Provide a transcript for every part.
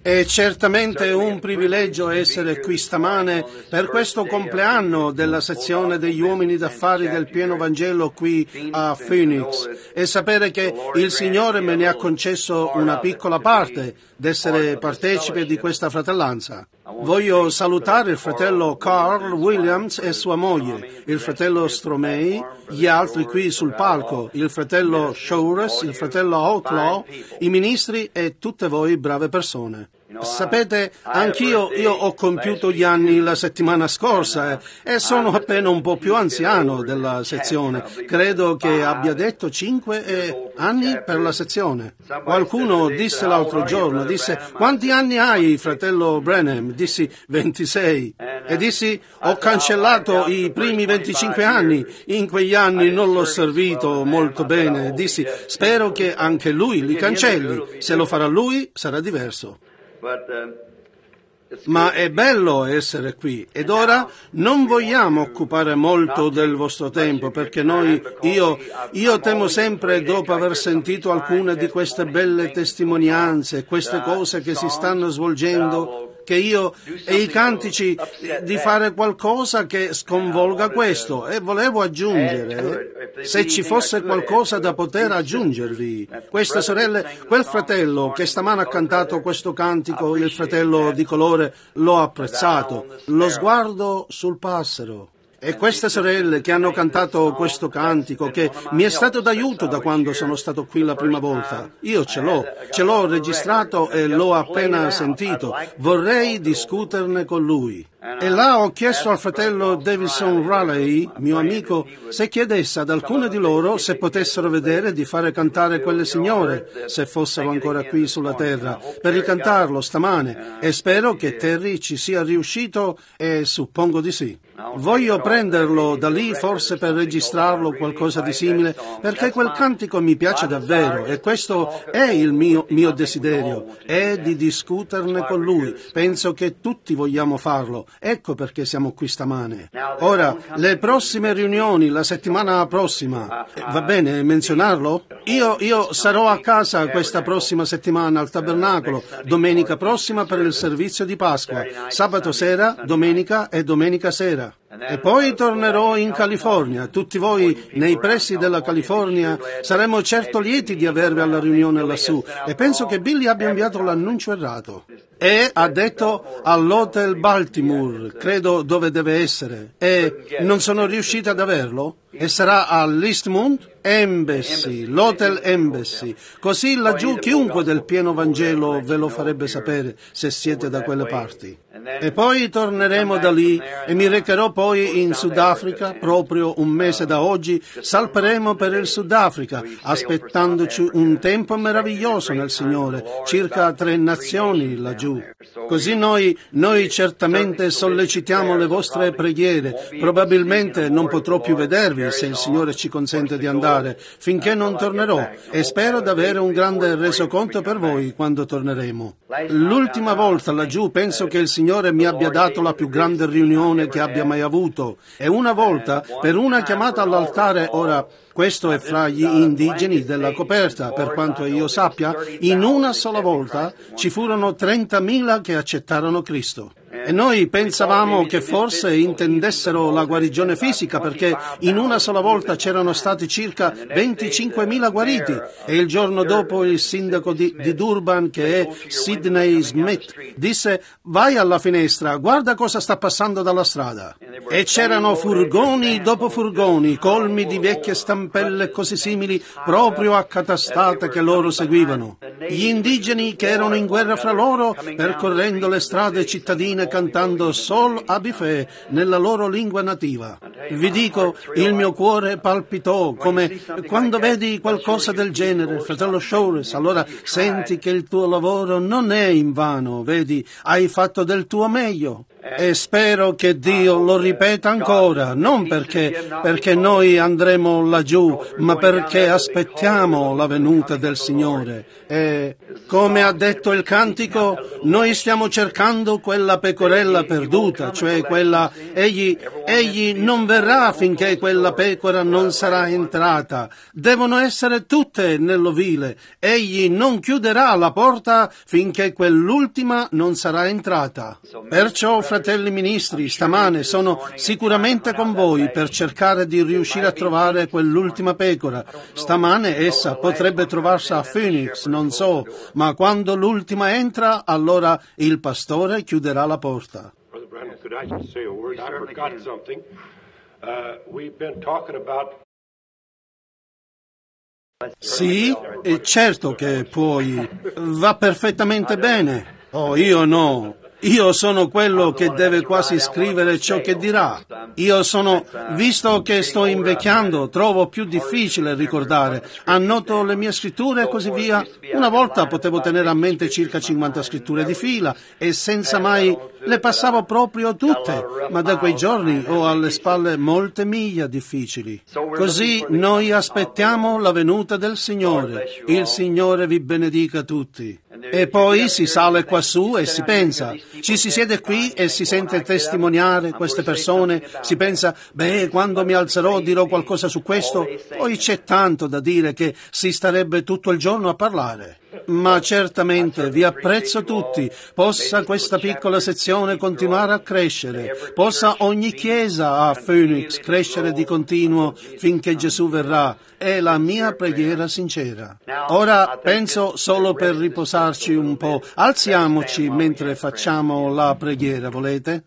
È certamente un privilegio essere qui stamane per questo compleanno della sezione degli uomini d'affari del Pieno Vangelo qui a Phoenix e sapere che il Signore me ne ha concesso una piccola parte d'essere partecipe di questa fratellanza. Voglio salutare il fratello Carl Williams e sua moglie, il fratello Stromei, gli altri qui sul palco, il fratello Shores, il fratello Outlaw, i ministri e tutte voi brave persone. Sapete, anch'io ho compiuto gli anni la settimana scorsa e sono appena un po' più anziano della sezione. Credo che abbia detto 5 anni per la sezione. Qualcuno disse l'altro giorno, quanti anni hai, fratello Branham? Dissi 26. E dissi, ho cancellato i primi 25 anni. In quegli anni non l'ho servito molto bene. Dissi, spero che anche lui li cancelli. Se lo farà lui, sarà diverso. Ma è bello essere qui ed ora non vogliamo occupare molto del vostro tempo perché io temo sempre, dopo aver sentito alcune di queste belle testimonianze, queste cose che si stanno svolgendo, che io e i cantici di fare qualcosa che sconvolga questo. E volevo aggiungere, se ci fosse qualcosa da poter aggiungervi, queste sorelle, quel fratello che stamane ha cantato questo cantico, il fratello di colore, l'ho apprezzato, lo sguardo sul passero. E queste sorelle che hanno cantato questo cantico, che mi è stato d'aiuto da quando sono stato qui la prima volta, io ce l'ho registrato e l'ho appena sentito, vorrei discuterne con lui. E là ho chiesto al fratello Davison Raleigh, mio amico, se chiedesse ad alcune di loro se potessero vedere di fare cantare quelle signore, se fossero ancora qui sulla terra, per ricantarlo stamane, e spero che Terry ci sia riuscito e suppongo di sì. Voglio prenderlo da lì forse per registrarlo o qualcosa di simile, perché quel cantico mi piace davvero e questo è il mio desiderio, è di discuterne con lui. Penso che tutti vogliamo farlo. Ecco perché siamo qui stamane. Ora, le prossime riunioni, la settimana prossima, va bene menzionarlo? Io sarò a casa questa prossima settimana al tabernacolo, domenica prossima per il servizio di Pasqua, sabato sera, domenica e domenica sera. E poi tornerò in California. Tutti voi nei pressi della California saremo certo lieti di avervi alla riunione lassù e penso che Billy abbia inviato l'annuncio errato. E ha detto all'Hotel Baltimore, credo dove deve essere, e non sono riuscita ad averlo? E sarà all'Eastmont Embassy, l'Hotel Embassy. Così laggiù chiunque del Pieno Vangelo ve lo farebbe sapere se siete da quelle parti. E poi torneremo da lì e mi recherò poi in Sudafrica, proprio un mese da oggi, salperemo per il Sudafrica, aspettandoci un tempo meraviglioso nel Signore, circa 3 nazioni laggiù. Così noi certamente sollecitiamo le vostre preghiere. Probabilmente non potrò più vedervi se il Signore ci consente di andare, finché non tornerò, e spero d'avere un grande resoconto per voi quando torneremo. L'ultima volta laggiù penso che il Signore mi abbia dato la più grande riunione che abbia mai avuto, e una volta, per una chiamata all'altare, ora questo è fra gli indigeni della coperta, per quanto io sappia, in una sola volta ci furono 30.000 che accettarono Cristo. E noi pensavamo che forse intendessero la guarigione fisica, perché in una sola volta c'erano stati circa 25.000 guariti, e il giorno dopo il sindaco di Durban, che è Sidney Smith, disse: vai alla finestra, guarda cosa sta passando dalla strada. E c'erano furgoni dopo furgoni, colmi di vecchie stampelle e cose simili, proprio accatastate che loro seguivano. Gli indigeni che erano in guerra fra loro, percorrendo le strade cittadine cantando Sol Abife nella loro lingua nativa. Vi dico, il mio cuore palpitò, come quando vedi qualcosa del genere, fratello Shores, allora senti che il tuo lavoro non è invano, vedi, hai fatto del tuo meglio. E spero che Dio lo ripeta ancora, non perché noi andremo laggiù, ma perché aspettiamo la venuta del Signore. E, come ha detto il cantico, noi stiamo cercando quella pecorella perduta, cioè quella, egli Egli non verrà finché quella pecora non sarà entrata. Devono essere tutte nell'ovile. Egli non chiuderà la porta finché quell'ultima non sarà entrata. Perciò, fratelli ministri, stamane sono sicuramente con voi per cercare di riuscire a trovare quell'ultima pecora. Stamane essa potrebbe trovarsi a Phoenix, non so, ma quando l'ultima entra, allora il pastore chiuderà la porta. Brother Branham, could I just say a word? I forgot something. We've been talking about... Sì, è certo che puoi. Va perfettamente bene. Oh, io no. Io sono quello che deve quasi scrivere ciò che dirà. Visto che sto invecchiando, trovo più difficile ricordare. Annoto le mie scritture e così via. Una volta potevo tenere a mente circa 50 scritture di fila e senza mai le passavo proprio tutte, ma da quei giorni ho alle spalle molte miglia difficili. Così noi aspettiamo la venuta del Signore. Il Signore vi benedica tutti. E poi si sale quassù e si pensa, ci si siede qui e si sente testimoniare queste persone, si pensa, quando mi alzerò dirò qualcosa su questo, poi c'è tanto da dire che si starebbe tutto il giorno a parlare. Ma certamente vi apprezzo tutti, possa questa piccola sezione continuare a crescere, possa ogni chiesa a Phoenix crescere di continuo finché Gesù verrà, è la mia preghiera sincera. Ora penso solo per riposarci un po', alziamoci mentre facciamo la preghiera, volete?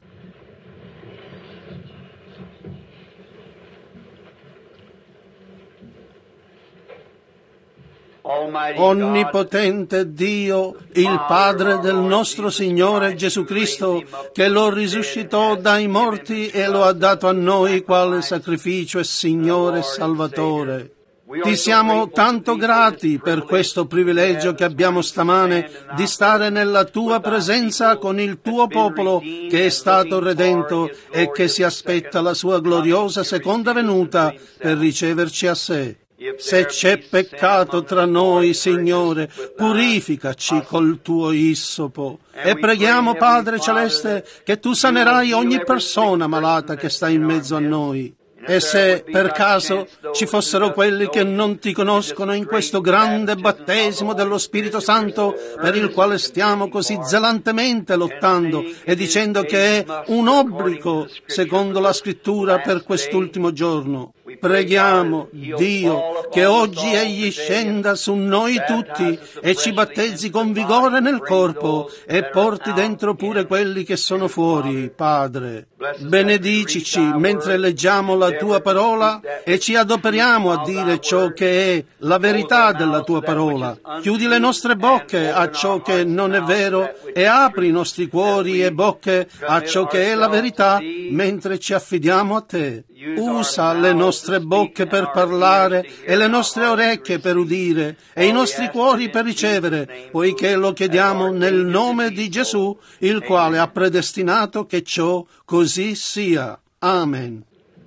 Onnipotente Dio, il Padre del nostro Signore Gesù Cristo, che lo risuscitò dai morti e lo ha dato a noi quale sacrificio e Signore Salvatore. Ti siamo tanto grati per questo privilegio che abbiamo stamane di stare nella tua presenza con il tuo popolo che è stato redento e che si aspetta la sua gloriosa seconda venuta per riceverci a sé. Se c'è peccato tra noi, Signore, purificaci col tuo issopo. E preghiamo, Padre Celeste, che tu sanerai ogni persona malata che sta in mezzo a noi. E se per caso ci fossero quelli che non ti conoscono in questo grande battesimo dello Spirito Santo per il quale stiamo così zelantemente lottando e dicendo che è un obbligo secondo la Scrittura per quest'ultimo giorno, preghiamo, Dio, che oggi Egli scenda su noi tutti e ci battezzi con vigore nel corpo e porti dentro pure quelli che sono fuori, Padre. Benedicici mentre leggiamo la tua parola e ci adoperiamo a dire ciò che è la verità della tua parola. Chiudi le nostre bocche a ciò che non è vero e apri i nostri cuori e bocche a ciò che è la verità mentre ci affidiamo a te. Usa le nostre bocche per parlare e le nostre orecchie per udire e i nostri cuori per ricevere, poiché lo chiediamo nel nome di Gesù, il quale ha predestinato che ciò così sia. Amen.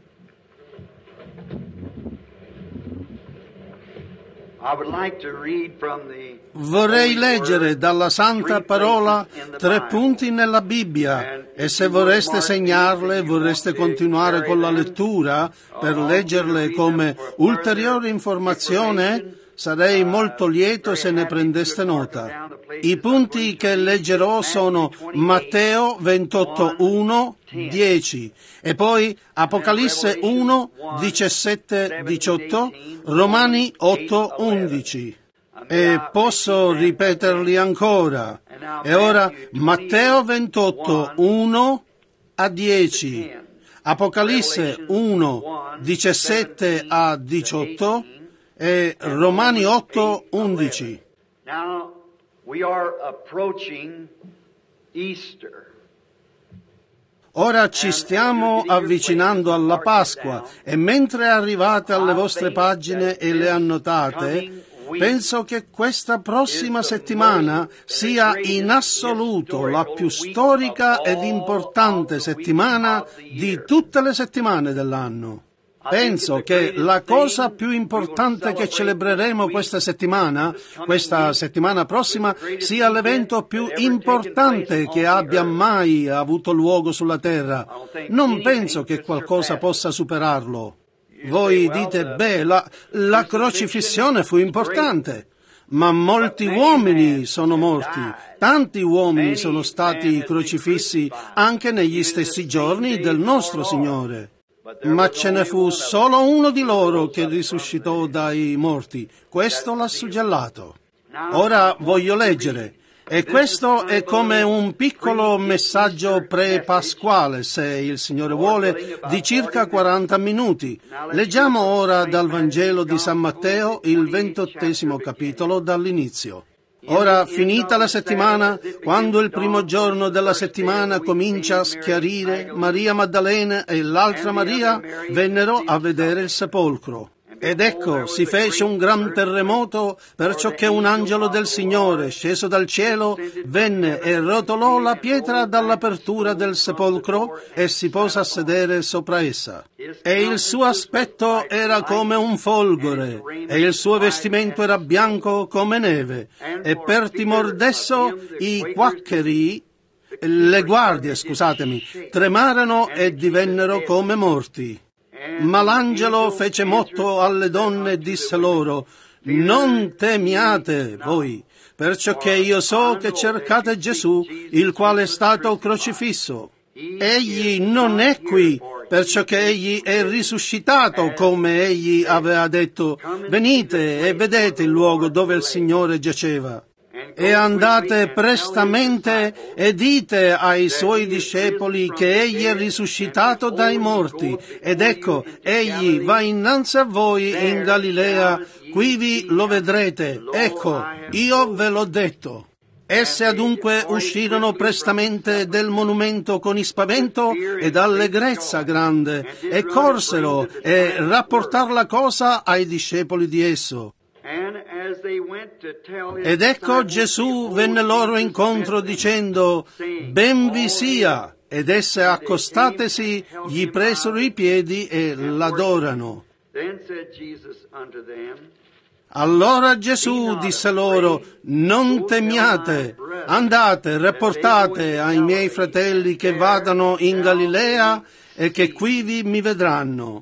Vorrei leggere dalla Santa Parola 3 punti nella Bibbia e se vorreste segnarle, vorreste continuare con la lettura per leggerle come ulteriore informazione, sarei molto lieto se ne prendeste nota. I punti che leggerò sono Matteo 28:1, 10 e poi Apocalisse 1, 17, 18, Romani 8, 11. E posso ripeterli ancora. E ora Matteo 28, 1 a 10, Apocalisse 1, 17 a 18 e Romani 8, 11. Now we are approaching Easter. Ora ci stiamo avvicinando alla Pasqua e mentre arrivate alle vostre pagine e le annotate, penso che questa prossima settimana sia in assoluto la più storica ed importante settimana di tutte le settimane dell'anno. Penso che la cosa più importante che celebreremo questa settimana prossima, sia l'evento più importante che abbia mai avuto luogo sulla terra. Non penso che qualcosa possa superarlo. Voi dite, la crocifissione fu importante, ma molti uomini sono morti, tanti uomini sono stati crocifissi anche negli stessi giorni del nostro Signore. Ma ce ne fu solo uno di loro che risuscitò dai morti, questo l'ha suggellato. Ora voglio leggere. E questo è come un piccolo messaggio pre-pasquale, se il Signore vuole, di circa 40 minuti. Leggiamo ora dal Vangelo di San Matteo, il 28° capitolo, dall'inizio. Ora, finita la settimana, quando il primo giorno della settimana comincia a schiarire, Maria Maddalena e l'altra Maria vennero a vedere il sepolcro. Ed ecco, si fece un gran terremoto, perciò che un angelo del Signore, sceso dal cielo, venne e rotolò la pietra dall'apertura del sepolcro e si pose a sedere sopra essa. E il suo aspetto era come un folgore, e il suo vestimento era bianco come neve, e per timor d'esso le guardie, tremarono e divennero come morti. Ma l'angelo fece motto alle donne e disse loro: non temiate voi, perciò che io so che cercate Gesù, il quale è stato crocifisso. Egli non è qui, perciò che egli è risuscitato, come egli aveva detto. Venite e vedete il luogo dove il Signore giaceva. E andate prestamente e dite ai suoi discepoli che egli è risuscitato dai morti, ed ecco, egli va innanzi a voi in Galilea, quivi lo vedrete. Ecco, io ve l'ho detto. Esse adunque uscirono prestamente del monumento con spavento ed allegrezza grande, e corsero e rapportar la cosa ai discepoli di esso. Ed ecco Gesù venne loro incontro dicendo: ben vi sia. Ed esse accostatesi gli presero i piedi e l'adorano. Allora Gesù disse loro: non temiate, andate, rapportate ai miei fratelli che vadano in Galilea e che quivi mi vedranno.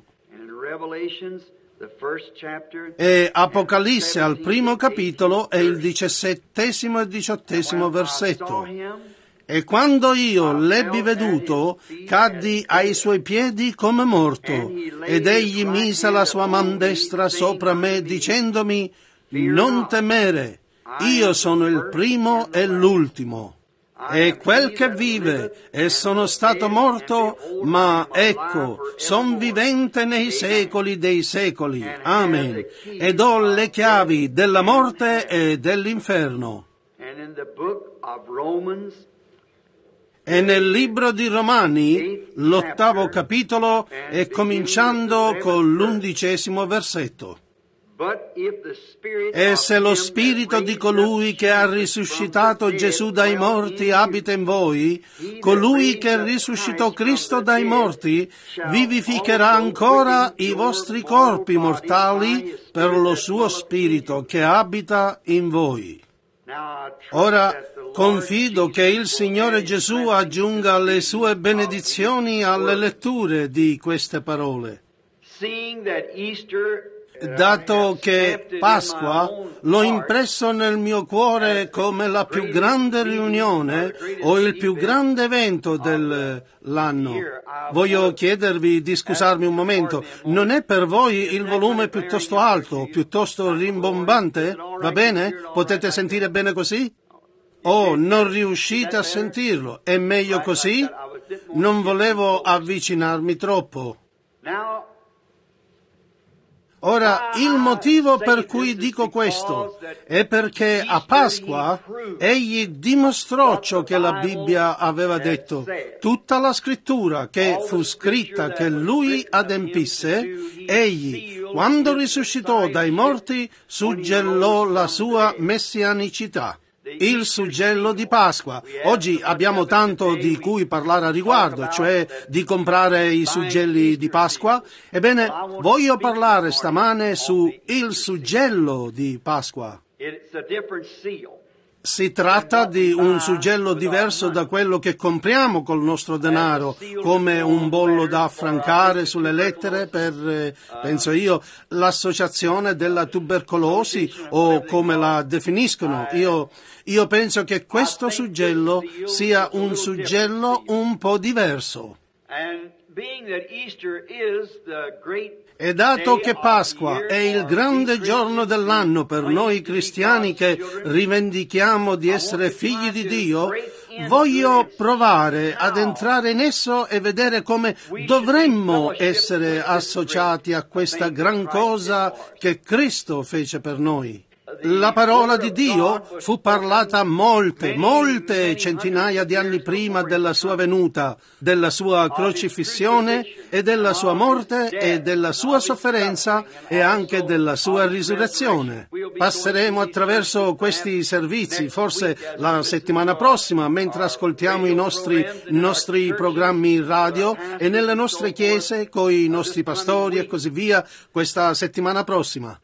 E Apocalisse al primo capitolo è il 17° e 18° versetto. E quando io l'ebbi veduto, caddi ai suoi piedi come morto, ed egli mise la sua man destra sopra me, dicendomi: non temere, io sono il primo e l'ultimo. E quel che vive, e sono stato morto, ma ecco, son vivente nei secoli dei secoli. Amen. Ed ho le chiavi della morte e dell'inferno. E nel libro di Romani, l'8° capitolo, e cominciando con l'11° versetto. E se lo spirito di colui che ha risuscitato Gesù dai morti abita in voi, colui che risuscitò Cristo dai morti vivificherà ancora i vostri corpi mortali per lo suo spirito che abita in voi. Ora confido che il Signore Gesù aggiunga le sue benedizioni alle letture di queste parole. Dato che Pasqua l'ho impresso nel mio cuore come la più grande riunione o il più grande evento dell'anno, voglio chiedervi di scusarmi un momento. Non è per voi il volume piuttosto alto, piuttosto rimbombante? Va bene? Potete sentire bene così? Oh, non riuscite a sentirlo? È meglio così? Non volevo avvicinarmi troppo. Ora, il motivo per cui dico questo è perché a Pasqua egli dimostrò ciò che la Bibbia aveva detto. Tutta la scrittura che fu scritta che lui adempisse, egli, quando risuscitò dai morti, suggellò la sua messianicità. il suggello di Pasqua. Oggi abbiamo tanto di cui parlare a riguardo, cioè di comprare i suggelli di Pasqua. Ebbene, voglio parlare stamane su il suggello di Pasqua. Si tratta di un suggello diverso da quello che compriamo col nostro denaro, come un bollo da affrancare sulle lettere per, penso io, l'associazione della tubercolosi o come la definiscono. Io penso che questo suggello sia un suggello un po' diverso. E dato che Pasqua è il grande giorno dell'anno per noi cristiani che rivendichiamo di essere figli di Dio, voglio provare ad entrare in esso e vedere come dovremmo essere associati a questa gran cosa che Cristo fece per noi. La parola di Dio fu parlata molte centinaia di anni prima della sua venuta, della sua crocifissione e della sua morte e della sua sofferenza e anche della sua risurrezione. Passeremo attraverso questi servizi, forse la settimana prossima, mentre ascoltiamo i nostri programmi in radio e nelle nostre chiese con i nostri pastori e così via, questa settimana prossima.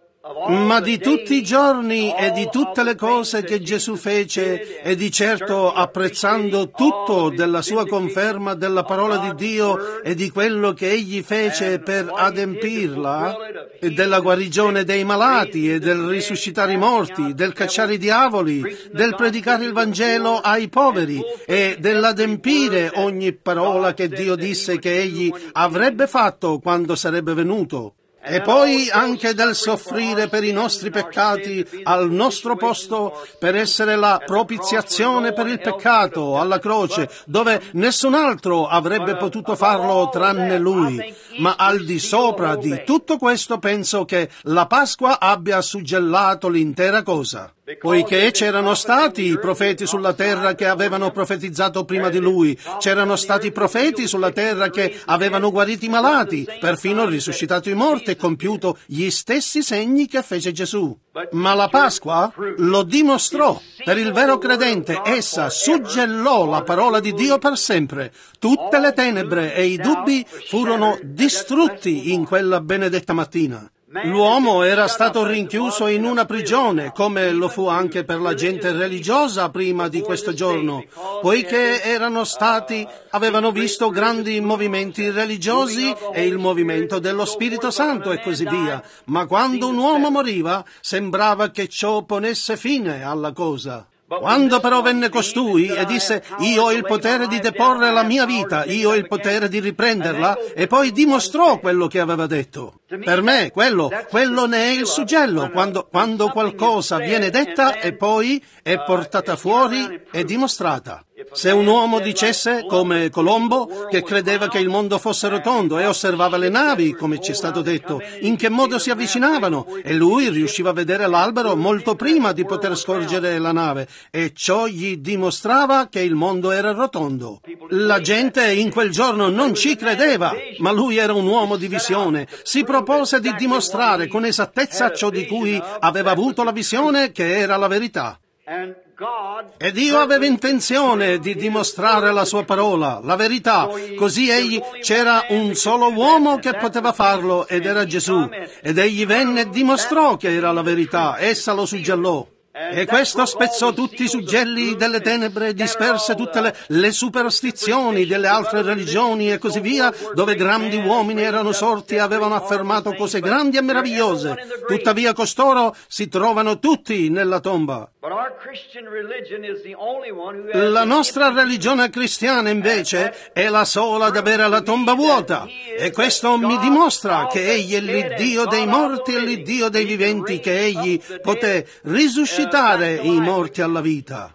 Ma di tutti i giorni e di tutte le cose che Gesù fece, e di certo apprezzando tutto della sua conferma della parola di Dio e di quello che egli fece per adempirla, e della guarigione dei malati e del risuscitare i morti, del cacciare i diavoli, del predicare il Vangelo ai poveri e dell'adempire ogni parola che Dio disse che egli avrebbe fatto quando sarebbe venuto. E poi anche del soffrire per i nostri peccati al nostro posto per essere la propiziazione per il peccato alla croce, dove nessun altro avrebbe potuto farlo tranne Lui. Ma al di sopra di tutto questo penso che la Pasqua abbia suggellato l'intera cosa. Poiché c'erano stati i profeti sulla terra che avevano profetizzato prima di lui, c'erano stati profeti sulla terra che avevano guarito i malati, perfino risuscitato i morti e compiuto gli stessi segni che fece Gesù. Ma la Pasqua lo dimostrò. Per il vero credente essa suggellò la parola di Dio per sempre. Tutte le tenebre e i dubbi furono distrutti in quella benedetta mattina. L'uomo era stato rinchiuso in una prigione, come lo fu anche per la gente religiosa prima di questo giorno, poiché avevano visto grandi movimenti religiosi e il movimento dello Spirito Santo e così via. Ma quando un uomo moriva, sembrava che ciò ponesse fine alla cosa. Quando però venne costui e disse: io ho il potere di deporre la mia vita, io ho il potere di riprenderla, e poi dimostrò quello che aveva detto. Per me quello ne è il suggello, quando qualcosa viene detta e poi è portata fuori e dimostrata. Se un uomo dicesse, come Colombo, che credeva che il mondo fosse rotondo e osservava le navi, come ci è stato detto, in che modo si avvicinavano, e lui riusciva a vedere l'albero molto prima di poter scorgere la nave, e ciò gli dimostrava che il mondo era rotondo. La gente in quel giorno non ci credeva, ma lui era un uomo di visione. Si propose di dimostrare con esattezza ciò di cui aveva avuto la visione, che era la verità. E Dio aveva intenzione di dimostrare la sua parola, la verità, così c'era un solo uomo che poteva farlo, ed era Gesù, ed egli venne e dimostrò che era la verità, essa lo suggellò. E questo spezzò tutti i suggelli delle tenebre, disperse tutte le superstizioni delle altre religioni e così via, dove grandi uomini erano sorti e avevano affermato cose grandi e meravigliose. Tuttavia costoro si trovano tutti nella tomba. La nostra religione cristiana invece è la sola ad avere la tomba vuota, e questo mi dimostra che egli è l'Iddio dei morti e l'Iddio dei viventi, che egli poté risuscitare i morti alla vita.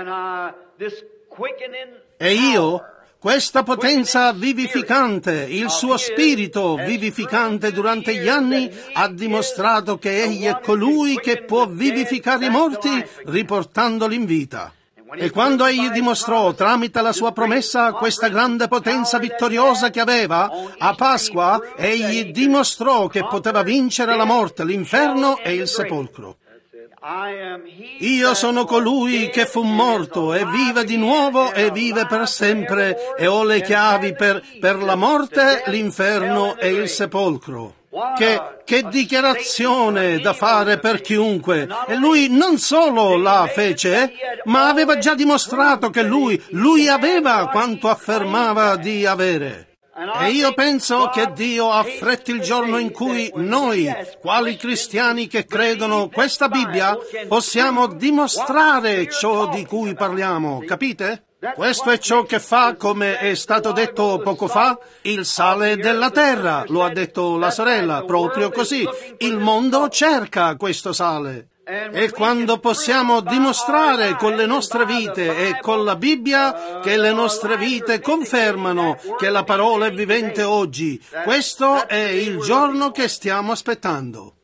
E io, questa potenza vivificante, il suo spirito vivificante durante gli anni, ha dimostrato che egli è colui che può vivificare i morti riportandoli in vita. E quando egli dimostrò tramite la sua promessa questa grande potenza vittoriosa che aveva, a Pasqua egli dimostrò che poteva vincere la morte, l'inferno e il sepolcro. Io sono colui che fu morto e vive di nuovo e vive per sempre e ho le chiavi per la morte, l'inferno e il sepolcro. Che dichiarazione da fare per chiunque! E lui non solo la fece, ma aveva già dimostrato che lui aveva quanto affermava di avere. E io penso che Dio affretti il giorno in cui noi, quali cristiani che credono questa Bibbia, possiamo dimostrare ciò di cui parliamo, capite? Questo è ciò che fa, come è stato detto poco fa, il sale della terra, lo ha detto la sorella, proprio così. Il mondo cerca questo sale. E quando possiamo dimostrare con le nostre vite e con la Bibbia che le nostre vite confermano che la parola è vivente oggi, questo è il giorno che stiamo aspettando.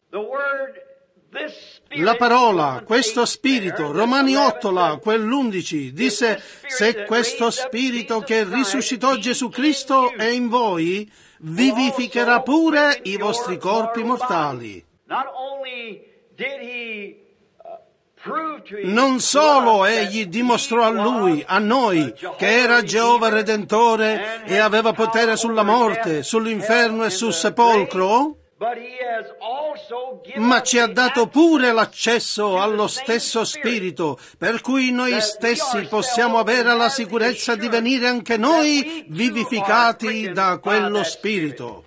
La parola, questo spirito, Romani 8, quell'11, disse: se questo spirito che risuscitò Gesù Cristo è in voi, vivificherà pure i vostri corpi mortali. Non solo egli dimostrò a lui, a noi, che era Geova Redentore e aveva potere sulla morte, sull'inferno e sul sepolcro, ma ci ha dato pure l'accesso allo stesso Spirito, per cui noi stessi possiamo avere la sicurezza di venire anche noi vivificati da quello Spirito.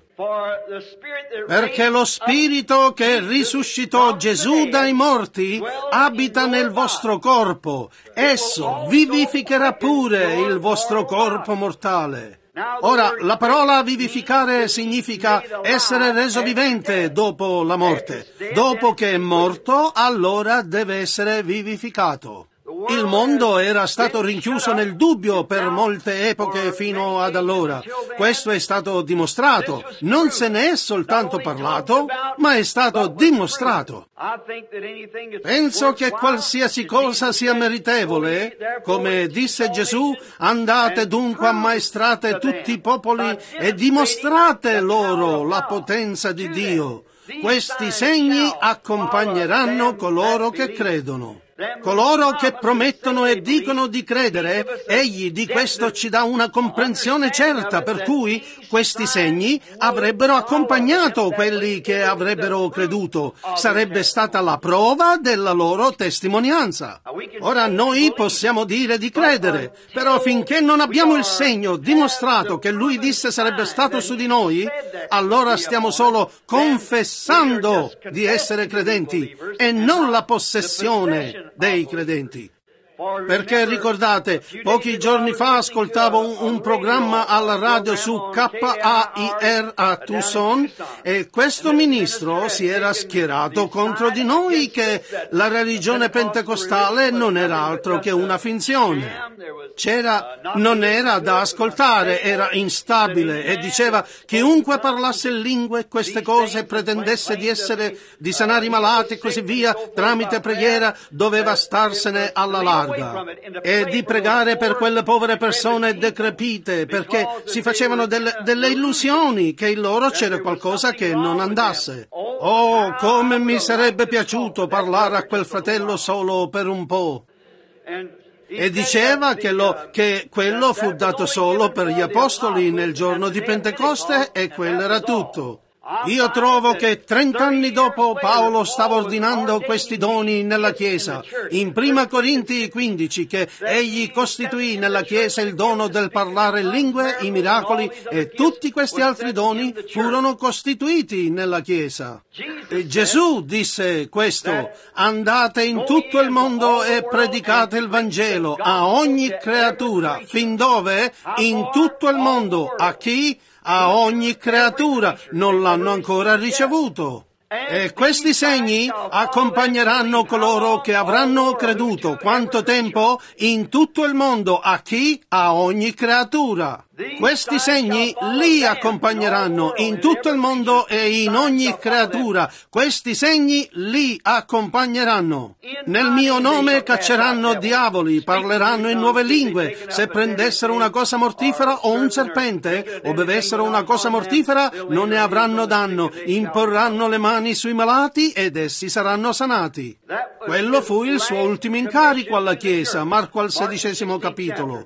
Perché lo Spirito che risuscitò Gesù dai morti abita nel vostro corpo, esso vivificherà pure il vostro corpo mortale. Ora, la parola vivificare significa essere reso vivente dopo la morte. Dopo che è morto, allora deve essere vivificato. Il mondo era stato rinchiuso nel dubbio per molte epoche fino ad allora. Questo è stato dimostrato. Non se ne è soltanto parlato, ma è stato dimostrato. Penso che qualsiasi cosa sia meritevole, come disse Gesù, andate dunque ammaestrate tutti i popoli e dimostrate loro la potenza di Dio. Questi segni accompagneranno coloro che credono. Coloro che promettono e dicono di credere, egli di questo ci dà una comprensione certa, per cui questi segni avrebbero accompagnato quelli che avrebbero creduto. Sarebbe stata la prova della loro testimonianza. Ora noi possiamo dire di credere, però finché non abbiamo il segno dimostrato che lui disse sarebbe stato su di noi, allora stiamo solo confessando di essere credenti e non la possessione dei credenti. Perché ricordate, pochi giorni fa ascoltavo un programma alla radio su KAIR a Tucson e questo ministro si era schierato contro di noi che la religione pentecostale non era altro che una finzione. Non era da ascoltare, era instabile e diceva chiunque parlasse in lingue queste cose e pretendesse di sanare i malati e così via tramite preghiera doveva starsene alla larga. E di pregare per quelle povere persone decrepite, perché si facevano delle illusioni che in loro c'era qualcosa che non andasse. Oh, come mi sarebbe piaciuto parlare a quel fratello solo per un po'. E diceva che quello fu dato solo per gli apostoli nel giorno di Pentecoste e quello era tutto. Io trovo che 30 anni dopo Paolo stava ordinando questi doni nella Chiesa. In 1 Corinti 15 che egli costituì nella Chiesa il dono del parlare in lingue, i miracoli e tutti questi altri doni furono costituiti nella Chiesa. E Gesù disse questo: andate in tutto il mondo e predicate il Vangelo a ogni creatura. Fin dove? In tutto il mondo. A chi? A ogni creatura. Non l'hanno ancora ricevuto. E questi segni accompagneranno coloro che avranno creduto. Quanto tempo? In tutto il mondo. A chi? A ogni creatura. Questi segni li accompagneranno in tutto il mondo e in ogni creatura. Questi segni li accompagneranno. Nel mio nome cacceranno diavoli, parleranno in nuove lingue. Se prendessero una cosa mortifera o un serpente, o bevessero una cosa mortifera, non ne avranno danno. Imporranno le mani mani sui malati ed essi saranno sanati. Quello fu il suo ultimo incarico alla Chiesa, Marco al 16° capitolo.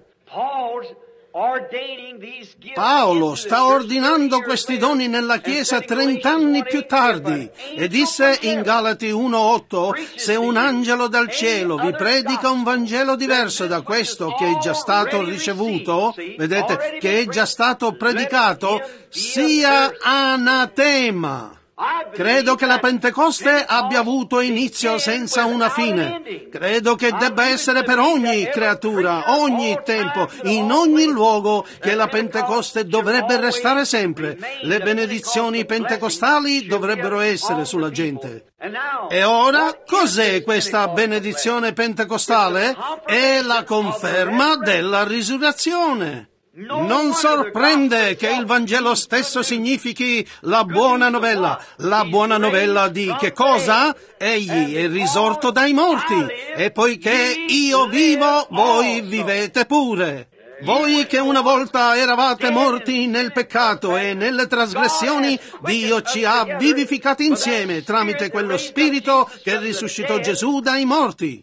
Paolo sta ordinando questi doni nella Chiesa 30 anni più tardi e disse in Galati 1:8: se un angelo dal cielo vi predica un Vangelo diverso da questo che è già stato ricevuto, vedete, che è già stato predicato, sia anatema. Credo che la Pentecoste abbia avuto inizio senza una fine. Credo che debba essere per ogni creatura, ogni tempo, in ogni luogo, che la Pentecoste dovrebbe restare sempre. Le benedizioni pentecostali dovrebbero essere sulla gente. E ora, cos'è questa benedizione pentecostale? È la conferma della risurrezione. Non sorprende che il Vangelo stesso significhi la buona novella. La buona novella di che cosa? Egli è risorto dai morti, e poiché io vivo, voi vivete pure. Voi che una volta eravate morti nel peccato e nelle trasgressioni, Dio ci ha vivificati insieme tramite quello Spirito che risuscitò Gesù dai morti.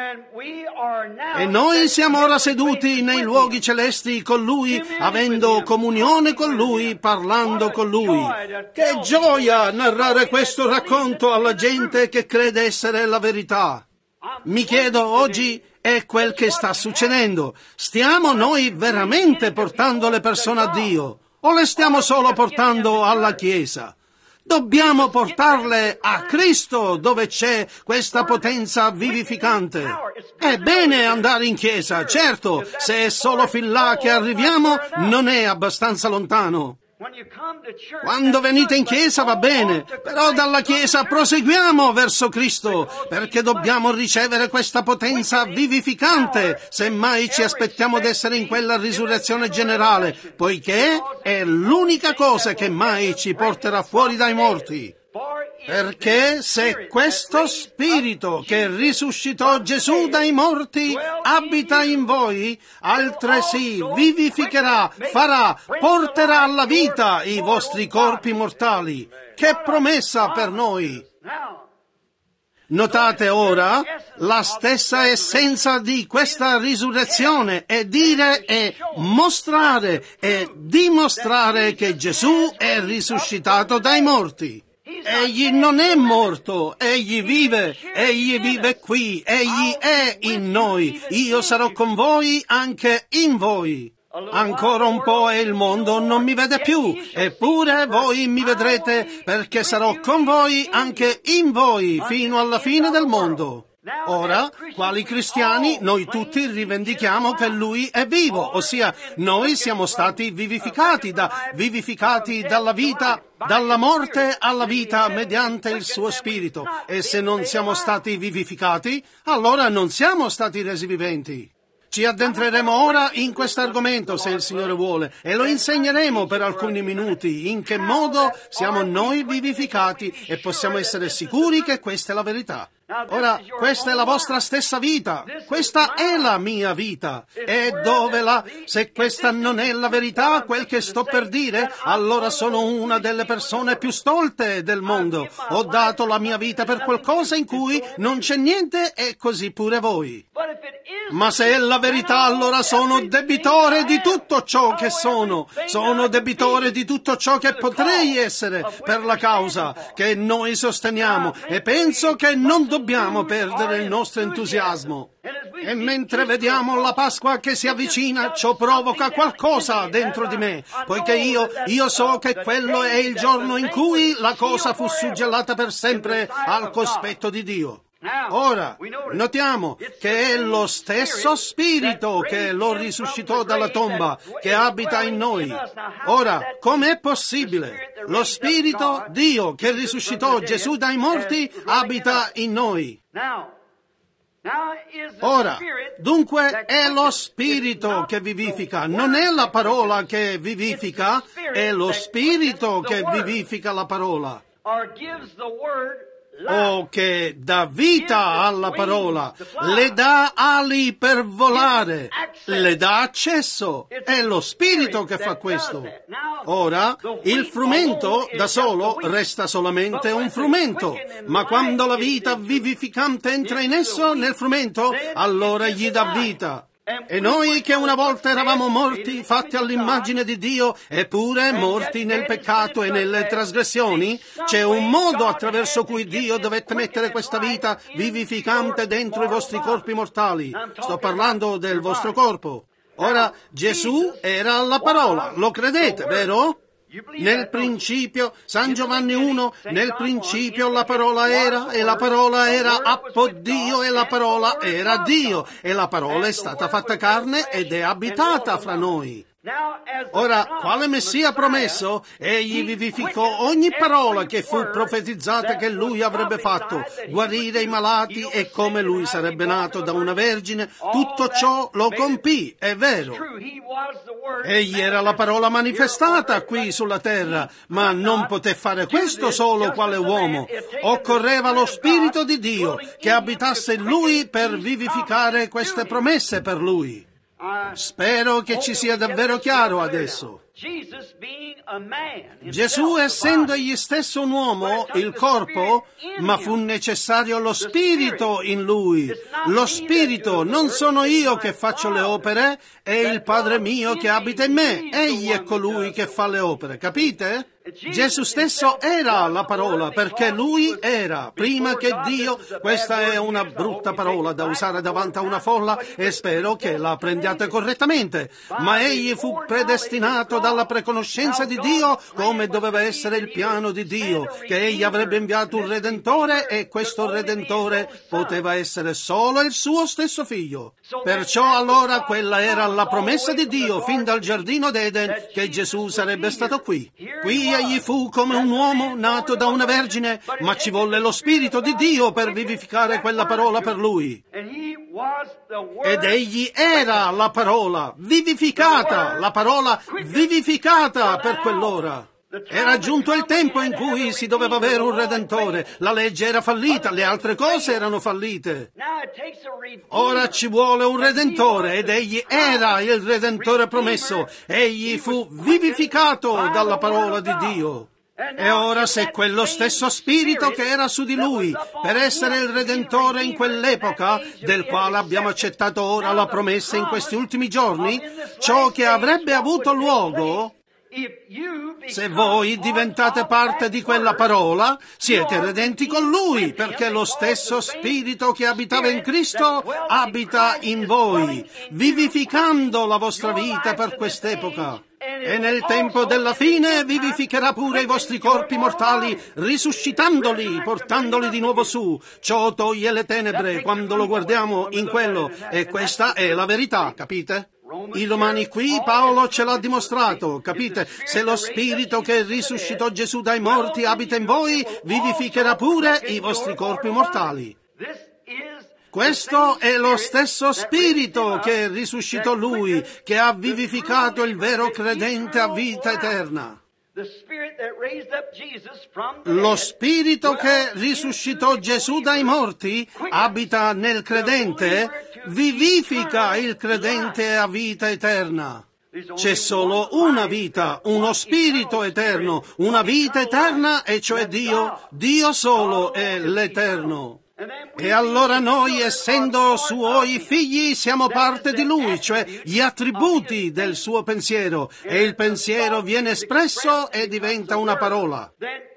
E noi siamo ora seduti nei luoghi celesti con Lui, avendo comunione con Lui, parlando con Lui. Che gioia narrare questo racconto alla gente che crede essere la verità. Mi chiedo oggi, è quel che sta succedendo. Stiamo noi veramente portando le persone a Dio, o le stiamo solo portando alla Chiesa? Dobbiamo portarle a Cristo, dove c'è questa potenza vivificante. È bene andare in Chiesa, certo, se è solo fin là che arriviamo, non è abbastanza lontano. Quando venite in Chiesa va bene, però dalla Chiesa proseguiamo verso Cristo, perché dobbiamo ricevere questa potenza vivificante, se mai ci aspettiamo d'essere in quella risurrezione generale, poiché è l'unica cosa che mai ci porterà fuori dai morti. Perché se questo Spirito che risuscitò Gesù dai morti abita in voi, altresì vivificherà, porterà alla vita i vostri corpi mortali. Che promessa per noi! Notate ora la stessa essenza di questa risurrezione, è dire e mostrare e dimostrare che Gesù è risuscitato dai morti. Egli non è morto, egli vive qui, egli è in noi. Io sarò con voi anche in voi. Ancora un po' e il mondo non mi vede più, eppure voi mi vedrete, perché sarò con voi anche in voi fino alla fine del mondo. Ora, quali cristiani, noi tutti rivendichiamo che Lui è vivo, ossia noi siamo stati vivificati dalla vita, dalla morte alla vita mediante il suo Spirito. E se non siamo stati vivificati, allora non siamo stati resi viventi. Ci addentreremo ora in questo argomento, se il Signore vuole, e lo insegneremo per alcuni minuti in che modo siamo noi vivificati e possiamo essere sicuri che questa è la verità. Ora, questa è la vostra stessa vita, questa è la mia vita, e se questa non è la verità, quel che sto per dire, allora sono una delle persone più stolte del mondo. Ho dato la mia vita per qualcosa in cui non c'è niente, e così pure voi. Ma se è la verità, allora sono debitore di tutto ciò che sono debitore di tutto ciò che potrei essere per la causa che noi sosteniamo, e penso che non dobbiamo perdere il nostro entusiasmo. E mentre vediamo la Pasqua che si avvicina, ciò provoca qualcosa dentro di me, poiché io so che quello è il giorno in cui la cosa fu suggellata per sempre al cospetto di Dio. Ora, notiamo che è lo stesso Spirito che lo risuscitò dalla tomba, che abita in noi. Ora, com'è possibile? Lo Spirito, Dio, che risuscitò Gesù dai morti, abita in noi. Ora, dunque, è lo Spirito che vivifica, non è la parola che vivifica, è lo Spirito che vivifica la parola. che dà vita alla parola, le dà ali per volare, le dà accesso. È lo Spirito che fa questo. Ora, il frumento da solo resta solamente un frumento, ma quando la vita vivificante entra in esso, nel frumento, allora gli dà vita. E noi che una volta eravamo morti, fatti all'immagine di Dio, eppure morti nel peccato e nelle trasgressioni, c'è un modo attraverso cui Dio dovette mettere questa vita vivificante dentro i vostri corpi mortali. Sto parlando del vostro corpo. Ora, Gesù era la parola, lo credete, vero? Nel principio, San Giovanni 1, nel principio la parola era, e la parola era appodio, e la parola era Dio, e la parola è stata fatta carne ed è abitata fra noi. Ora, quale Messia promesso, egli vivificò ogni parola che fu profetizzata che lui avrebbe fatto, guarire i malati e come lui sarebbe nato da una vergine, tutto ciò lo compì, è vero. Egli era la parola manifestata qui sulla terra, ma non poté fare questo solo quale uomo. Occorreva lo Spirito di Dio che abitasse in lui per vivificare queste promesse per lui. Spero che ci sia davvero chiaro adesso. Gesù, essendo egli stesso un uomo, il corpo, ma fu necessario lo Spirito in lui. Lo Spirito, non sono io che faccio le opere, è il Padre mio che abita in me. Egli è colui che fa le opere, capite? Gesù stesso era la parola, perché lui era, prima che Dio. Questa è una brutta parola da usare davanti a una folla e spero che la prendiate correttamente, ma egli fu predestinato dalla preconoscenza di Dio come doveva essere il piano di Dio, che egli avrebbe inviato un Redentore e questo Redentore poteva essere solo il suo stesso figlio. Perciò allora quella era la promessa di Dio fin dal giardino d'Eden, che Gesù sarebbe stato qui. Qui egli fu come un uomo nato da una vergine, ma ci volle lo Spirito di Dio per vivificare quella parola per lui. Ed egli era la parola vivificata, la parola vivificata per quell'ora. Era giunto il tempo in cui si doveva avere un Redentore. La legge era fallita, le altre cose erano fallite. Ora ci vuole un Redentore ed egli era il Redentore promesso. Egli fu vivificato dalla parola di Dio. E ora se quello stesso Spirito che era su di lui per essere il Redentore in quell'epoca, del quale abbiamo accettato ora la promessa in questi ultimi giorni, ciò che avrebbe avuto luogo, se voi diventate parte di quella parola, siete redenti con Lui, perché lo stesso Spirito che abitava in Cristo abita in voi, vivificando la vostra vita per quest'epoca. E nel tempo della fine vivificherà pure i vostri corpi mortali, risuscitandoli, portandoli di nuovo su. Ciò toglie le tenebre quando lo guardiamo in quello, e questa è la verità, capite? I Romani qui Paolo ce l'ha dimostrato, capite? Se lo Spirito che risuscitò Gesù dai morti abita in voi, vivificherà pure i vostri corpi mortali. Questo è lo stesso Spirito che risuscitò Lui, che ha vivificato il vero credente a vita eterna. Lo Spirito che risuscitò Gesù dai morti abita nel credente, vivifica il credente a vita eterna. C'è solo una vita, uno Spirito eterno, una vita eterna, e cioè Dio. Dio solo è l'Eterno. E allora noi, essendo suoi figli, siamo parte di Lui, cioè gli attributi del suo pensiero, e il pensiero viene espresso e diventa una parola.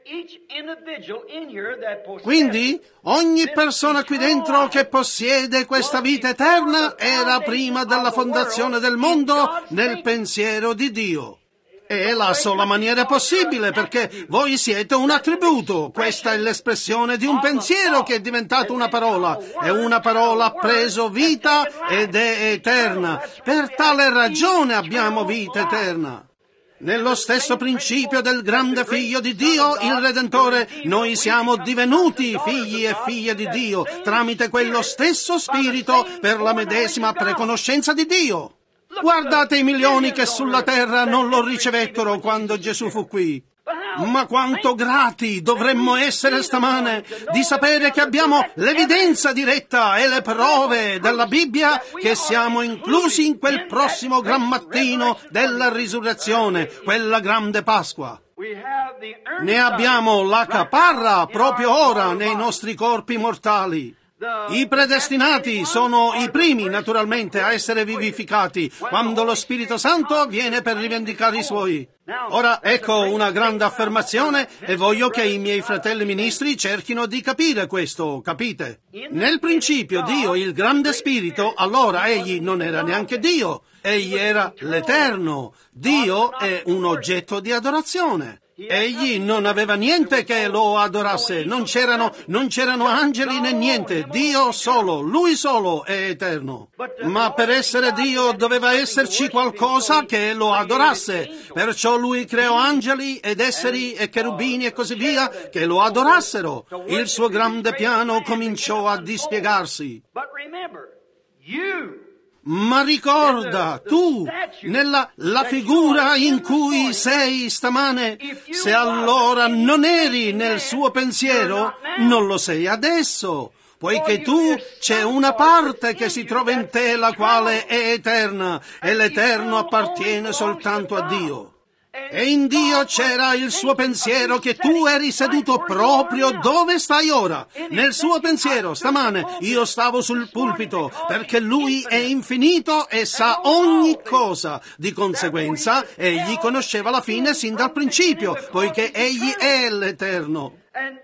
Quindi ogni persona qui dentro che possiede questa vita eterna era prima della fondazione del mondo nel pensiero di Dio. È la sola maniera possibile, perché voi siete un attributo. Questa è l'espressione di un pensiero che è diventato una parola. E una parola ha preso vita ed è eterna. Per tale ragione abbiamo vita eterna. Nello stesso principio del grande Figlio di Dio, il Redentore, noi siamo divenuti figli e figlie di Dio, tramite quello stesso Spirito per la medesima preconoscenza di Dio. Guardate i milioni che sulla terra non lo ricevettero quando Gesù fu qui. Ma quanto grati dovremmo essere stamane di sapere che abbiamo l'evidenza diretta e le prove della Bibbia che siamo inclusi in quel prossimo gran mattino della risurrezione, quella grande Pasqua. Ne abbiamo la caparra proprio ora nei nostri corpi mortali. I predestinati sono i primi, naturalmente, a essere vivificati quando lo Spirito Santo viene per rivendicare i suoi. Ora, ecco una grande affermazione e voglio che i miei fratelli ministri cerchino di capire questo, capite? Nel principio Dio, il grande Spirito, allora egli non era neanche Dio, egli era l'Eterno. Dio è un oggetto di adorazione. Egli non aveva niente che lo adorasse, non c'erano angeli né niente, Dio solo, Lui solo è eterno. Ma per essere Dio doveva esserci qualcosa che lo adorasse, perciò Lui creò angeli ed esseri e cherubini e così via che lo adorassero. Il suo grande piano cominciò a dispiegarsi. Ma ricorda, tu, nella figura in cui sei stamane, se allora non eri nel suo pensiero, non lo sei adesso, poiché tu c'è una parte che si trova in te la quale è eterna, e l'eterno appartiene soltanto a Dio. E in Dio c'era il suo pensiero che tu eri seduto proprio dove stai ora. Nel suo pensiero, stamane, io stavo sul pulpito, perché Lui è infinito e sa ogni cosa. Di conseguenza, egli conosceva la fine sin dal principio, poiché egli è l'Eterno.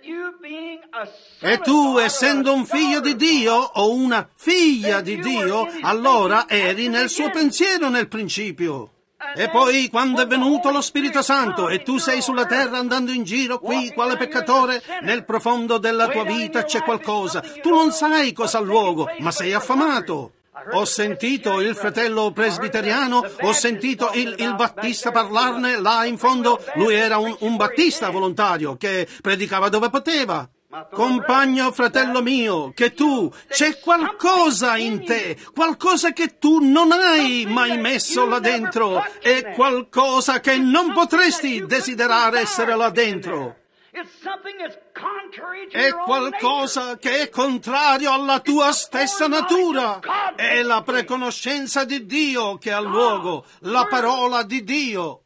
E tu, essendo un figlio di Dio o una figlia di Dio, allora eri nel suo pensiero nel principio. E poi, quando è venuto lo Spirito Santo e tu sei sulla terra andando in giro qui, quale peccatore, nel profondo della tua vita c'è qualcosa. Tu non sai cosa ha luogo, ma sei affamato. Ho sentito il fratello presbiteriano, ho sentito il battista parlarne là in fondo. Lui era un battista volontario che predicava dove poteva. Compagno, fratello mio, che tu, c'è qualcosa in te, qualcosa che tu non hai mai messo là dentro, è qualcosa che non potresti desiderare essere là dentro. È qualcosa che è contrario alla tua stessa natura. È la preconoscenza di Dio che ha luogo, la parola di Dio.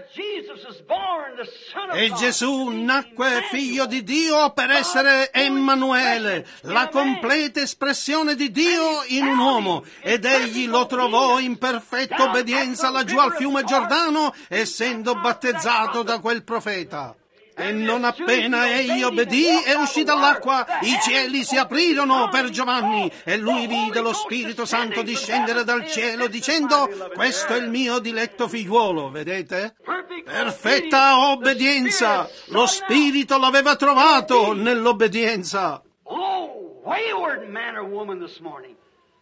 E Gesù nacque figlio di Dio per essere Emanuele, la completa espressione di Dio in un uomo, ed egli lo trovò in perfetta obbedienza laggiù al fiume Giordano, essendo battezzato da quel profeta. E non appena egli obbedì e uscì dall'acqua, i cieli si aprirono per Giovanni e lui vide lo Spirito Santo discendere dal cielo dicendo: questo è il mio diletto figliuolo, vedete? Perfetta obbedienza, lo Spirito l'aveva trovato nell'obbedienza. Oh, wayward man or woman this morning.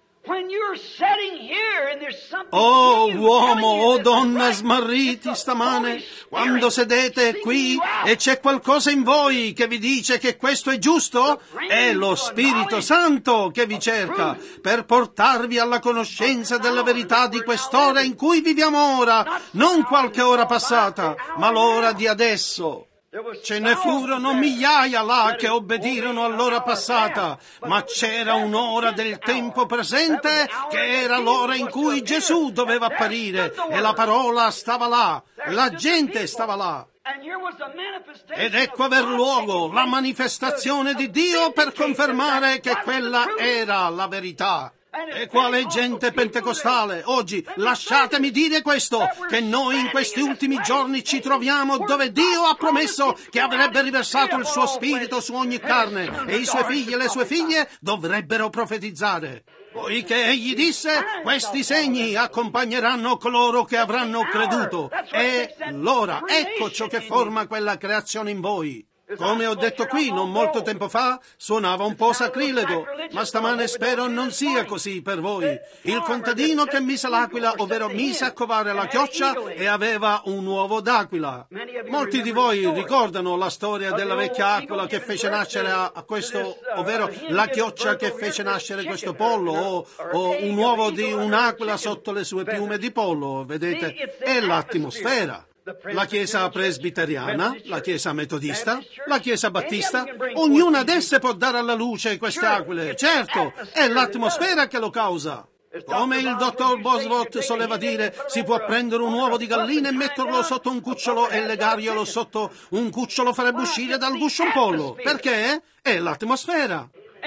Oh uomo o donna smarriti stamane, quando sedete qui e c'è qualcosa in voi che vi dice che questo è giusto, è lo Spirito Santo che vi cerca per portarvi alla conoscenza della verità di quest'ora in cui viviamo ora, non qualche ora passata, ma l'ora di adesso. Ce ne furono migliaia là che obbedirono all'ora passata, ma c'era un'ora del tempo presente che era l'ora in cui Gesù doveva apparire e la parola stava là, la gente stava là. Ed ecco aver luogo la manifestazione di Dio per confermare che quella era la verità. E quale gente pentecostale oggi, lasciatemi dire questo, che noi in questi ultimi giorni ci troviamo dove Dio ha promesso che avrebbe riversato il suo spirito su ogni carne e i suoi figli e le sue figlie dovrebbero profetizzare. Poiché egli disse: questi segni accompagneranno coloro che avranno creduto. E l'ora, ecco ciò che forma quella creazione in voi. Come ho detto qui non molto tempo fa, suonava un po' sacrilego, ma stamane spero non sia così per voi. Il contadino che mise l'aquila, ovvero mise a covare la chioccia e aveva un uovo d'aquila. Molti di voi ricordano la storia della vecchia aquila che fece nascere a questo, ovvero la chioccia che fece nascere questo pollo, o un uovo di un'aquila sotto le sue piume di pollo, vedete? È l'atmosfera. La Chiesa presbiteriana, la Chiesa metodista, la Chiesa battista, ognuna d'esse può dare alla luce queste aquile. Certo, è l'atmosfera che lo causa. Come il dottor Bosworth soleva dire, si può prendere un uovo di gallina e metterlo sotto un cucciolo e legarglielo sotto un cucciolo farebbe uscire dal guscio un pollo. Perché? È l'atmosfera.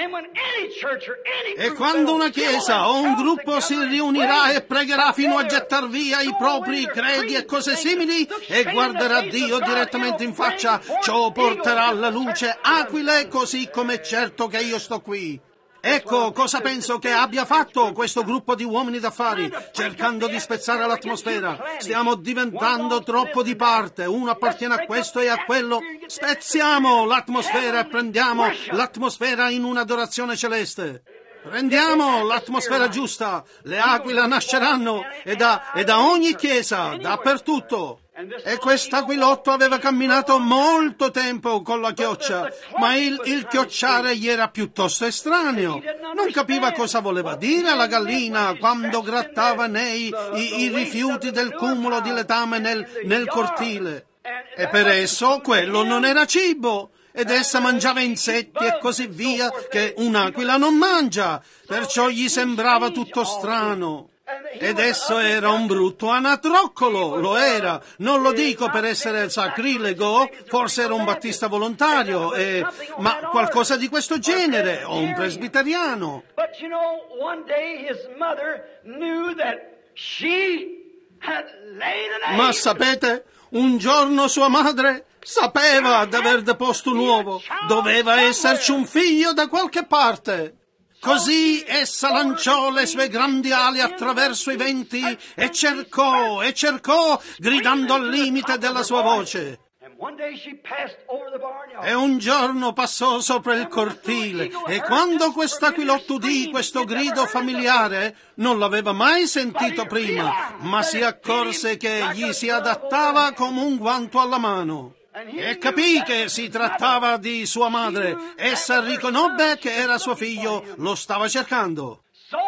E quando una chiesa o un gruppo si riunirà e pregherà fino a gettar via i propri credi e cose simili e guarderà Dio direttamente in faccia, ciò porterà alla luce aquile così come è certo che io sto qui. Ecco cosa penso che abbia fatto questo gruppo di uomini d'affari, cercando di spezzare l'atmosfera. Stiamo diventando troppo di parte, uno appartiene a questo e a quello. Spezziamo l'atmosfera e prendiamo l'atmosfera in un'adorazione celeste. Prendiamo l'atmosfera giusta, le aquile nasceranno e da ogni chiesa, dappertutto. E quest'aquilotto aveva camminato molto tempo con la chioccia, ma il chiocciare gli era piuttosto estraneo. Non capiva cosa voleva dire la gallina quando grattava i rifiuti del cumulo di letame nel cortile. E per esso quello non era cibo. Ed essa mangiava insetti e così via che un'aquila non mangia, perciò gli sembrava tutto strano. Ed esso era un brutto anatroccolo, lo era. Non lo dico per essere sacrilego, forse era un battista volontario, ma qualcosa di questo genere, o un presbiteriano. Ma sapete, un giorno sua madre sapeva d'aver deposto un uovo, doveva esserci un figlio da qualche parte. Così essa lanciò le sue grandi ali attraverso i venti e cercò, gridando al limite della sua voce. E un giorno passò sopra il cortile e quando quest'aquilotto udì questo grido familiare, non l'aveva mai sentito prima, ma si accorse che gli si adattava come un guanto alla mano. E capì che si trattava di sua madre. Essa riconobbe che era suo figlio, lo stava cercando.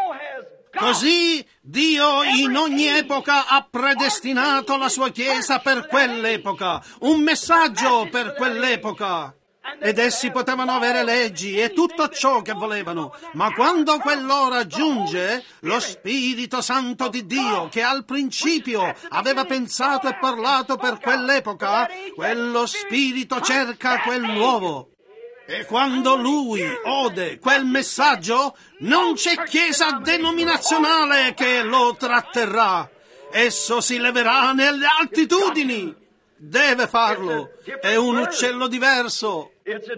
Così Dio in ogni epoca ha predestinato la sua Chiesa per quell'epoca, un messaggio per quell'epoca. Ed essi potevano avere leggi e tutto ciò che volevano, ma quando quell'ora giunge, lo Spirito Santo di Dio, che al principio aveva pensato e parlato per quell'epoca, quello Spirito cerca quel nuovo. E quando lui ode quel messaggio, non c'è chiesa denominazionale che lo tratterrà. Esso si leverà nelle altitudini. Deve farlo. È un uccello diverso.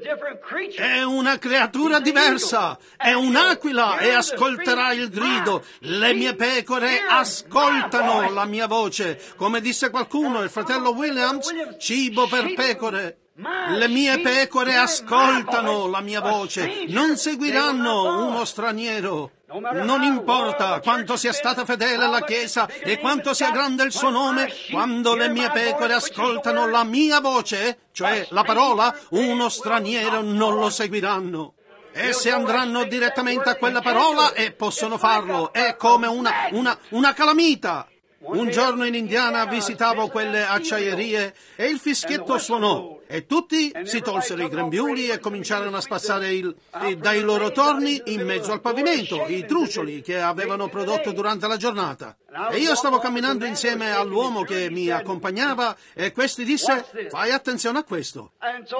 È una creatura diversa. È un'aquila e ascolterà il grido. Le mie pecore ascoltano la mia voce. Come disse qualcuno, il fratello Williams, cibo per pecore. Le mie pecore ascoltano la mia voce, non seguiranno uno straniero. Non importa quanto sia stata fedele la Chiesa e quanto sia grande il suo nome, quando le mie pecore ascoltano la mia voce, cioè la parola, uno straniero non lo seguiranno. Esse andranno direttamente a quella parola e possono farlo. È come una calamita. Un giorno in Indiana visitavo quelle acciaierie e il fischietto suonò e tutti si tolsero i grembiuli e cominciarono a spazzare dai loro torni in mezzo al pavimento i trucioli che avevano prodotto durante la giornata. E io stavo camminando insieme all'uomo che mi accompagnava e questi disse: fai attenzione a questo.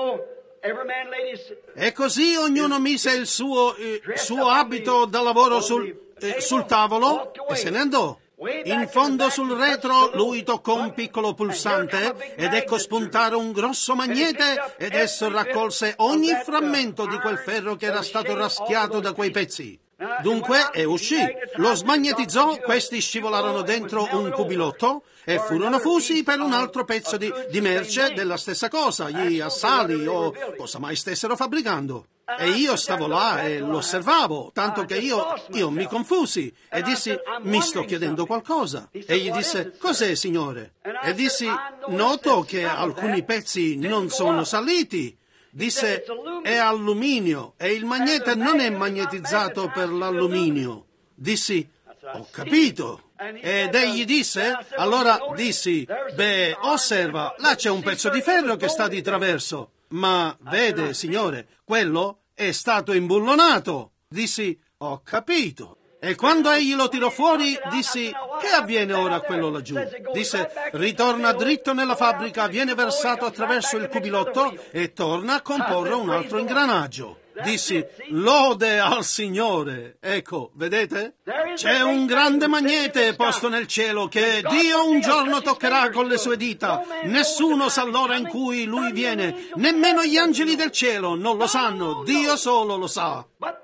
E così ognuno mise il suo abito da lavoro sul tavolo e se ne andò. In fondo sul retro lui toccò un piccolo pulsante ed ecco spuntare un grosso magnete ed esso raccolse ogni frammento di quel ferro che era stato raschiato da quei pezzi. Dunque uscì, lo smagnetizzò, questi scivolarono dentro un cubilotto e furono fusi per un altro pezzo di merce della stessa cosa, gli assali o cosa mai stessero fabbricando. E io stavo là e l'osservavo, tanto che io mi confusi e dissi: mi sto chiedendo qualcosa. E gli disse: cos'è, signore? E dissi: noto che alcuni pezzi non sono saliti. Disse: è alluminio e il magnete non è magnetizzato per l'alluminio. Dissi: ho capito. Ed egli disse, allora dissi, beh, osserva, là c'è un pezzo di ferro che sta di traverso. Ma vede, signore, quello è stato imbullonato. Dissi, ho capito. E quando egli lo tirò fuori, dissi, che avviene ora a quello laggiù? Disse, ritorna dritto nella fabbrica, viene versato attraverso il cubilotto e torna a comporre un altro ingranaggio. Dissi, lode al Signore. Ecco, vedete? C'è un grande magnete posto nel cielo che Dio un giorno toccherà con le sue dita. Nessuno sa l'ora in cui Lui viene, nemmeno gli angeli del cielo non lo sanno, Dio solo lo sa.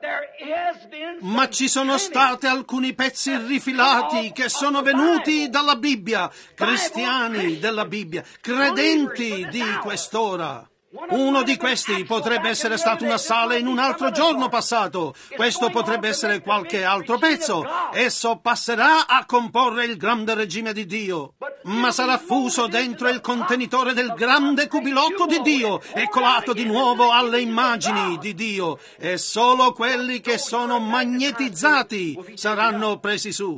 Ma ci sono stati alcuni pezzi rifilati che sono venuti dalla Bibbia, cristiani della Bibbia, credenti di quest'ora. Uno di questi potrebbe essere stato una sala in un altro giorno passato. Questo potrebbe essere qualche altro pezzo. Esso passerà a comporre il grande regime di Dio, ma sarà fuso dentro il contenitore del grande cubilotto di Dio e colato di nuovo alle immagini di Dio. E solo quelli che sono magnetizzati saranno presi su.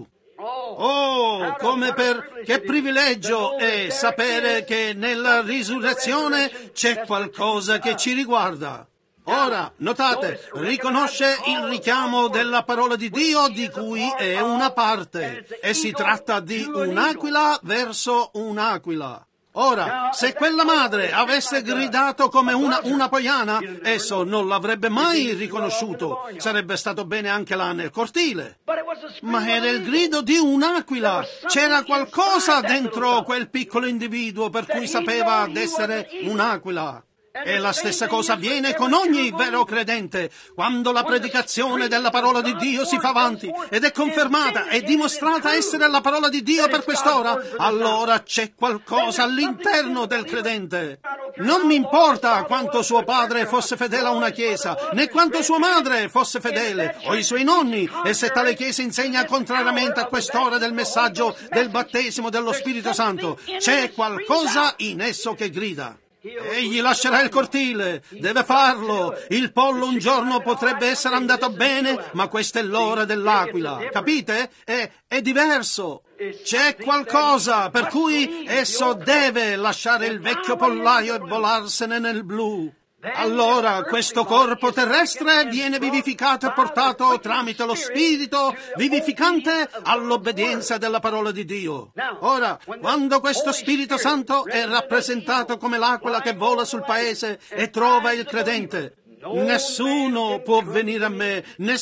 Oh, che privilegio è sapere che nella risurrezione c'è qualcosa che ci riguarda. Ora, notate, riconosce il richiamo della parola di Dio di cui è una parte, e si tratta di un'aquila verso un'aquila. Ora, se quella madre avesse gridato come una poiana, esso non l'avrebbe mai riconosciuto. Sarebbe stato bene anche là nel cortile. Ma era il grido di un'aquila. C'era qualcosa dentro quel piccolo individuo per cui sapeva d'essere un'aquila. E la stessa cosa avviene con ogni vero credente. Quando la predicazione della parola di Dio si fa avanti ed è confermata e dimostrata essere la parola di Dio per quest'ora, allora c'è qualcosa all'interno del credente. Non mi importa quanto suo padre fosse fedele a una chiesa, né quanto sua madre fosse fedele, o i suoi nonni, e se tale chiesa insegna contrariamente a quest'ora del messaggio del battesimo dello Spirito Santo, c'è qualcosa in esso che grida. Egli lascerà il cortile, deve farlo. Il pollo un giorno potrebbe essere andato bene, ma questa è l'ora dell'aquila, capite? È diverso. C'è qualcosa per cui esso deve lasciare il vecchio pollaio e volarsene nel blu. Allora questo corpo terrestre viene vivificato e portato tramite lo Spirito vivificante all'obbedienza della parola di Dio. Ora, quando questo Spirito Santo è rappresentato come l'aquila che vola sul paese e trova il credente, nessuno può venire a me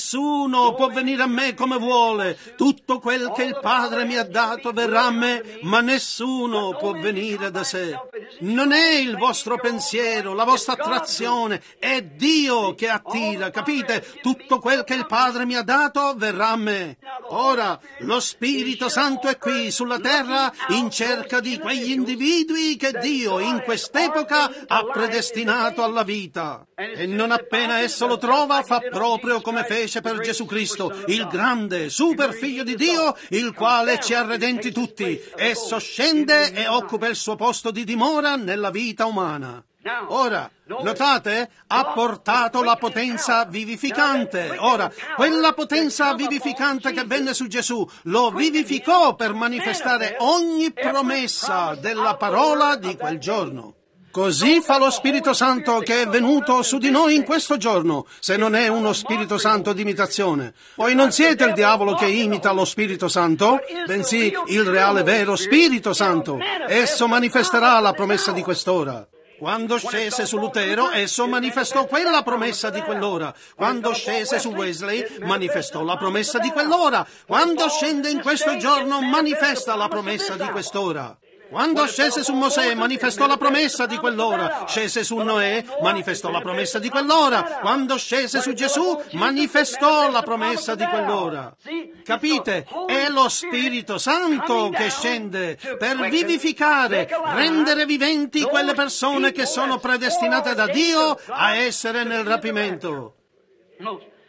come vuole. Tutto quel che il Padre mi ha dato verrà a me, ma nessuno può venire da sé. Non è il vostro pensiero, la vostra attrazione, è Dio che attira, capite? Tutto quel che il Padre mi ha dato verrà a me. Ora, lo Spirito Santo è qui sulla terra in cerca di quegli individui che Dio in quest'epoca ha predestinato alla vita. E non appena esso lo trova, fa proprio come fece per Gesù Cristo, il grande, super figlio di Dio, il quale ci ha redenti tutti. Esso scende e occupa il suo posto di dimora nella vita umana. Ora, notate, ha portato la potenza vivificante. Ora, quella potenza vivificante che venne su Gesù lo vivificò per manifestare ogni promessa della parola di quel giorno. Così fa lo Spirito Santo che è venuto su di noi in questo giorno, se non è uno Spirito Santo di imitazione. Voi non siete il diavolo che imita lo Spirito Santo, bensì il reale vero Spirito Santo. Esso manifesterà la promessa di quest'ora. Quando scese su Lutero, esso manifestò quella promessa di quell'ora. Quando scese su Wesley, manifestò la promessa di quell'ora. Quando scende in questo giorno, manifesta la promessa di quest'ora. Quando scese su Mosè, manifestò la promessa di quell'ora. Scese su Noè, manifestò la promessa di quell'ora. Quando scese su Gesù, manifestò la promessa di quell'ora. Capite? È lo Spirito Santo che scende per vivificare, rendere viventi quelle persone che sono predestinate da Dio a essere nel rapimento.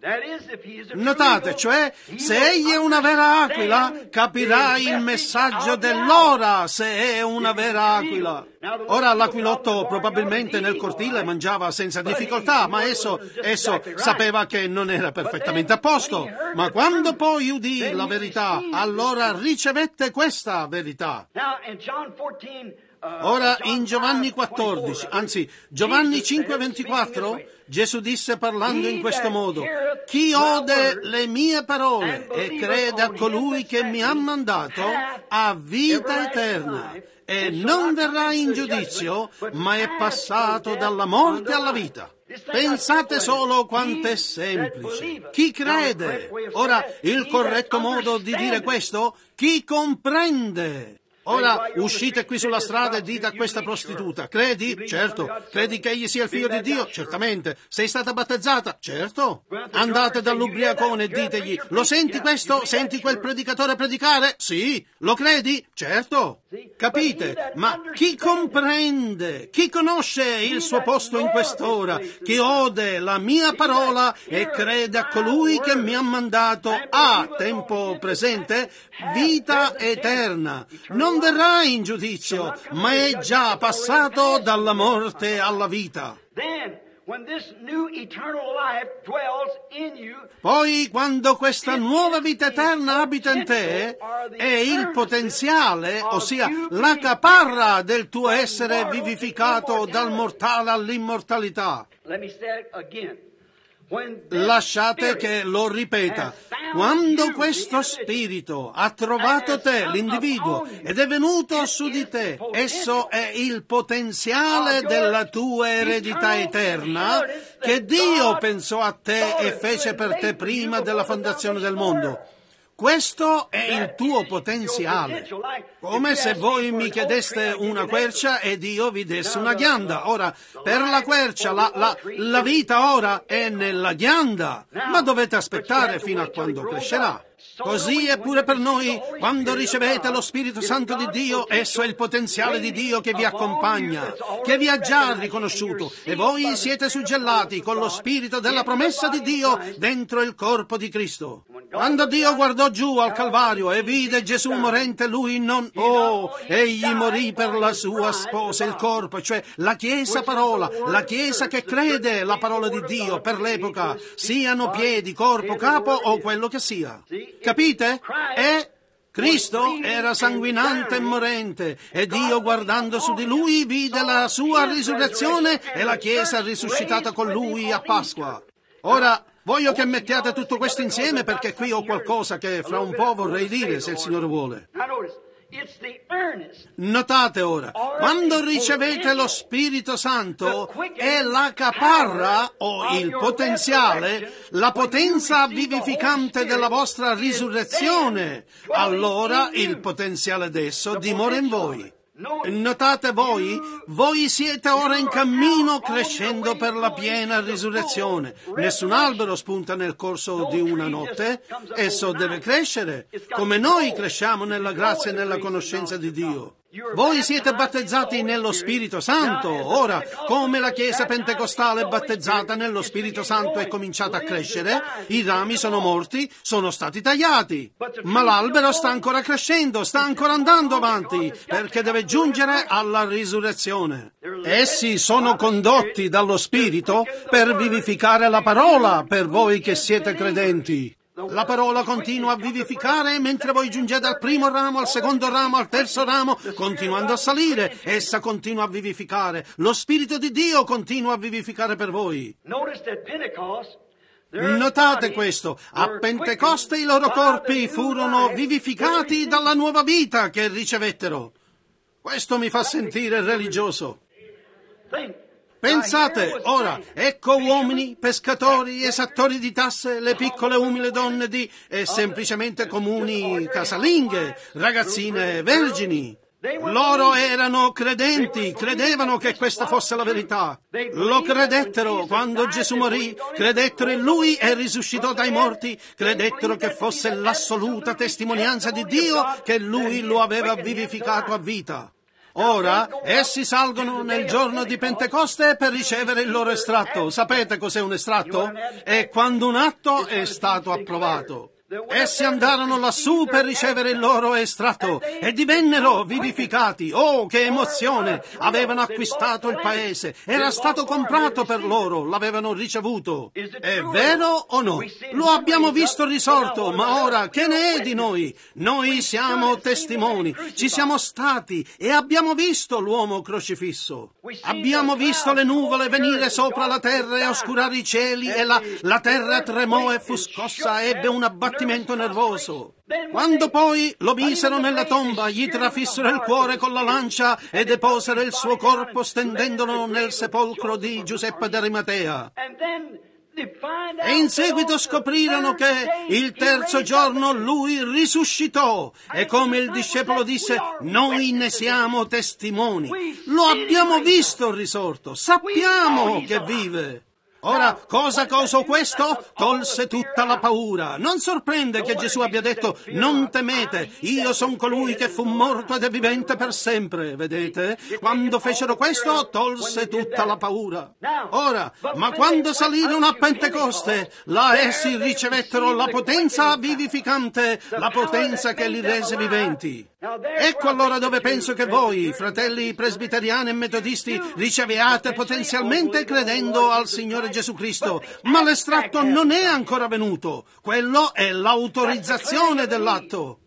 Notate, cioè, se egli è una vera aquila, capirai il messaggio dell'ora, se è una vera aquila. Ora l'aquilotto probabilmente nel cortile mangiava senza difficoltà, ma esso sapeva che non era perfettamente a posto. Ma quando poi udì la verità, allora ricevette questa verità. Ora in Giovanni 14, anzi Giovanni 5:24, Gesù disse parlando in questo modo: chi ode le mie parole e crede a colui che mi ha mandato ha vita eterna e non verrà in giudizio, ma è passato dalla morte alla vita. Pensate solo quanto è semplice. Chi crede? Ora, il corretto modo di dire questo: chi comprende. Ora uscite qui sulla strada e dite a questa prostituta: credi? Certo. Credi che egli sia il figlio di Dio? Certamente. Sei stata battezzata? Certo. Andate dall'ubriacone e ditegli: lo senti questo? Senti quel predicatore predicare? Sì. Lo credi? Certo. Capite? Ma chi comprende? Chi conosce il suo posto in quest'ora? Chi ode la mia parola e crede a colui che mi ha mandato ha, tempo presente, vita eterna. Non verrà in giudizio, ma è già passato dalla morte alla vita. Poi, quando questa nuova vita eterna abita in te, è il potenziale, ossia la caparra del tuo essere vivificato dal mortale all'immortalità. Lasciate che lo ripeta. Quando questo spirito ha trovato te, l'individuo, ed è venuto su di te, esso è il potenziale della tua eredità eterna che Dio pensò a te e fece per te prima della fondazione del mondo. Questo è il tuo potenziale. Come se voi mi chiedeste una quercia ed io vi dessi una ghianda. Ora, per la quercia, la vita ora è nella ghianda, ma dovete aspettare fino a quando crescerà. Così è pure per noi. Quando ricevete lo Spirito Santo di Dio, esso è il potenziale di Dio che vi accompagna, che vi ha già riconosciuto, e voi siete suggellati con lo Spirito della promessa di Dio dentro il corpo di Cristo. Quando Dio guardò giù al Calvario e vide Gesù morente, lui non... egli morì per la sua sposa, il corpo, cioè la Chiesa parola, la Chiesa che crede la parola di Dio per l'epoca, siano piedi, corpo, capo o quello che sia. Capite? E Cristo era sanguinante e morente, e Dio, guardando su di lui, vide la sua risurrezione e la Chiesa risuscitata con lui a Pasqua. Ora, voglio che mettiate tutto questo insieme, perché qui ho qualcosa che fra un po' vorrei dire, se il Signore vuole. Notate ora, quando ricevete lo Spirito Santo, è la caparra o il potenziale, la potenza vivificante della vostra risurrezione. Allora il potenziale d'esso dimora in voi. Notate voi siete ora in cammino crescendo per la piena risurrezione. Nessun albero spunta nel corso di una notte, esso deve crescere, come noi cresciamo nella grazia e nella conoscenza di Dio. Voi siete battezzati nello Spirito Santo. Ora, come la Chiesa pentecostale battezzata nello Spirito Santo è cominciata a crescere, i rami sono morti, sono stati tagliati, ma l'albero sta ancora crescendo, sta ancora andando avanti, perché deve giungere alla risurrezione. Essi sono condotti dallo Spirito per vivificare la parola per voi che siete credenti. La parola continua a vivificare mentre voi giungete al primo ramo, al secondo ramo, al terzo ramo, continuando a salire. Essa continua a vivificare. Lo Spirito di Dio continua a vivificare per voi. Notate questo. A Pentecoste i loro corpi furono vivificati dalla nuova vita che ricevettero. Questo mi fa sentire religioso. Pensate, ora, ecco uomini, pescatori, esattori di tasse, le piccole umili donne di semplicemente comuni casalinghe, ragazzine vergini. Loro erano credenti, credevano che questa fosse la verità. Lo credettero quando Gesù morì, credettero in Lui e risuscitò dai morti, credettero che fosse l'assoluta testimonianza di Dio che Lui lo aveva vivificato a vita. Ora, essi salgono nel giorno di Pentecoste per ricevere il loro estratto. Sapete cos'è un estratto? È quando un atto è stato approvato. Essi andarono lassù per ricevere il loro estratto e divennero vivificati. Oh, che emozione! Avevano acquistato il paese, era stato comprato per loro, l'avevano ricevuto. È vero o no? Lo abbiamo visto risorto, ma ora che ne è di noi? Noi siamo testimoni, ci siamo stati e abbiamo visto l'uomo crocifisso. Abbiamo visto le nuvole venire sopra la terra e oscurare i cieli e la terra tremò e fu scossa, ebbe un abbattimento nervoso. Quando poi lo misero nella tomba, gli trafissero il cuore con la lancia e deposero il suo corpo stendendolo nel sepolcro di Giuseppe d'Arimatea. E in seguito scoprirono che il terzo giorno lui risuscitò e come il discepolo disse, noi ne siamo testimoni. Lo abbiamo visto risorto, sappiamo che vive. Ora, cosa causò questo? Tolse tutta la paura. Non sorprende che Gesù abbia detto, non temete, io sono colui che fu morto ed è vivente per sempre, vedete? Quando fecero questo, tolse tutta la paura. Ora, ma quando salirono a Pentecoste, là essi ricevettero la potenza vivificante, la potenza che li rese viventi. Ecco allora dove penso che voi, fratelli presbiteriani e metodisti, riceviate potenzialmente credendo al Signore Gesù Cristo, ma l'estratto non è ancora venuto. Quello è l'autorizzazione dell'atto.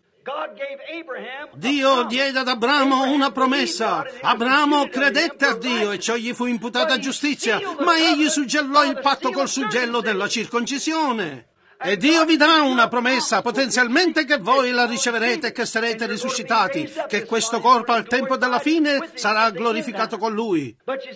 Dio diede ad Abramo una promessa. Abramo credette a Dio e ciò gli fu imputata giustizia, ma egli suggellò il patto col suggello della circoncisione. E Dio vi dà una promessa, potenzialmente che voi la riceverete e che sarete risuscitati, che questo corpo al tempo della fine sarà glorificato con Lui.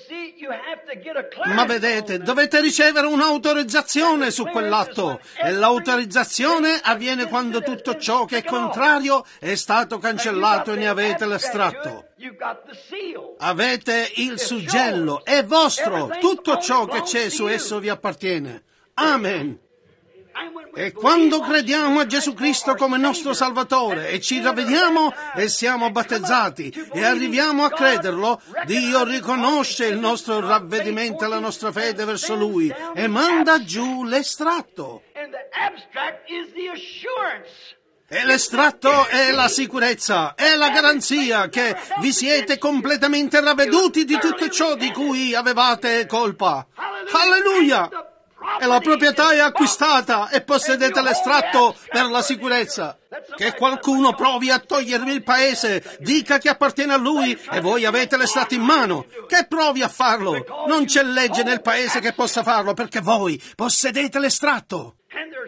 Ma vedete, dovete ricevere un'autorizzazione su quell'atto, e l'autorizzazione avviene quando tutto ciò che è contrario è stato cancellato e ne avete l'estratto. Avete il suggello, è vostro, tutto ciò che c'è su esso vi appartiene. Amen. E quando crediamo a Gesù Cristo come nostro Salvatore e ci ravvediamo e siamo battezzati e arriviamo a crederlo, Dio riconosce il nostro ravvedimento e la nostra fede verso Lui e manda giù l'estratto. E l'estratto è la sicurezza, è la garanzia che vi siete completamente ravveduti di tutto ciò di cui avevate colpa. Alleluia! E la proprietà è acquistata e possedete l'estratto per la sicurezza. Che qualcuno provi a togliervi il paese, dica che appartiene a lui e voi avete l'estratto in mano. Che provi a farlo. Non c'è legge nel paese che possa farlo perché voi possedete l'estratto.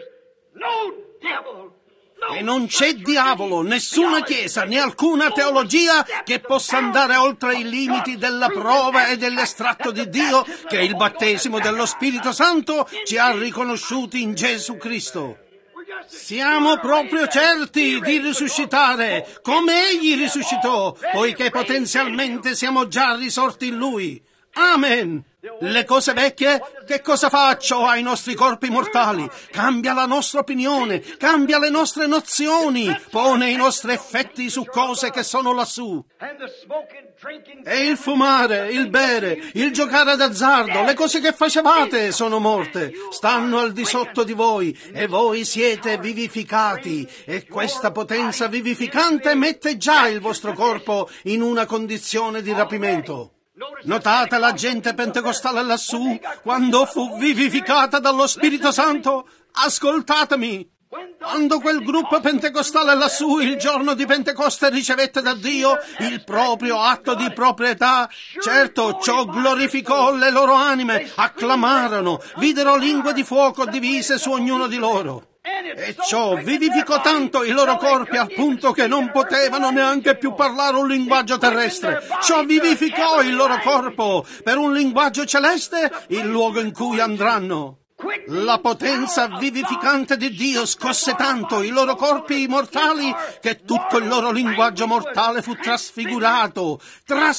E non c'è diavolo, nessuna chiesa, né alcuna teologia che possa andare oltre i limiti della prova e dell'estratto di Dio che il battesimo dello Spirito Santo ci ha riconosciuti in Gesù Cristo. Siamo proprio certi di risuscitare, come Egli risuscitò, poiché potenzialmente siamo già risorti in Lui. Amen! Le cose vecchie, che cosa faccio ai nostri corpi mortali? Cambia la nostra opinione, cambia le nostre nozioni, pone i nostri effetti su cose che sono lassù. E il fumare, il bere, il giocare d'azzardo, le cose che facevate sono morte, stanno al di sotto di voi e voi siete vivificati e questa potenza vivificante mette già il vostro corpo in una condizione di rapimento. Notate la gente pentecostale lassù, quando fu vivificata dallo Spirito Santo? Ascoltatemi! Quando quel gruppo pentecostale lassù il giorno di Pentecoste ricevette da Dio il proprio atto di proprietà, certo ciò glorificò le loro anime, acclamarono, videro lingue di fuoco divise su ognuno di loro. E ciò vivificò tanto i loro corpi al punto che non potevano neanche più parlare un linguaggio terrestre. Ciò vivificò il loro corpo per un linguaggio celeste, il luogo in cui andranno. La potenza vivificante di Dio scosse tanto i loro corpi mortali che tutto il loro linguaggio mortale fu trasfigurato,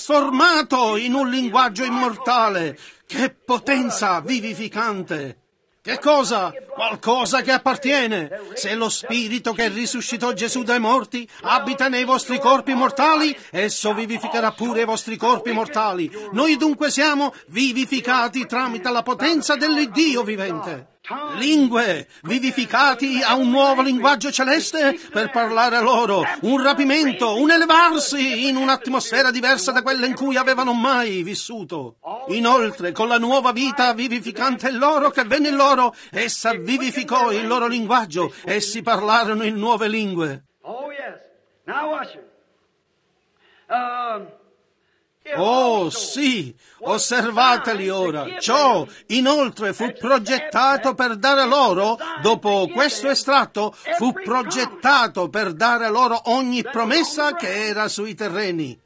trasformato in un linguaggio immortale. Che potenza vivificante! Che cosa? Qualcosa che appartiene. Se lo Spirito che risuscitò Gesù dai morti abita nei vostri corpi mortali, esso vivificherà pure i vostri corpi mortali. Noi dunque siamo vivificati tramite la potenza dell'Iddio vivente. Lingue, vivificati a un nuovo linguaggio celeste per parlare loro, un rapimento, un elevarsi in un'atmosfera diversa da quella in cui avevano mai vissuto. Inoltre, con la nuova vita vivificante in loro che venne in loro, essa vivificò il loro linguaggio, essi parlarono in nuove lingue. Oh, yes. Now watch it. Oh sì, osservateli ora. Ciò inoltre fu progettato per dare loro, dopo questo estratto, fu progettato per dare loro ogni promessa che era sui terreni.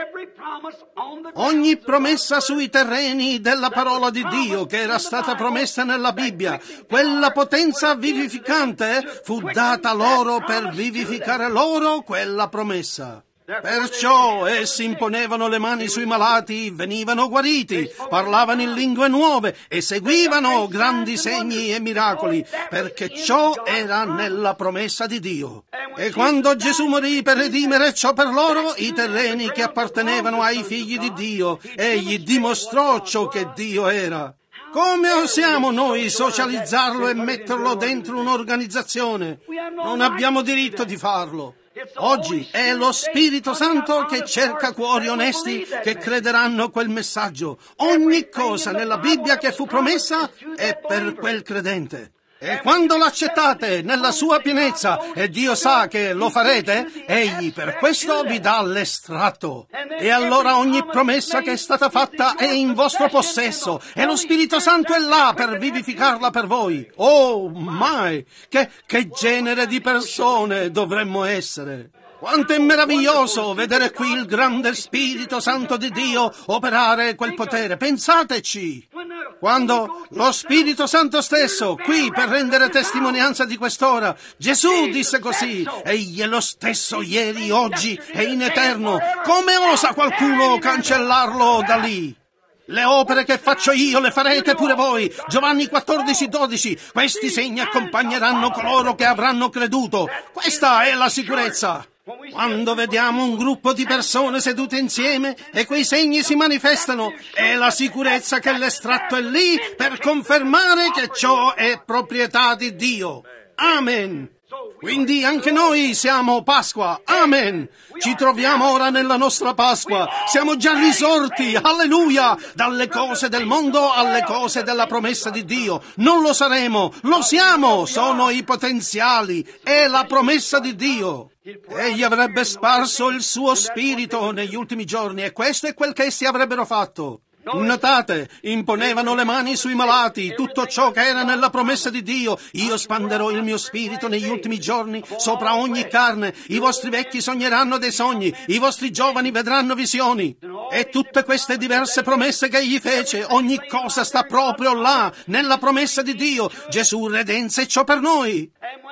Ogni promessa sui terreni della parola di Dio che era stata promessa nella Bibbia, quella potenza vivificante fu data loro per vivificare loro quella promessa. Perciò essi imponevano le mani sui malati, venivano guariti, parlavano in lingue nuove, eseguivano grandi segni e miracoli, perché ciò era nella promessa di Dio. E quando Gesù morì per redimere ciò per loro, i terreni che appartenevano ai figli di Dio, egli dimostrò ciò che Dio era. Come osiamo noi socializzarlo e metterlo dentro un'organizzazione? Non abbiamo diritto di farlo. Oggi è lo Spirito Santo che cerca cuori onesti che crederanno quel messaggio. Ogni cosa nella Bibbia che fu promessa è per quel credente. E quando l'accettate nella sua pienezza, e Dio sa che lo farete, egli per questo vi dà l'estratto. E allora ogni promessa che è stata fatta è in vostro possesso, e lo Spirito Santo è là per vivificarla per voi. Oh, mai! Che genere di persone dovremmo essere! Quanto è meraviglioso vedere qui il grande Spirito Santo di Dio operare quel potere. Pensateci! Quando lo Spirito Santo stesso, qui per rendere testimonianza di quest'ora, Gesù disse così, egli è lo stesso ieri, oggi e in eterno. Come osa qualcuno cancellarlo da lì? Le opere che faccio io le farete pure voi. Giovanni 14:12. Questi segni accompagneranno coloro che avranno creduto. Questa è la sicurezza. Quando vediamo un gruppo di persone sedute insieme e quei segni si manifestano, è la sicurezza che l'estratto è lì per confermare che ciò è proprietà di Dio. Amen. Quindi anche noi siamo Pasqua. Amen. Ci troviamo ora nella nostra Pasqua. Siamo già risorti, alleluia, dalle cose del mondo alle cose della promessa di Dio. Non lo saremo, lo siamo, sono i potenziali, è la promessa di Dio. Egli avrebbe sparso il suo spirito negli ultimi giorni e questo è quel che essi avrebbero fatto. Notate, imponevano le mani sui malati, tutto ciò che era nella promessa di Dio. Io spanderò il mio spirito negli ultimi giorni sopra ogni carne, i vostri vecchi sogneranno dei sogni, i vostri giovani vedranno visioni. E tutte queste diverse promesse che egli fece, ogni cosa sta proprio là, nella promessa di Dio. Gesù redense ciò per noi.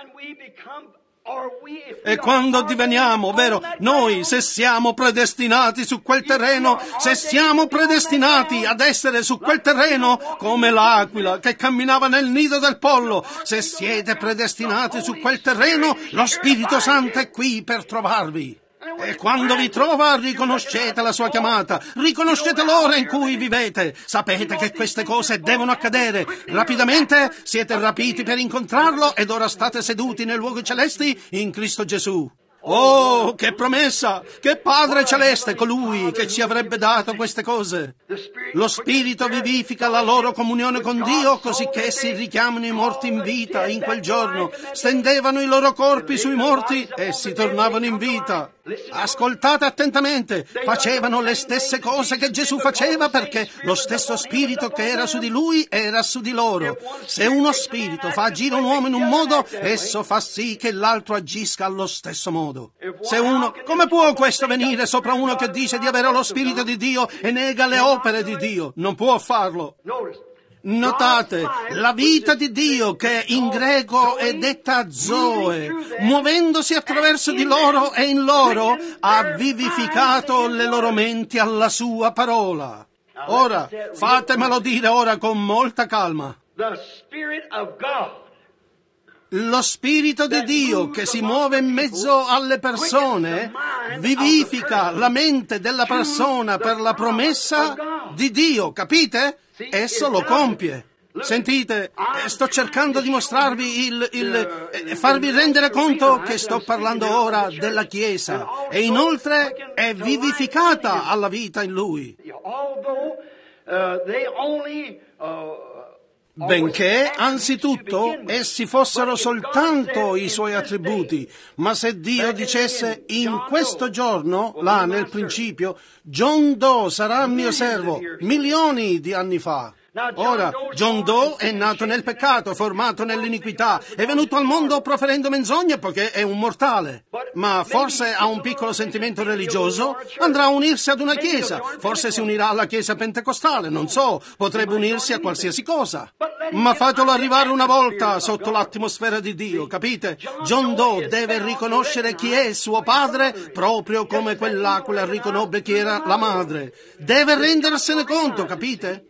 E quando diveniamo, vero, noi se siamo predestinati su quel terreno, se siamo predestinati ad essere su quel terreno come l'aquila che camminava nel nido del pollo, se siete predestinati su quel terreno, lo Spirito Santo è qui per trovarvi. E quando vi trova, riconoscete la sua chiamata, riconoscete l'ora in cui vivete, sapete che queste cose devono accadere. Rapidamente siete rapiti per incontrarlo ed ora state seduti nei luoghi celesti in Cristo Gesù. Oh, che promessa! Che Padre Celeste colui che ci avrebbe dato queste cose! Lo Spirito vivifica la loro comunione con Dio così che essi richiamano i morti in vita in quel giorno, stendevano i loro corpi sui morti e si tornavano in vita. Ascoltate attentamente, facevano le stesse cose che Gesù faceva perché lo stesso Spirito che era su di Lui era su di loro. Se uno Spirito fa agire un uomo in un modo, esso fa sì che l'altro agisca allo stesso modo. Se uno, come può questo venire sopra uno che dice di avere lo Spirito di Dio e nega le opere di Dio? Non può farlo. Notate, la vita di Dio, che in greco è detta Zoe, muovendosi attraverso di loro e in loro, ha vivificato le loro menti alla sua parola. Ora, fatemelo dire ora con molta calma. the Spirit of God. Lo Spirito di Dio che si muove in mezzo alle persone vivifica la mente della persona per la promessa di Dio, capite? Esso lo compie. Sentite, sto cercando di mostrarvi farvi rendere conto che sto parlando ora della Chiesa e inoltre è vivificata alla vita in Lui. Benché, anzitutto, essi fossero soltanto i suoi attributi, ma se Dio dicesse in questo giorno, là nel principio, John Doe sarà mio servo, milioni di anni fa. Ora, John Doe è nato nel peccato, formato nell'iniquità, è venuto al mondo proferendo menzogne perché è un mortale. Ma forse ha un piccolo sentimento religioso, andrà a unirsi ad una chiesa, forse si unirà alla chiesa pentecostale, non so, potrebbe unirsi a qualsiasi cosa. Ma fatelo arrivare una volta sotto l'atmosfera di Dio, capite? John Doe deve riconoscere chi è suo padre proprio come quell'aquila riconobbe chi era la madre. Deve rendersene conto, capite?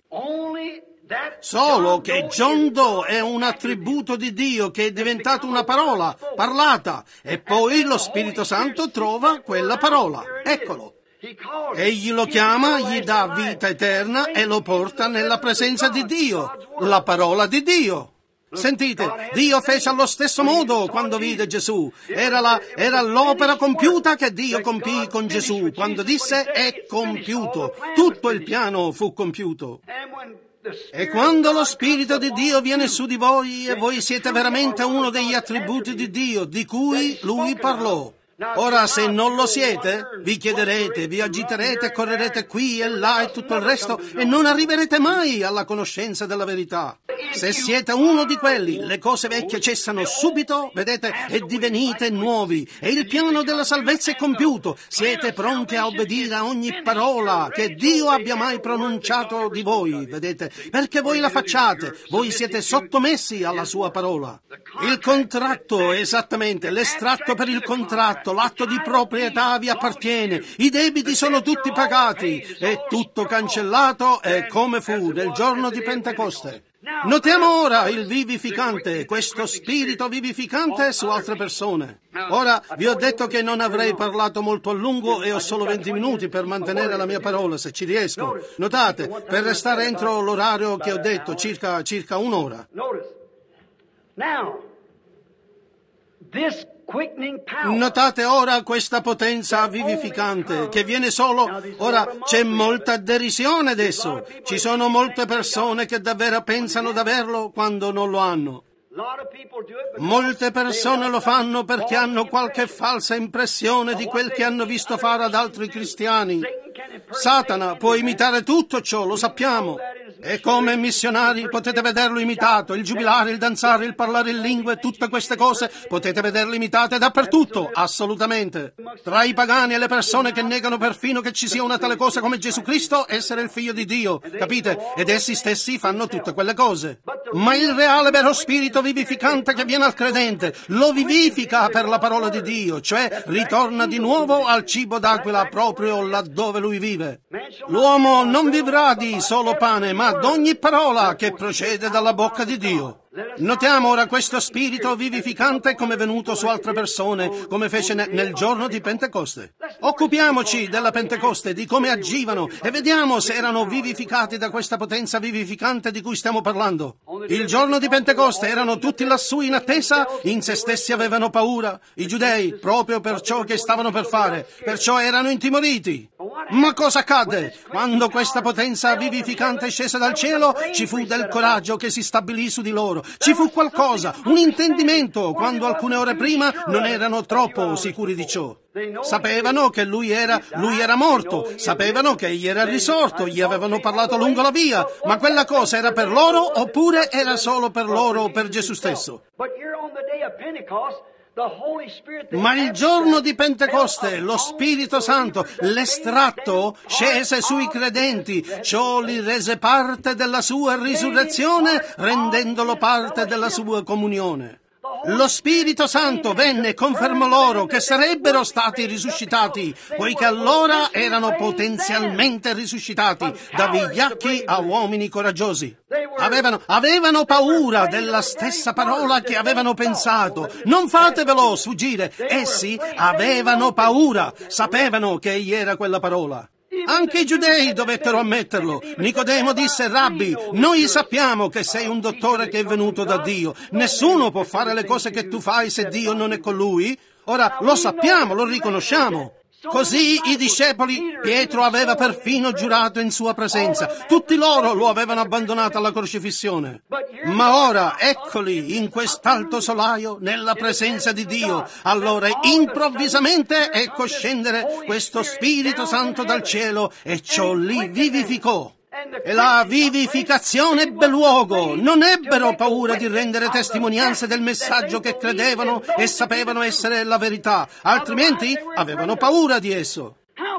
Solo che John Doe è un attributo di Dio che è diventato una parola parlata e poi lo Spirito Santo trova quella parola. Eccolo. Egli lo chiama, gli dà vita eterna e lo porta nella presenza di Dio, la parola di Dio. Sentite, Dio fece allo stesso modo quando vide Gesù. Era l'opera compiuta che Dio compì con Gesù quando disse è compiuto. Tutto il piano fu compiuto. E quando lo Spirito di Dio viene su di voi e voi siete veramente uno degli attributi di Dio di cui Lui parlò. Ora, se non lo siete, vi chiederete, vi agiterete, correrete qui e là e tutto il resto e non arriverete mai alla conoscenza della verità. Se siete uno di quelli, le cose vecchie cessano subito, vedete, e divenite nuovi. E il piano della salvezza è compiuto. Siete pronti a obbedire a ogni parola che Dio abbia mai pronunciato di voi, vedete, perché voi la facciate. Voi siete sottomessi alla sua parola. Il contratto, esattamente, l'estratto per il contratto, l'atto di proprietà vi appartiene, i debiti sono tutti pagati, è tutto cancellato e come fu nel giorno di Pentecoste. Notiamo ora il vivificante, questo spirito vivificante su altre persone. Ora, vi ho detto che non avrei parlato molto a lungo e ho solo 20 minuti per mantenere la mia parola, se ci riesco. Notate, per restare entro l'orario che ho detto, circa un'ora. Notate ora questa potenza vivificante che viene solo... Ora, c'è molta derisione adesso. Ci sono molte persone che davvero pensano d'averlo quando non lo hanno. Molte persone lo fanno perché hanno qualche falsa impressione di quel che hanno visto fare ad altri cristiani. Satana può imitare tutto ciò, lo sappiamo. E come missionari potete vederlo imitato, il giubilare, il danzare, il parlare in lingue, tutte queste cose potete vederle imitate dappertutto, assolutamente. Tra i pagani e le persone che negano perfino che ci sia una tale cosa come Gesù Cristo, essere il figlio di Dio, capite? Ed essi stessi fanno tutte quelle cose. Ma il reale vero spirito vivificante che viene al credente lo vivifica per la parola di Dio, cioè ritorna di nuovo al cibo d'aquila proprio laddove lui vive. L'uomo non vivrà di solo pane, ma d'ogni parola che procede dalla bocca di Dio. Notiamo ora questo spirito vivificante come è venuto su altre persone, come fece nel giorno di Pentecoste. Occupiamoci della Pentecoste, di come agivano, e vediamo se erano vivificati da questa potenza vivificante di cui stiamo parlando. Il giorno di Pentecoste erano tutti lassù in attesa, in se stessi avevano paura, i giudei, proprio per ciò che stavano per fare, perciò erano intimoriti. Ma cosa accadde? Quando questa potenza vivificante scese dal cielo, ci fu del coraggio che si stabilì su di loro. Ci fu qualcosa, un intendimento, quando alcune ore prima non erano troppo sicuri di ciò. Sapevano che lui era morto, sapevano che egli era risorto, gli avevano parlato lungo la via, ma quella cosa era per loro oppure era solo per loro o per Gesù stesso? Ma il giorno di Pentecoste, lo Spirito Santo, l'estratto, scese sui credenti, ciò li rese parte della sua risurrezione, rendendolo parte della sua comunione. Lo Spirito Santo venne e confermò loro che sarebbero stati risuscitati, poiché allora erano potenzialmente risuscitati da vigliacchi a uomini coraggiosi. Avevano paura della stessa parola che avevano pensato. Non fatevelo sfuggire. Essi avevano paura, sapevano che egli era quella parola. Anche i giudei dovettero ammetterlo. Nicodemo disse: Rabbi, noi sappiamo che sei un dottore che è venuto da Dio. Nessuno può fare le cose che tu fai se Dio non è con lui. Ora lo sappiamo, lo riconosciamo. Così i discepoli, Pietro aveva perfino giurato in sua presenza. Tutti loro lo avevano abbandonato alla crocifissione. Ma ora eccoli in quest'alto solaio, nella presenza di Dio. Allora improvvisamente ecco scendere questo Spirito Santo dal cielo e ciò li vivificò. E la vivificazione ebbe luogo. Non ebbero paura di rendere testimonianza del messaggio che credevano e sapevano essere la verità, altrimenti avevano paura di esso.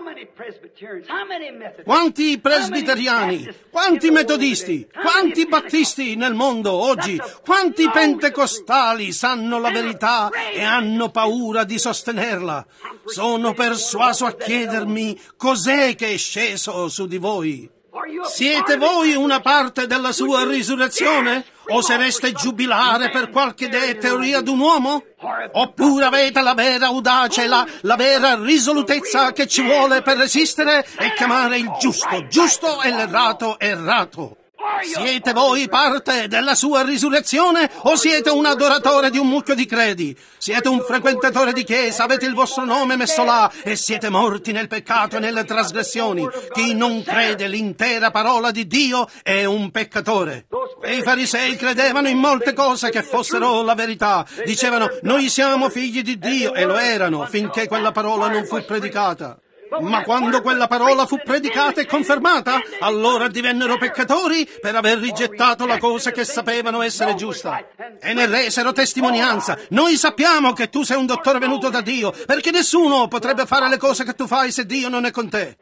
Quanti presbiteriani, quanti metodisti, quanti battisti nel mondo oggi, quanti pentecostali sanno la verità e hanno paura di sostenerla. Sono persuaso a chiedermi cos'è che è sceso su di voi. Siete voi una parte della sua risurrezione? Osereste giubilare per qualche teoria d'un uomo? Oppure avete la vera audacia e la vera risolutezza che ci vuole per resistere e chiamare il giusto giusto e l'errato errato? Siete voi parte della sua risurrezione o siete un adoratore di un mucchio di credi? Siete un frequentatore di chiesa, avete il vostro nome messo là e siete morti nel peccato e nelle trasgressioni. Chi non crede l'intera parola di Dio è un peccatore. E i farisei credevano in molte cose che fossero la verità. Dicevano: noi siamo figli di Dio, e lo erano finché quella parola non fu predicata. Ma quando quella parola fu predicata e confermata, allora divennero peccatori per aver rigettato la cosa che sapevano essere giusta. E ne resero testimonianza. Noi sappiamo che tu sei un dottore venuto da Dio, perché nessuno potrebbe fare le cose che tu fai se Dio non è con te.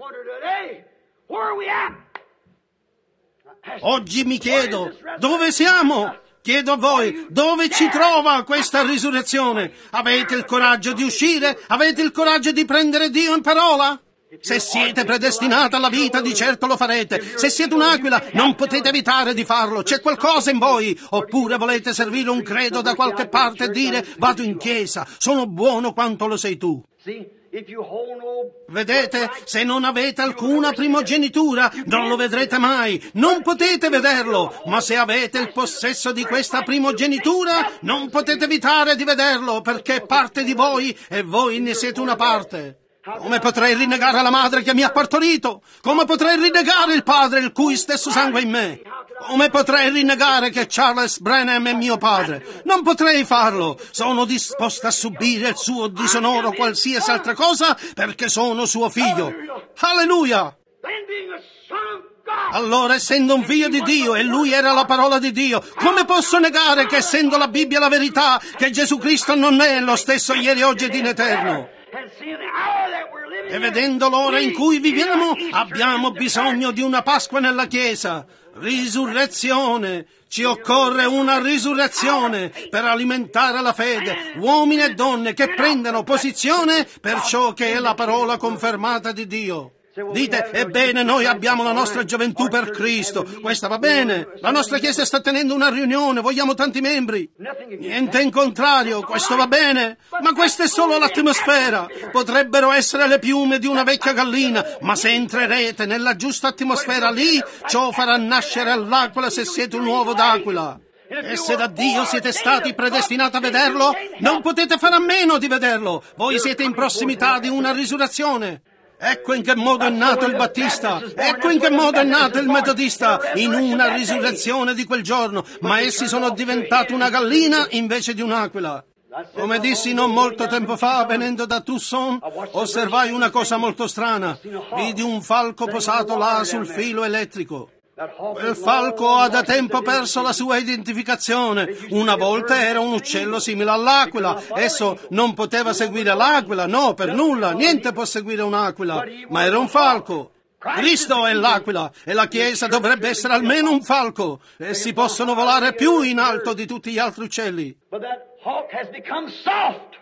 Oggi mi chiedo, dove siamo? Chiedo a voi, dove ci trova questa risurrezione? Avete il coraggio di uscire? Avete il coraggio di prendere Dio in parola? Se siete predestinati alla vita, di certo lo farete. Se siete un'aquila, non potete evitare di farlo. C'è qualcosa in voi. Oppure volete servire un credo da qualche parte e dire: vado in chiesa, sono buono quanto lo sei tu. Vedete, se non avete alcuna primogenitura, non lo vedrete mai, non potete vederlo, ma se avete il possesso di questa primogenitura, non potete evitare di vederlo, perché è parte di voi e voi ne siete una parte. Come potrei rinnegare la madre che mi ha partorito? Come potrei rinnegare il padre il cui stesso sangue è in me? Come potrei rinnegare che Charles Branham è mio padre? Non potrei farlo. Sono disposta a subire il suo disonore o qualsiasi altra cosa perché sono suo figlio. Alleluia! Allora, essendo un figlio di Dio e lui era la parola di Dio, come posso negare che, essendo la Bibbia la verità, che Gesù Cristo non è lo stesso ieri, oggi ed in eterno? E vedendo l'ora in cui viviamo, abbiamo bisogno di una Pasqua nella Chiesa. Risurrezione. Ci occorre una risurrezione per alimentare la fede. Uomini e donne che prendano posizione per ciò che è la parola confermata di Dio. Dite: ebbene, noi abbiamo la nostra gioventù per Cristo. Questa va bene. La nostra Chiesa sta tenendo una riunione, vogliamo tanti membri. Niente in contrario, questo va bene. Ma questa è solo l'atmosfera. Potrebbero essere le piume di una vecchia gallina, ma se entrerete nella giusta atmosfera lì, ciò farà nascere l'aquila se siete un uovo d'aquila. E se da Dio siete stati predestinati a vederlo, non potete fare a meno di vederlo. Voi siete in prossimità di una risurrezione. Ecco in che modo è nato il Battista, ecco in che modo è nato il Metodista, in una risurrezione di quel giorno, ma essi sono diventati una gallina invece di un'aquila. Come dissi non molto tempo fa, venendo da Tucson, osservai una cosa molto strana. Vidi un falco posato là sul filo elettrico. Quel falco ha da tempo perso la sua identificazione. Una volta era un uccello simile all'aquila. Esso non poteva seguire l'aquila, no, per nulla, niente può seguire un'aquila, ma era un falco. Cristo è l'aquila e la Chiesa dovrebbe essere almeno un falco. Essi possono volare più in alto di tutti gli altri uccelli. hawk has become soft.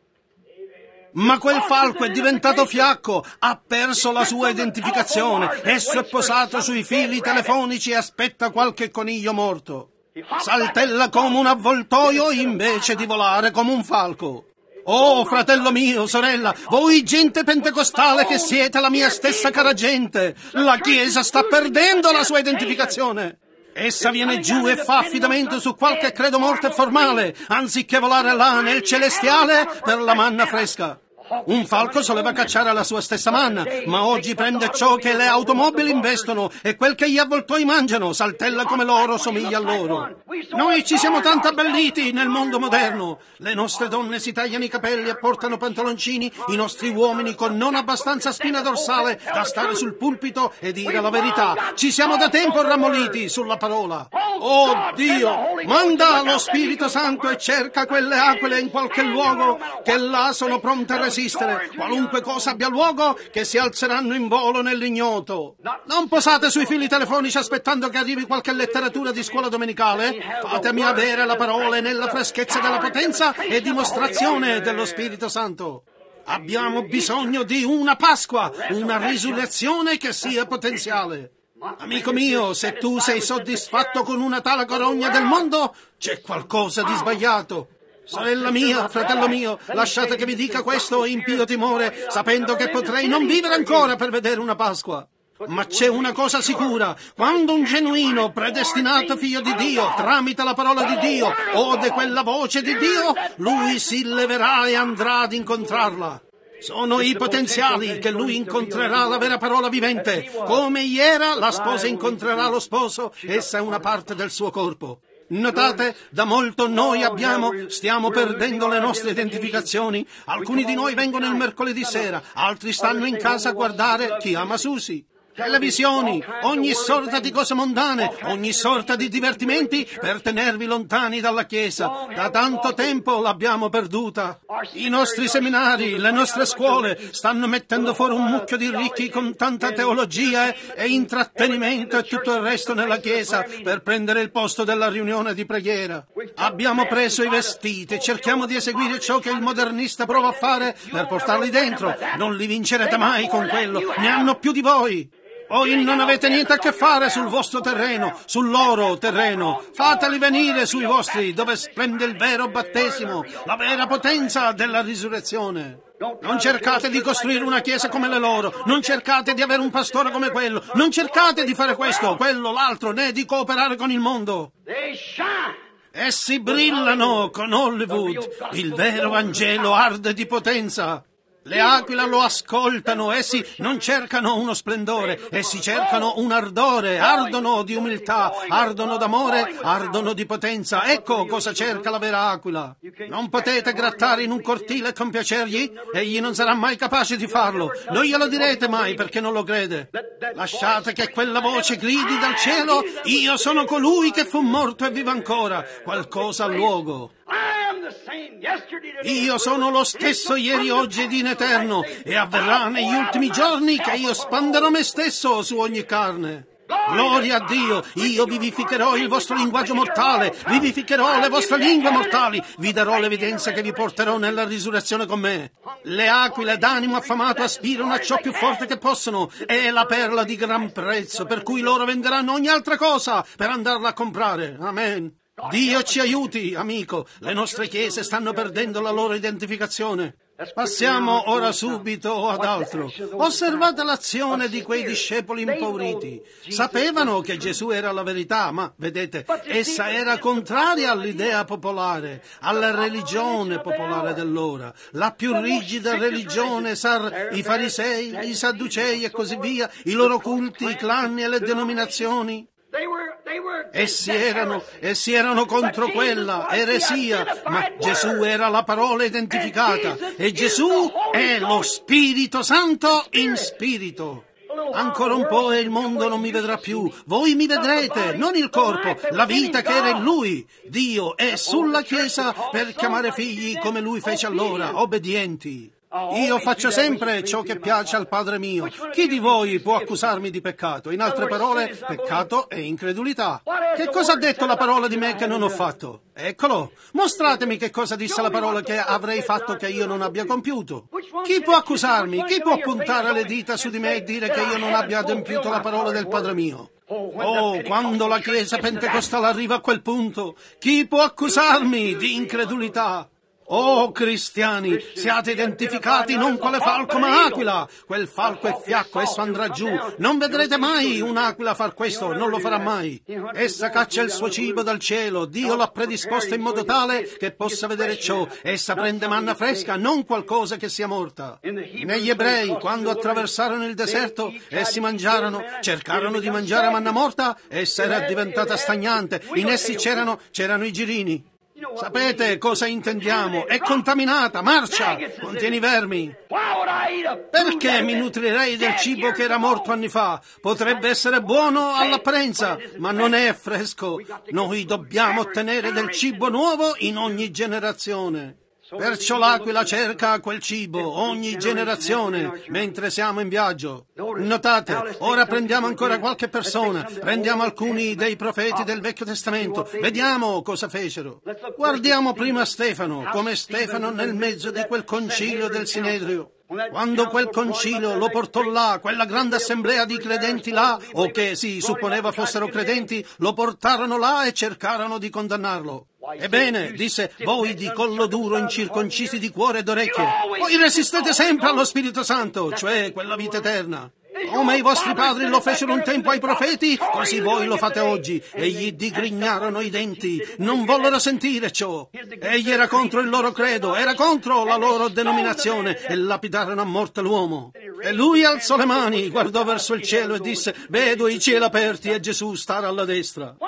Ma quel falco è diventato fiacco, ha perso la sua identificazione, esso è posato sui fili telefonici e aspetta qualche coniglio morto. Saltella come un avvoltoio invece di volare come un falco. Oh, fratello mio, sorella, voi gente pentecostale che siete la mia stessa cara gente, la Chiesa sta perdendo la sua identificazione. Essa viene giù e fa affidamento su qualche credo morto e formale, anziché volare là nel celestiale per la manna fresca. Un falco soleva cacciare la sua stessa manna, ma oggi prende ciò che le automobili investono e quel che gli avvoltoi mangiano, saltella come loro, somiglia a loro. Noi ci siamo tanto abbelliti nel mondo moderno. Le nostre donne si tagliano i capelli e portano pantaloncini, i nostri uomini con non abbastanza spina dorsale da stare sul pulpito e dire la verità. Ci siamo da tempo rammoliti sulla parola. Oh Dio, manda lo Spirito Santo e cerca quelle aquile in qualche luogo che là sono pronte a resistere. Qualunque cosa abbia luogo, che si alzeranno in volo nell'ignoto. Non posate sui fili telefonici aspettando che arrivi qualche letteratura di scuola domenicale. Fatemi avere la parola nella freschezza della potenza e dimostrazione dello Spirito Santo. Abbiamo bisogno di una Pasqua, una risurrezione che sia potenziale. Amico mio, se tu sei soddisfatto con una tale corogna del mondo, c'è qualcosa di sbagliato. Sorella mia, fratello mio, lasciate che vi dica questo in pio timore, sapendo che potrei non vivere ancora per vedere una Pasqua. Ma c'è una cosa sicura, quando un genuino, predestinato figlio di Dio, tramita la parola di Dio, ode quella voce di Dio, lui si leverà e andrà ad incontrarla. Sono i potenziali che lui incontrerà la vera parola vivente. Come ieri la sposa incontrerà lo sposo, essa è una parte del suo corpo. Notate, da molto noi stiamo perdendo le nostre identificazioni. Alcuni di noi vengono il mercoledì sera, altri stanno in casa a guardare Chi ama Susi. Televisioni, ogni sorta di cose mondane, ogni sorta di divertimenti per tenervi lontani dalla Chiesa. Da tanto tempo l'abbiamo perduta. I nostri seminari, le nostre scuole stanno mettendo fuori un mucchio di ricchi con tanta teologia e intrattenimento e tutto il resto nella Chiesa per prendere il posto della riunione di preghiera. Abbiamo preso i vestiti, cerchiamo di eseguire ciò che il modernista prova a fare per portarli dentro. Non li vincerete mai con quello, ne hanno più di voi. Voi non avete niente a che fare sul vostro terreno, sul loro terreno. Fateli venire sui vostri, dove splende il vero battesimo, la vera potenza della risurrezione. Non cercate di costruire una chiesa come le loro, non cercate di avere un pastore come quello, non cercate di fare questo, quello, l'altro, né di cooperare con il mondo. Essi brillano con Hollywood, il vero Vangelo arde di potenza. Le aquile lo ascoltano, essi non cercano uno splendore, essi cercano un ardore, ardono di umiltà, ardono d'amore, ardono di potenza. Ecco cosa cerca la vera aquila. Non potete grattare in un cortile e compiacergli, egli non sarà mai capace di farlo. Non glielo direte mai perché non lo crede. Lasciate che quella voce gridi dal cielo: io sono colui che fu morto e vive ancora. Qualcosa al luogo. Io sono lo stesso ieri, oggi ed in eterno, e avverrà negli ultimi giorni che io spanderò me stesso su ogni carne. Gloria a Dio, io vivificherò il vostro linguaggio mortale, vivificherò le vostre lingue mortali, vi darò l'evidenza che vi porterò nella risurrezione con me. Le aquile d'animo affamato aspirano a ciò più forte che possono, è la perla di gran prezzo, per cui loro venderanno ogni altra cosa per andarla a comprare. Amen. Dio ci aiuti, amico, le nostre chiese stanno perdendo la loro identificazione. Passiamo ora subito ad altro. Osservate l'azione di quei discepoli impauriti. Sapevano che Gesù era la verità, ma, vedete, essa era contraria all'idea popolare, alla religione popolare dell'ora, la più rigida religione, i farisei, i sadducei e così via, i loro culti, i clan e le denominazioni. Essi erano contro quella eresia, ma Gesù era la parola identificata e Gesù è lo Spirito Santo in spirito. Ancora un po' e il mondo non mi vedrà più, voi mi vedrete, non il corpo, la vita che era in Lui. Dio è sulla Chiesa per chiamare figli come Lui fece allora, obbedienti. Io faccio sempre ciò che piace al Padre mio. Chi di voi può accusarmi di peccato? In altre parole, peccato e incredulità. Che cosa ha detto la parola di me che non ho fatto? Eccolo. Mostratemi che cosa disse la parola che avrei fatto che io non abbia compiuto. Chi può accusarmi? Chi può puntare le dita su di me e dire che io non abbia adempiuto la parola del Padre mio? Oh, quando la Chiesa pentecostale arriva a quel punto, chi può accusarmi di incredulità? Oh, cristiani, siate identificati non quale falco ma aquila. Quel falco è fiacco, esso andrà giù. Non vedrete mai un'aquila far questo, non lo farà mai. Essa caccia il suo cibo dal cielo, Dio l'ha predisposta in modo tale che possa vedere ciò. Essa prende manna fresca, non qualcosa che sia morta. Negli ebrei, quando attraversarono il deserto, essi cercarono di mangiare manna morta, essa era diventata stagnante. In essi c'erano i girini. Sapete cosa intendiamo? È contaminata, marcia, contiene i vermi. Perché mi nutrirei del cibo che era morto anni fa? Potrebbe essere buono all'apparenza, ma non è fresco. Noi dobbiamo ottenere del cibo nuovo in ogni generazione. Perciò l'aquila cerca quel cibo ogni generazione mentre siamo in viaggio. Notate, ora prendiamo ancora qualche persona, prendiamo alcuni dei profeti del Vecchio Testamento, vediamo cosa fecero. Guardiamo prima Stefano, come Stefano nel mezzo di quel concilio del Sinedrio. Quando quel concilio lo portò là, quella grande assemblea di credenti là, o che si supponeva fossero credenti, lo portarono là e cercarono di condannarlo. Ebbene, disse, voi di collo duro, incirconcisi di cuore ed orecchie, voi resistete sempre allo Spirito Santo, cioè quella vita eterna. Come i vostri padri lo fecero un tempo ai profeti, così voi lo fate oggi. E gli digrignarono i denti, non vollero sentire ciò. Egli era contro il loro credo, era contro la loro denominazione e lapidarono a morte l'uomo. E lui alzò le mani, guardò verso il cielo e disse, vedo i cieli aperti e Gesù stare alla destra.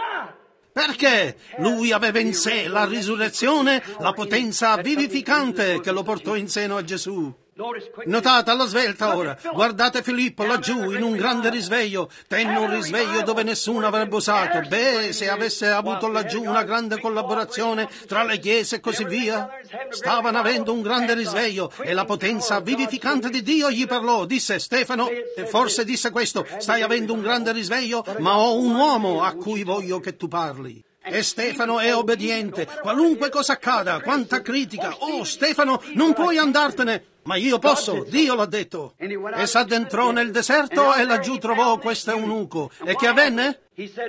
Perché? Lui aveva in sé la risurrezione, la potenza vivificante che lo portò in seno a Gesù. Notate alla svelta ora, guardate Filippo laggiù in un grande risveglio, tenne un risveglio dove nessuno avrebbe osato. Beh, se avesse avuto laggiù una grande collaborazione tra le chiese e così via, stavano avendo un grande risveglio e la potenza vivificante di Dio gli parlò, disse Stefano, e forse disse questo, stai avendo un grande risveglio, ma ho un uomo a cui voglio che tu parli. E Stefano è obbediente, qualunque cosa accada, quanta critica, oh Stefano, non puoi andartene, ma io posso, Dio l'ha detto. E s'addentrò nel deserto e laggiù trovò questo eunuco. E che avvenne?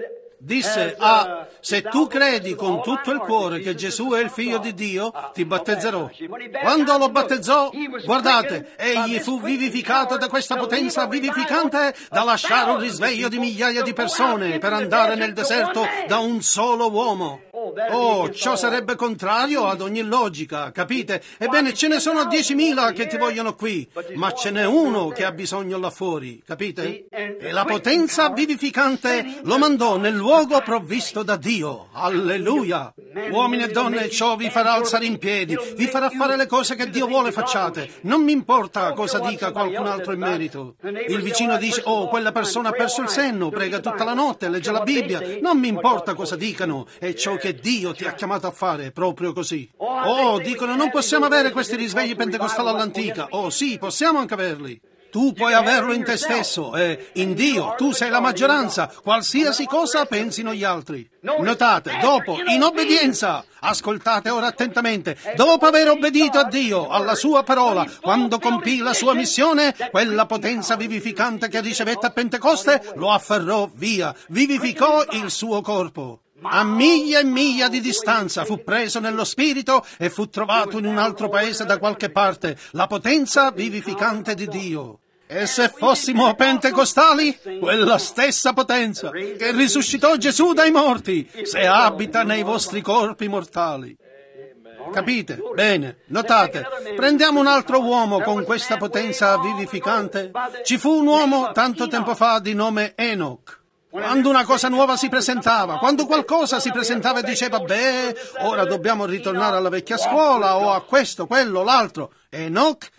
Disse, se tu credi con tutto il cuore che Gesù è il Figlio di Dio, ti battezzerò. Quando lo battezzò, guardate, egli fu vivificato da questa potenza vivificante da lasciare un risveglio di migliaia di persone per andare nel deserto da un solo uomo. Oh, ciò sarebbe contrario ad ogni logica, capite? Ebbene, ce ne sono 10.000 che ti vogliono qui, ma ce n'è uno che ha bisogno là fuori, capite? E la potenza vivificante lo mandò nel luogo provvisto da Dio. Alleluia! Uomini e donne, ciò vi farà alzare in piedi, vi farà fare le cose che Dio vuole facciate. Non mi importa cosa dica qualcun altro in merito. Il vicino dice, oh, quella persona ha perso il senno, prega tutta la notte, legge la Bibbia. Non mi importa cosa dicano, è ciò che Dio ti ha chiamato a fare, proprio così. Oh, dicono, non possiamo avere questi risvegli pentecostali all'antica. Oh, sì, possiamo anche averli. Tu puoi averlo in te stesso, in Dio, tu sei la maggioranza, qualsiasi cosa pensino gli altri. Notate, dopo, in obbedienza, ascoltate ora attentamente, dopo aver obbedito a Dio, alla sua parola, quando compì la sua missione, quella potenza vivificante che ricevette a Pentecoste lo afferrò via, vivificò il suo corpo. A miglia e miglia di distanza fu preso nello spirito e fu trovato in un altro paese da qualche parte, la potenza vivificante di Dio. E se fossimo pentecostali, quella stessa potenza che risuscitò Gesù dai morti, se abita nei vostri corpi mortali. Capite? Bene, notate, prendiamo un altro uomo con questa potenza vivificante. Ci fu un uomo tanto tempo fa di nome Enoch. Quando una cosa nuova si presentava, quando qualcosa si presentava e diceva, beh, ora dobbiamo ritornare alla vecchia scuola o a questo, quello, l'altro. Enoch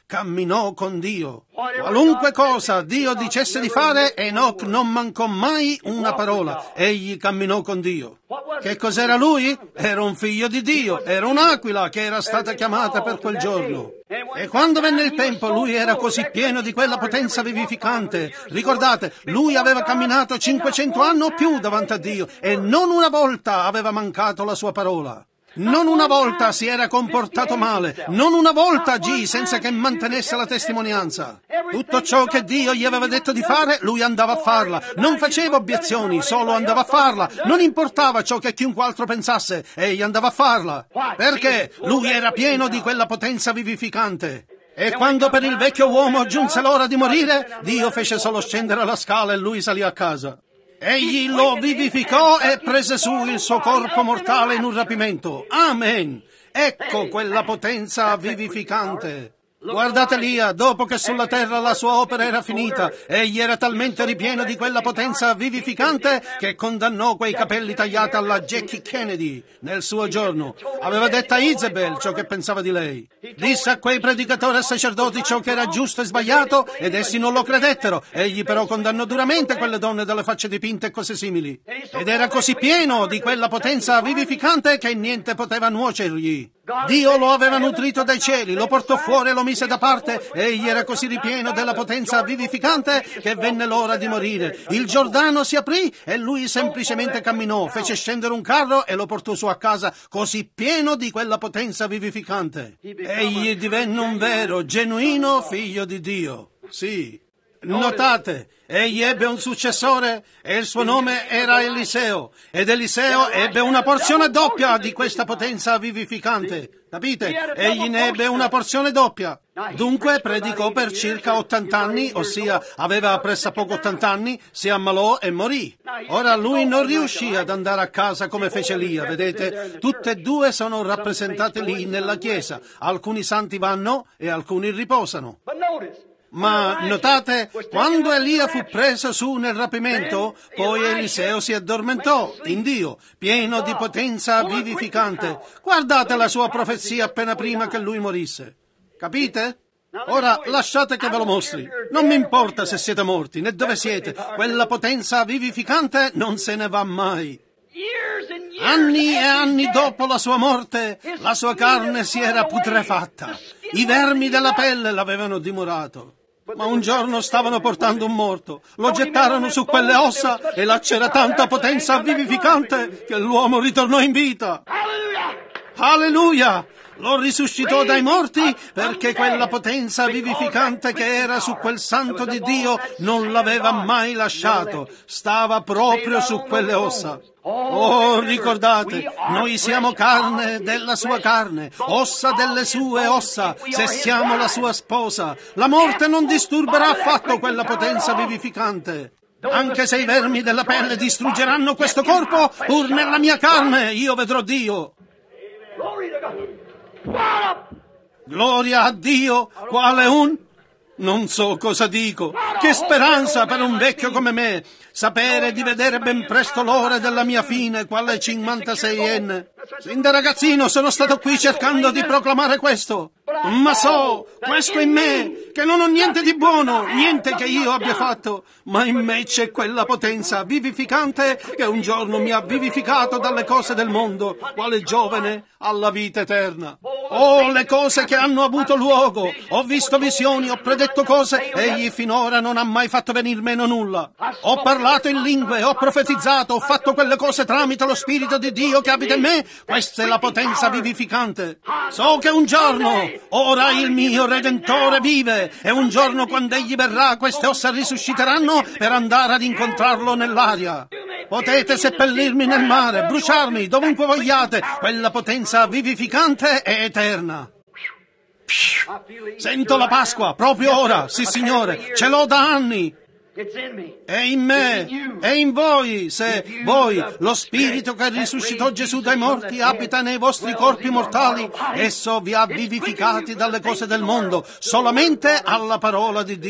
camminò con Dio. Qualunque cosa Dio dicesse di fare, Enoch non mancò mai una parola. Egli camminò con Dio. Che cos'era lui? Era un figlio di Dio, era un'aquila che era stata chiamata per quel giorno. E quando venne il tempo, lui era così pieno di quella potenza vivificante. Ricordate, lui aveva camminato 500 anni o più davanti a Dio e non una volta aveva mancato la sua parola. Non una volta si era comportato male, non una volta agì senza che mantenesse la testimonianza. Tutto ciò che Dio gli aveva detto di fare, lui andava a farla. Non faceva obiezioni, solo andava a farla. Non importava ciò che chiunque altro pensasse, egli andava a farla. Perché? Lui era pieno di quella potenza vivificante. E quando per il vecchio uomo giunse l'ora di morire, Dio fece solo scendere la scala e lui salì a casa. Egli lo vivificò e prese su il suo corpo mortale in un rapimento. Amen! Ecco quella potenza vivificante. Guardate Elia, dopo che sulla terra la sua opera era finita, egli era talmente ripieno di quella potenza vivificante che condannò quei capelli tagliati alla Jackie Kennedy nel suo giorno. Aveva detto a Isabel ciò che pensava di lei. Disse a quei predicatori e sacerdoti ciò che era giusto e sbagliato ed essi non lo credettero. Egli però condannò duramente quelle donne dalle facce dipinte e cose simili. Ed era così pieno di quella potenza vivificante che niente poteva nuocergli. Dio lo aveva nutrito dai cieli, lo portò fuori e lo mise da parte. Egli era così ripieno della potenza vivificante che venne l'ora di morire. Il Giordano si aprì e lui semplicemente camminò, fece scendere un carro e lo portò su a casa, così pieno di quella potenza vivificante. Egli divenne un vero, genuino figlio di Dio. Sì. Notate, egli ebbe un successore e il suo nome era Eliseo, ed Eliseo ebbe una porzione doppia di questa potenza vivificante. Capite? Egli ne ebbe una porzione doppia. Dunque predicò per circa 80 anni, ossia aveva pressappoco 80 anni, si ammalò e morì. Ora lui non riuscì ad andare a casa come fece Elia, vedete? Tutte e due sono rappresentate lì nella chiesa. Alcuni santi vanno e alcuni riposano. Ma notate, quando Elia fu preso su nel rapimento, poi Eliseo si addormentò in Dio, pieno di potenza vivificante. Guardate la sua profezia appena prima che lui morisse. Capite? Ora lasciate che ve lo mostri. Non mi importa se siete morti, né dove siete. Quella potenza vivificante non se ne va mai. Anni e anni dopo la sua morte, la sua carne si era putrefatta. I vermi della pelle l'avevano dimorato. Ma un giorno stavano portando un morto, lo gettarono su quelle ossa e là c'era tanta potenza vivificante che l'uomo ritornò in vita. Alleluia! Lo risuscitò dai morti perché quella potenza vivificante che era su quel santo di Dio non l'aveva mai lasciato, stava proprio su quelle ossa. Oh, ricordate, noi siamo carne della sua carne, ossa delle sue ossa, se siamo la sua sposa. La morte non disturberà affatto quella potenza vivificante. Anche se i vermi della pelle distruggeranno questo corpo, pur nella mia carne io vedrò Dio. Gloria a Dio, quale un... Non so cosa dico. Che speranza per un vecchio come me, sapere di vedere ben presto l'ora della mia fine, quale 56enne. Sin da ragazzino sono stato qui cercando di proclamare questo. Ma so, questo in me, che non ho niente di buono, niente che io abbia fatto, ma in me c'è quella potenza vivificante che un giorno mi ha vivificato dalle cose del mondo, quale giovane alla vita eterna. Oh, le cose che hanno avuto luogo, ho visto visioni, ho predetto cose, egli finora non ha mai fatto venir meno nulla. Ho parlato in lingue, ho profetizzato, ho fatto quelle cose tramite lo Spirito di Dio che abita in me, questa è la potenza vivificante. So che un giorno, ora il mio Redentore vive, e un giorno quando egli verrà queste ossa risusciteranno per andare ad incontrarlo nell'aria. Potete seppellirmi nel mare, bruciarmi dovunque vogliate, quella potenza vivificante è eterna. Sento la Pasqua proprio ora, sì signore, ce l'ho da anni. È in me, è in voi, se voi, lo Spirito che risuscitò Gesù dai morti, abita nei vostri corpi mortali, esso vi ha vivificati dalle cose del mondo, solamente alla parola di Dio.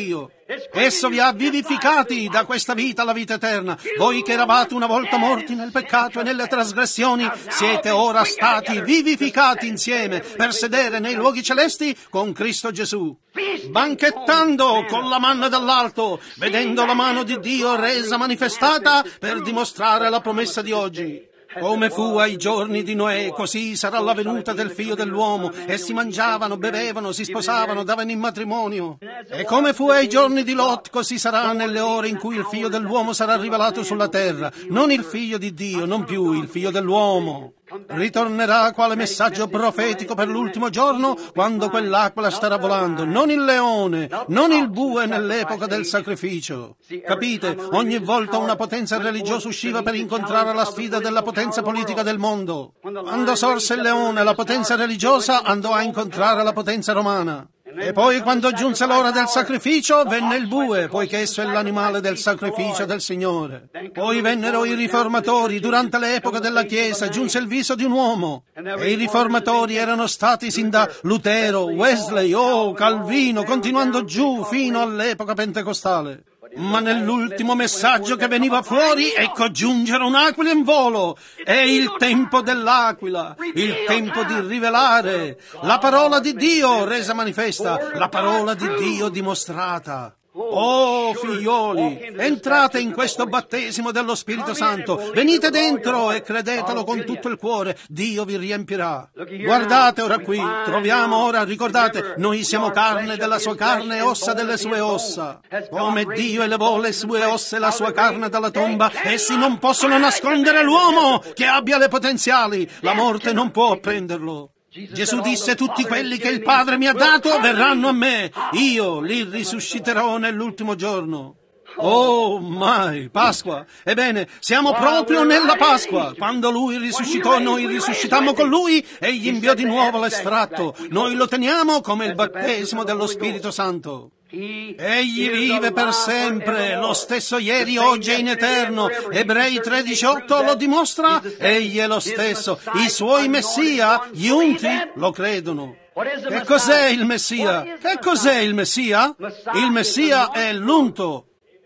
Esso vi ha vivificati da questa vita alla vita eterna. Voi che eravate una volta morti nel peccato e nelle trasgressioni, siete ora stati vivificati insieme per sedere nei luoghi celesti con Cristo Gesù, banchettando con la manna dall'alto, vedendo la mano di Dio resa manifestata per dimostrare la promessa di oggi. Come fu ai giorni di Noè, così sarà la venuta del Figlio dell'uomo. Essi mangiavano, bevevano, si sposavano, davano in matrimonio. E come fu ai giorni di Lot, così sarà nelle ore in cui il Figlio dell'uomo sarà rivelato sulla terra. Non il Figlio di Dio, non più il Figlio dell'uomo. Ritornerà quale messaggio profetico per l'ultimo giorno, quando quell'aquila starà volando, non il leone, non il bue nell'epoca del sacrificio. Capite? Ogni volta una potenza religiosa usciva per incontrare la sfida della potenza politica del mondo. Quando sorse il leone, la potenza religiosa andò a incontrare la potenza romana. E poi, quando giunse l'ora del sacrificio, venne il bue, poiché esso è l'animale del sacrificio del Signore. Poi vennero i riformatori. Durante l'epoca della Chiesa giunse il viso di un uomo. E i riformatori erano stati sin da Lutero, Wesley, Calvino, continuando giù fino all'epoca pentecostale. Ma nell'ultimo messaggio che veniva fuori, ecco giungere un'aquila in volo. È il tempo dell'aquila, il tempo di rivelare la parola di Dio resa manifesta, la parola di Dio dimostrata. Oh, figlioli, entrate in questo battesimo dello Spirito Santo, venite dentro e credetelo con tutto il cuore, Dio vi riempirà. Guardate ora qui, troviamo ora, ricordate, noi siamo carne della sua carne e ossa delle sue ossa. Come Dio elevò le sue ossa e la sua carne dalla tomba, essi non possono nascondere l'uomo che abbia le potenziali, la morte non può prenderlo. Gesù disse: tutti quelli che il Padre mi ha dato verranno a me, io li risusciterò nell'ultimo giorno. Oh, mai, Pasqua! Ebbene, siamo proprio nella Pasqua. Quando Lui risuscitò, noi risuscitammo con Lui, Egli inviò di nuovo l'estratto. Noi lo teniamo come il battesimo dello Spirito Santo. Egli vive per sempre, lo stesso ieri, oggi e in eterno. Ebrei 13:8 lo dimostra. Egli è lo stesso. I suoi Messia, gli unti, lo credono. Che cos'è il Messia? Che cos'è il Messia? Il Messia è l'unto.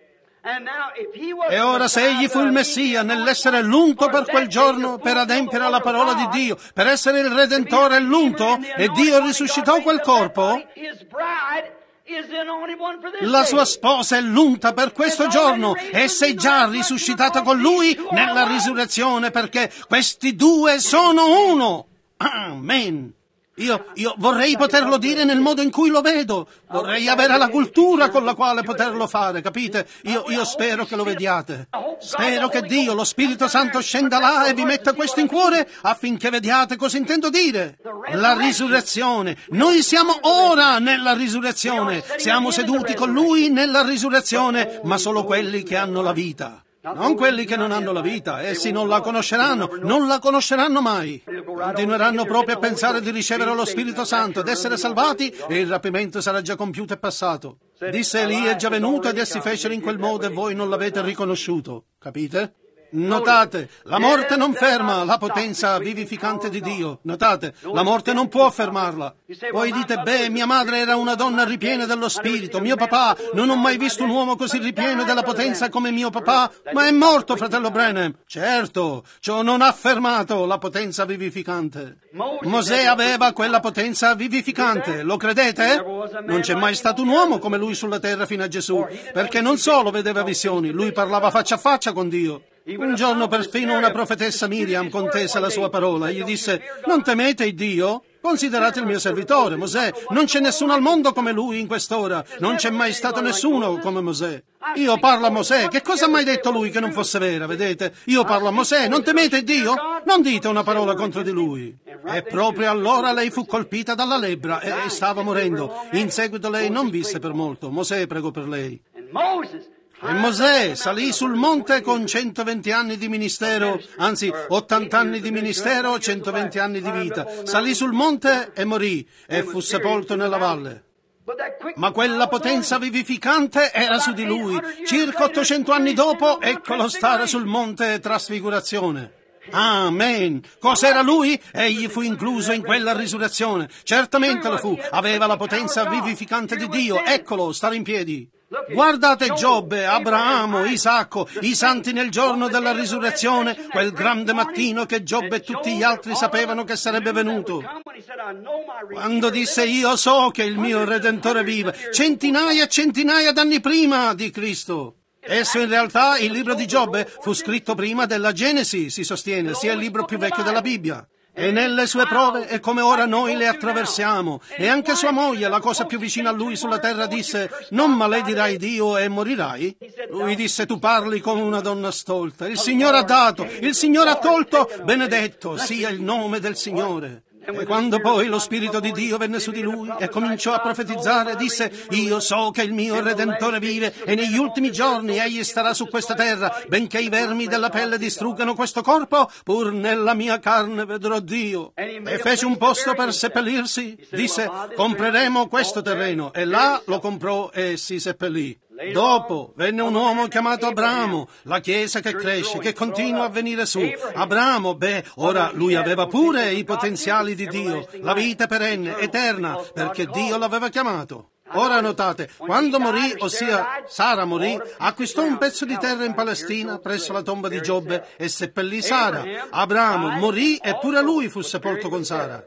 E ora, se egli fu il Messia nell'essere l'unto per quel giorno, per adempiere alla parola di Dio, per essere il Redentore e l'unto, e Dio risuscitò quel corpo, la sua sposa è l'unta per questo giorno. Essa è già risuscitata con Lui nella risurrezione, perché questi due sono uno. Amen. Io vorrei poterlo dire nel modo in cui lo vedo. Vorrei avere la cultura con la quale poterlo fare, capite? Io spero che lo vediate. Spero che Dio, lo Spirito Santo, scenda là e vi metta questo in cuore affinché vediate cosa intendo dire. La risurrezione. Noi siamo ora nella risurrezione. Siamo seduti con Lui nella risurrezione, ma solo quelli che hanno la vita. Non quelli che non hanno la vita, essi non la conosceranno mai. Continueranno proprio a pensare di ricevere lo Spirito Santo ed essere salvati, e il rapimento sarà già compiuto e passato. Disse: Elia è già venuto ed essi fecero in quel modo e voi non l'avete riconosciuto. Capite? Notate, la morte non ferma la potenza vivificante di Dio. Notate, la morte non può fermarla. Voi dite: beh, mia madre era una donna ripiena dello Spirito, mio papà, non ho mai visto un uomo così ripieno della potenza come mio papà, ma è morto, fratello Branham. Certo, ciò non ha fermato la potenza vivificante. Mosè aveva quella potenza vivificante, lo credete? Non c'è mai stato un uomo come lui sulla terra fino a Gesù, perché non solo vedeva visioni, lui parlava faccia a faccia con Dio. Un giorno perfino una profetessa Miriam contese la sua parola e gli disse: non temete il Dio? Considerate il mio servitore, Mosè. Non c'è nessuno al mondo come lui in quest'ora. Non c'è mai stato nessuno come Mosè. Io parlo a Mosè. Che cosa ha mai detto lui che non fosse vera, vedete? Io parlo a Mosè. Non temete Dio? Non dite una parola contro di lui. E proprio allora lei fu colpita dalla lebbra e stava morendo. In seguito lei non visse per molto. Mosè pregò per lei. E Mosè salì sul monte con 120 anni di ministero, anzi 80 anni di ministero, 120 anni di vita. Salì sul monte e morì e fu sepolto nella valle. Ma quella potenza vivificante era su di lui. Circa 800 anni dopo, eccolo stare sul monte Trasfigurazione. Amen. Cos'era lui? Egli fu incluso in quella risurrezione. Certamente lo fu. Aveva la potenza vivificante di Dio. Eccolo stare in piedi. Guardate Giobbe, Abramo, Isacco, i santi nel giorno della risurrezione, quel grande mattino che Giobbe e tutti gli altri sapevano che sarebbe venuto. Quando disse io so che il mio Redentore vive, centinaia e centinaia d'anni prima di Cristo. Esso in realtà, il libro di Giobbe, fu scritto prima della Genesi, si sostiene, sia il libro più vecchio della Bibbia. E nelle sue prove è come ora noi le attraversiamo. E anche sua moglie, la cosa più vicina a lui sulla terra, disse: non maledirai Dio e morirai? Lui disse: tu parli come una donna stolta. Il Signore ha dato, il Signore ha tolto, benedetto sia il nome del Signore. E quando poi lo Spirito di Dio venne su di lui e cominciò a profetizzare, disse: io so che il mio Redentore vive e negli ultimi giorni egli starà su questa terra, benché i vermi della pelle distruggano questo corpo, pur nella mia carne vedrò Dio. E fece un posto per seppellirsi, disse: compreremo questo terreno, e là lo comprò e si seppellì. Dopo venne un uomo chiamato Abramo, la chiesa che cresce, che continua a venire su. Abramo, ora lui aveva pure i potenziali di Dio, la vita perenne, eterna, perché Dio l'aveva chiamato. Ora notate, quando morì, ossia Sara morì, acquistò un pezzo di terra in Palestina presso la tomba di Giobbe e seppellì Sara. Abramo morì e pure lui fu sepolto con Sara.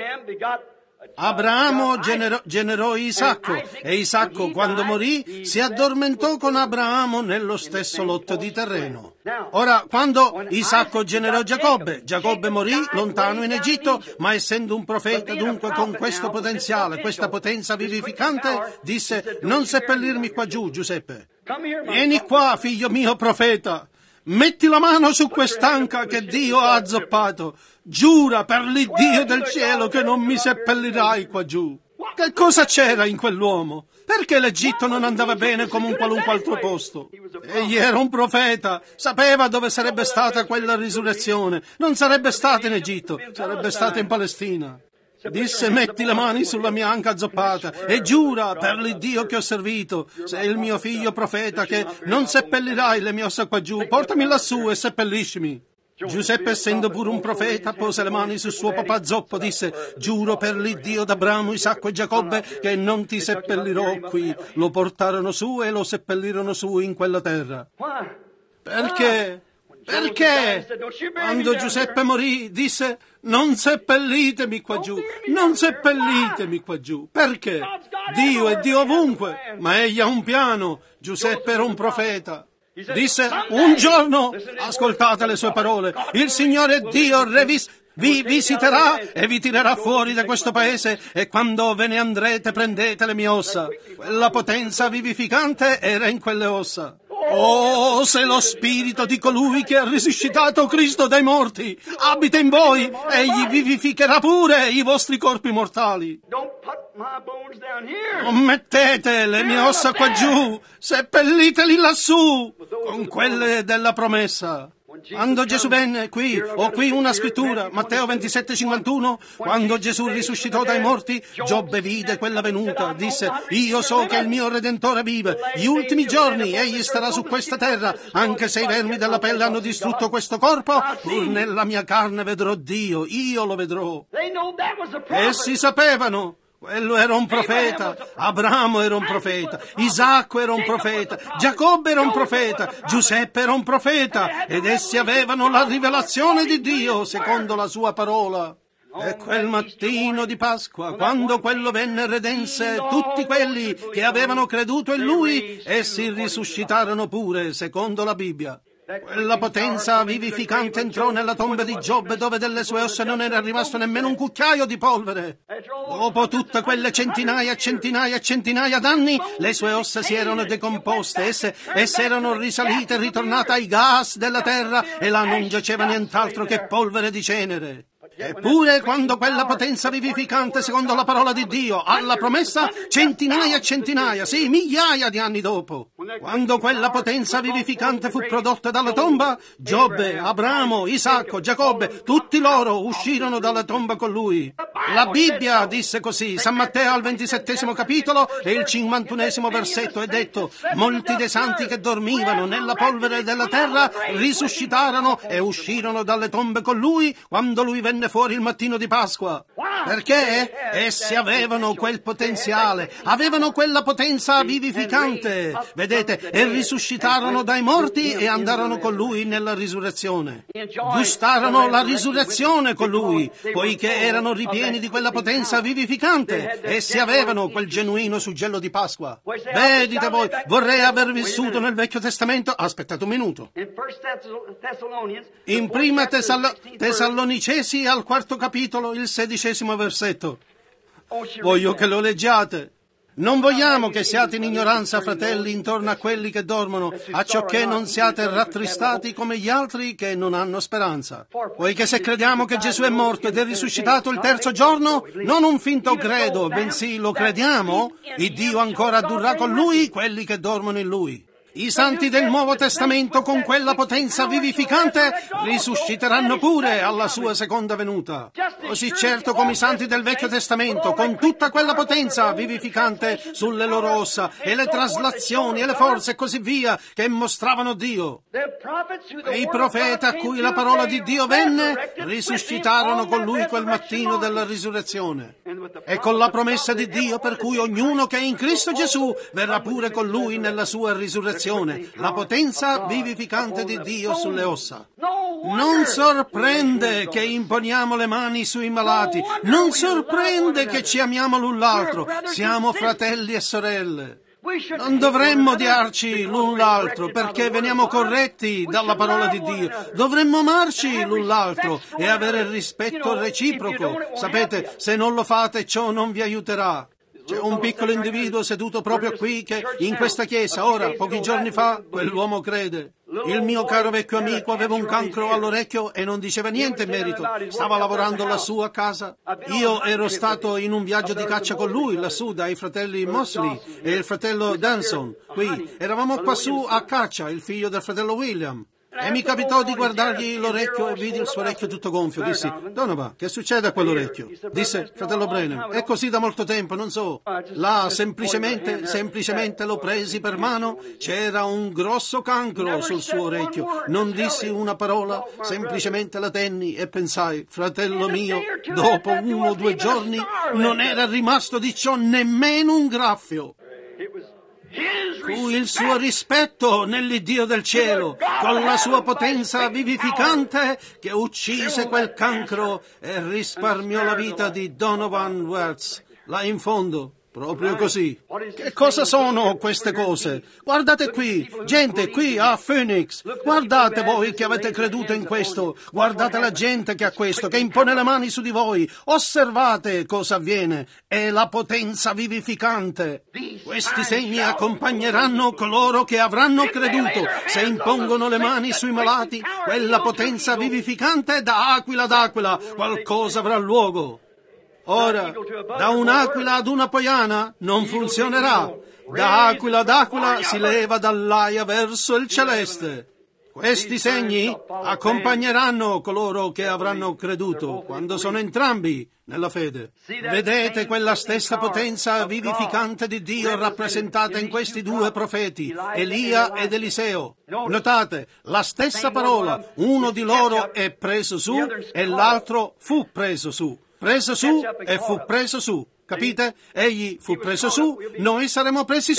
Abramo generò Isacco e Isacco, quando morì, si addormentò con Abramo nello stesso lotto di terreno. Ora, quando Isacco generò Giacobbe, Giacobbe morì lontano in Egitto, ma essendo un profeta, dunque con questo potenziale, questa potenza vivificante, disse: non seppellirmi qua giù, Giuseppe. Vieni qua, figlio mio profeta. Metti la mano su quest'anca che Dio ha azzoppato. Giura per l'Iddio del cielo che non mi seppellirai qua giù. Che cosa c'era in quell'uomo? Perché l'Egitto non andava bene come un qualunque altro posto? Egli era un profeta, sapeva dove sarebbe stata quella risurrezione. Non sarebbe stata in Egitto, sarebbe stata in Palestina. Disse: metti le mani sulla mia anca azzoppata e giura per l'Iddio che ho servito, sei il mio figlio profeta, che non seppellirai le mie ossa qua giù, portami lassù e seppelliscimi. Giuseppe, essendo pure un profeta, pose le mani sul suo papà zoppo, disse: giuro per l'Iddio d'Abramo, Isacco e Giacobbe che non ti seppellirò qui. Lo portarono su e lo seppellirono su in quella terra. Perché? Perché? Quando Giuseppe morì, disse: non seppellitemi qua giù, non seppellitemi qua giù. Perché? Dio è Dio ovunque, ma egli ha un piano. Giuseppe era un profeta. Disse: un giorno, ascoltate le sue parole, il Signore Dio vi visiterà e vi tirerà fuori da questo paese, e quando ve ne andrete prendete le mie ossa. Quella potenza vivificante era in quelle ossa. Oh, se lo spirito di colui che ha risuscitato Cristo dai morti abita in voi, egli vivificherà pure i vostri corpi mortali. Non mettete le mie ossa qua giù, seppelliteli lassù con quelle della promessa. Quando Gesù venne, ho qui una scrittura, Matteo 27,51, quando Gesù risuscitò dai morti, Giobbe vide quella venuta, disse: io so che il mio Redentore vive, gli ultimi giorni egli starà su questa terra, anche se i vermi della pelle hanno distrutto questo corpo, pur nella mia carne vedrò Dio, io lo vedrò. Essi sapevano. Quello era un profeta, Abramo era un profeta, Isacco era un profeta, Giacobbe era un profeta, Giuseppe era un profeta, ed essi avevano la rivelazione di Dio secondo la sua parola. E quel mattino di Pasqua, quando quello venne, redense tutti quelli che avevano creduto in lui, essi risuscitarono pure secondo la Bibbia. Quella potenza vivificante entrò nella tomba di Giobbe, dove delle sue ossa non era rimasto nemmeno un cucchiaio di polvere. Dopo tutte quelle centinaia e centinaia e centinaia d'anni, le sue ossa si erano decomposte, esse erano risalite e ritornate ai gas della terra, e là non giaceva nient'altro che polvere di cenere. Eppure, quando quella potenza vivificante, secondo la parola di Dio, alla promessa, centinaia e centinaia, sì, migliaia di anni dopo, quando quella potenza vivificante fu prodotta dalla tomba, Giobbe, Abramo, Isacco, Giacobbe, tutti loro uscirono dalla tomba con lui. La Bibbia disse così, San Matteo al 27° capitolo e il 51° versetto è detto: molti dei santi che dormivano nella polvere della terra risuscitarono e uscirono dalle tombe con lui quando lui venne fuori il mattino di Pasqua. Perché essi avevano quel potenziale, avevano quella potenza vivificante, vedete, e risuscitarono dai morti e andarono con lui nella risurrezione. Gustarono la risurrezione con lui, poiché erano ripieni di quella potenza vivificante. Essi avevano quel genuino suggello di Pasqua. Beh, dite voi, vorrei aver vissuto nel Vecchio Testamento. Aspettate un minuto. In prima Tessalonicesi al 4 capitolo, il 16° versetto. Voglio che lo leggiate. Non vogliamo che siate in ignoranza, fratelli, intorno a quelli che dormono, acciocché non siate rattristati come gli altri che non hanno speranza. Poiché se crediamo che Gesù è morto ed è risuscitato il terzo giorno, non un finto credo, bensì lo crediamo, il Dio ancora addurrà con lui quelli che dormono in lui. I santi del Nuovo Testamento con quella potenza vivificante risusciteranno pure alla sua seconda venuta. Così certo come i santi del Vecchio Testamento con tutta quella potenza vivificante sulle loro ossa e le traslazioni e le forze e così via che mostravano Dio. E i profeti a cui la parola di Dio venne risuscitarono con lui quel mattino della risurrezione. E con la promessa di Dio per cui ognuno che è in Cristo Gesù verrà pure con lui nella sua risurrezione. La potenza vivificante di Dio sulle ossa. Non sorprende che imponiamo le mani sui malati, non sorprende che ci amiamo l'un l'altro, siamo fratelli e sorelle. Non dovremmo odiarci l'un l'altro perché veniamo corretti dalla parola di Dio. Dovremmo amarci l'un l'altro e avere il rispetto reciproco. Sapete, se non lo fate ciò non vi aiuterà. C'è un piccolo individuo seduto proprio qui che in questa chiesa, ora, pochi giorni fa, quell'uomo crede. Il mio caro vecchio amico aveva un cancro all'orecchio e non diceva niente in merito. Stava lavorando lassù a casa. Io ero stato in un viaggio di caccia con lui, lassù, dai fratelli Mosley e il fratello Danson. Qui, eravamo quassù a caccia, il figlio del fratello William. E mi capitò di guardargli l'orecchio e vidi il suo orecchio tutto gonfio. Dissi, Donovan, che succede a quell'orecchio? Disse, fratello Brennan, è così da molto tempo, non so. Là, semplicemente lo presi per mano, c'era un grosso cancro sul suo orecchio. Non dissi una parola, semplicemente la tenni e pensai, fratello mio, dopo 1 o 2 giorni non era rimasto di ciò nemmeno un graffio. Fu il suo rispetto nell'Iddio del cielo, con la sua potenza vivificante, che uccise quel cancro e risparmiò la vita di Donovan Wertz, là in fondo. Proprio così. Che cosa sono queste cose? Guardate qui, gente qui a Phoenix. Guardate voi che avete creduto in questo. Guardate la gente che ha questo, che impone le mani su di voi. Osservate cosa avviene. È la potenza vivificante. Questi segni accompagneranno coloro che avranno creduto. Se impongono le mani sui malati, quella potenza vivificante da aquila ad aquila, qualcosa avrà luogo. Ora, da un'aquila ad una poiana non funzionerà. Da aquila ad aquila si leva dall'aia verso il celeste. Questi segni accompagneranno coloro che avranno creduto quando sono entrambi nella fede. Vedete quella stessa potenza vivificante di Dio rappresentata in questi 2 profeti, Elia ed Eliseo. Notate, la stessa parola, uno di loro è preso su e l'altro fu preso su. Preso su e fu preso su. Capite? Egli fu preso su, noi saremo presi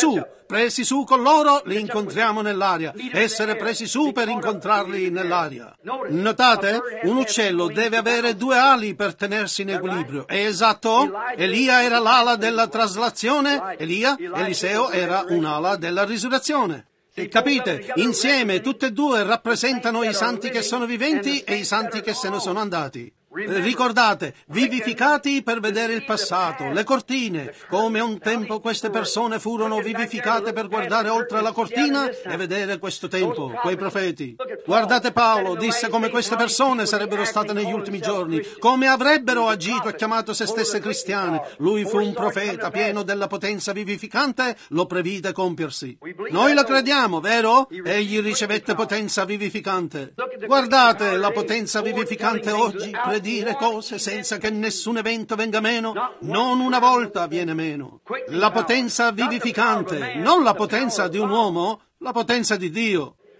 su con loro li incontriamo nell'aria, essere presi su per incontrarli nell'aria. Notate? Un uccello deve avere 2 ali per tenersi in equilibrio, è esatto? Elia era l'ala della traslazione, Eliseo era un'ala della risurrezione. E capite? Insieme tutte e 2 rappresentano i santi che sono viventi e i santi che se ne sono andati. Ricordate, vivificati per vedere il passato, le cortine, come un tempo queste persone furono vivificate per guardare oltre la cortina e vedere questo tempo, quei profeti. Guardate Paolo, disse come queste persone sarebbero state negli ultimi giorni, come avrebbero agito e chiamato se stesse cristiane. Lui fu un profeta pieno della potenza vivificante, lo previde compiersi. Noi lo crediamo, vero? Egli ricevette potenza vivificante. Guardate la potenza vivificante oggi, dire cose senza che nessun evento venga meno, non una volta viene meno. La potenza vivificante, non la potenza di un uomo, la potenza di Dio.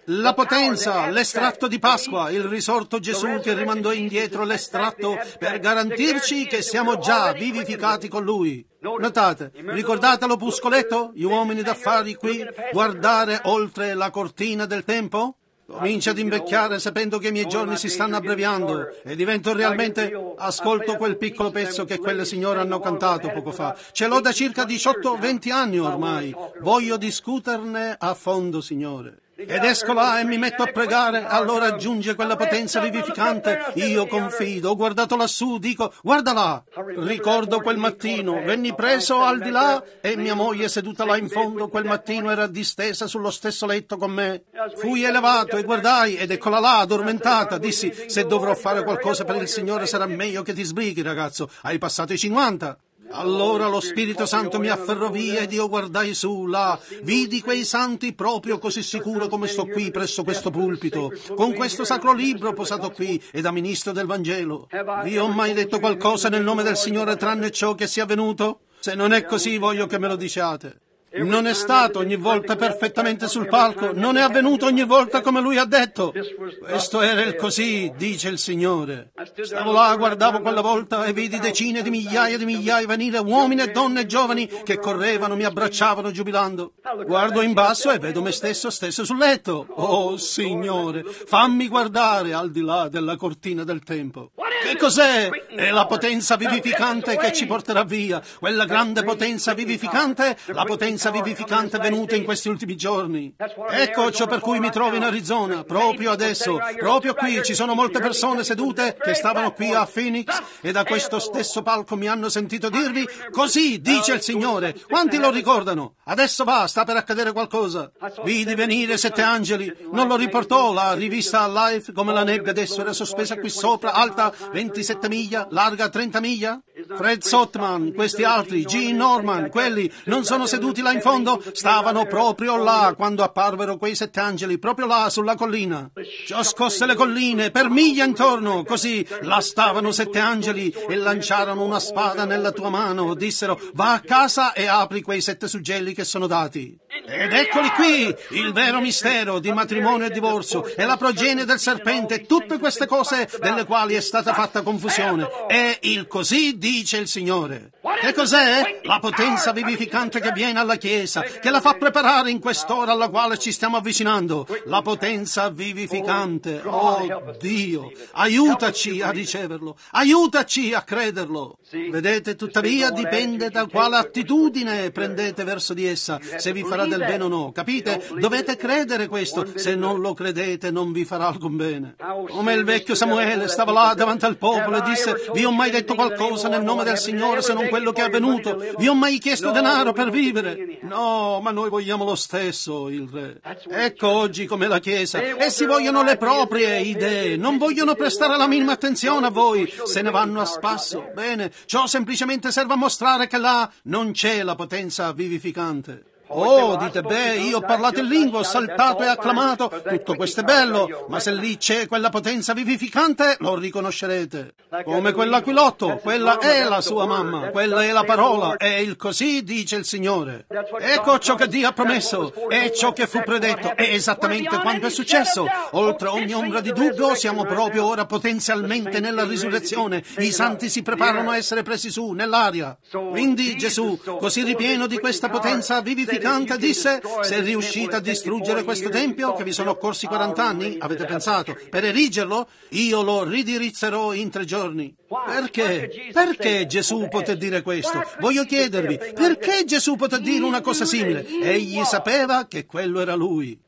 La potenza, l'estratto di Pasqua, il risorto Gesù che rimandò indietro l'estratto per garantirci che siamo già vivificati con Lui. Notate, ricordate l'opuscoletto? Gli uomini d'affari qui, guardare oltre la cortina del tempo? Comincio ad invecchiare sapendo che i miei giorni si stanno abbreviando e divento realmente... Ascolto quel piccolo pezzo che quelle signore hanno cantato poco fa. Ce l'ho da circa 18-20 anni ormai. Voglio discuterne a fondo, Signore. Ed esco là e mi metto a pregare, allora aggiunge quella potenza vivificante. Io confido, ho guardato lassù, dico, guarda là. Ricordo quel mattino, venni preso al di là e mia moglie seduta là in fondo quel mattino era distesa sullo stesso letto con me. Fui elevato e guardai ed eccola là, addormentata. Dissi, se dovrò fare qualcosa per il Signore sarà meglio che ti sbrighi, ragazzo, hai passato i 50. Allora lo Spirito Santo mi afferrò via ed io guardai su, là, vidi quei santi proprio così sicuro come sto qui presso questo pulpito, con questo sacro libro posato qui e da ministro del Vangelo. Vi ho mai detto qualcosa nel nome del Signore tranne ciò che sia avvenuto? Se non è così voglio che me lo diciate. Non è stato ogni volta perfettamente sul palco, non è avvenuto ogni volta come lui ha detto. Questo era il così, dice il Signore. Stavo là, guardavo quella volta e vidi decine di migliaia venire, uomini e donne giovani che correvano, mi abbracciavano giubilando. Guardo in basso e vedo me stesso sul letto. Oh Signore, fammi guardare al di là della cortina del tempo. Che cos'è? È la potenza vivificante che ci porterà via, quella grande potenza vivificante, la potenza vivificante venuta in questi ultimi giorni. Ecco ciò per cui mi trovo in Arizona, proprio adesso, proprio qui ci sono molte persone sedute che stavano qui a Phoenix e da questo stesso palco mi hanno sentito dirvi, così dice il Signore. Quanti lo ricordano? Adesso sta per accadere qualcosa. Vidi venire 7 angeli, non lo riportò la rivista Life come la nebbia adesso era sospesa qui sopra, alta 27 miglia, larga 30 miglia? Fred Sotman, questi altri, Gene Norman, quelli non sono seduti là in fondo, stavano proprio là quando apparvero quei 7 angeli, proprio là sulla collina. Ciò scosse le colline per miglia intorno, così là stavano 7 angeli e lanciarono una spada nella tua mano, dissero va a casa e apri quei 7 suggelli che sono dati. Ed eccoli qui, il vero mistero di matrimonio e divorzio e la progenie del serpente, tutte queste cose delle quali è stata fatta confusione. È il così dice il Signore. Che cos'è? La potenza vivificante che viene alla Chiesa, che la fa preparare in quest'ora alla quale ci stiamo avvicinando. La potenza vivificante. Oh Dio, aiutaci a riceverlo, aiutaci a crederlo. Vedete, tuttavia dipende da quale attitudine prendete verso di essa, se vi farà del bene o no. Capite? Dovete credere questo. Se non lo credete non vi farà alcun bene. Come il vecchio Samuele stava là davanti al popolo e disse, vi ho mai detto qualcosa nel nome del Signore se non quello che è avvenuto? Vi ho mai chiesto denaro per vivere? No, ma noi vogliamo lo stesso, il Re. Ecco oggi come la Chiesa. Essi vogliono le proprie idee, non vogliono prestare la minima attenzione a voi, se ne vanno a spasso. Bene, ciò semplicemente serve a mostrare che là non c'è la potenza vivificante. Oh, dite, io ho parlato in lingua, ho saltato e acclamato, tutto questo è bello, ma se lì c'è quella potenza vivificante, lo riconoscerete. Come quell'aquilotto, quella è la sua mamma, quella è la parola, è il così dice il Signore. Ecco ciò che Dio ha promesso, è ciò che fu predetto, è esattamente quanto è successo. Oltre ogni ombra di dubbio, siamo proprio ora potenzialmente nella risurrezione, i santi si preparano a essere presi su, nell'aria. Quindi Gesù, così ripieno di questa potenza vivificante, disse, se riuscite a distruggere questo tempio che vi sono occorsi 40 anni, avete pensato, per erigerlo, io lo ridirizzerò in 3 giorni. Perché? Perché Gesù poté dire questo? Voglio chiedervi, perché Gesù poté dire una cosa simile? Egli sapeva che quello era Lui.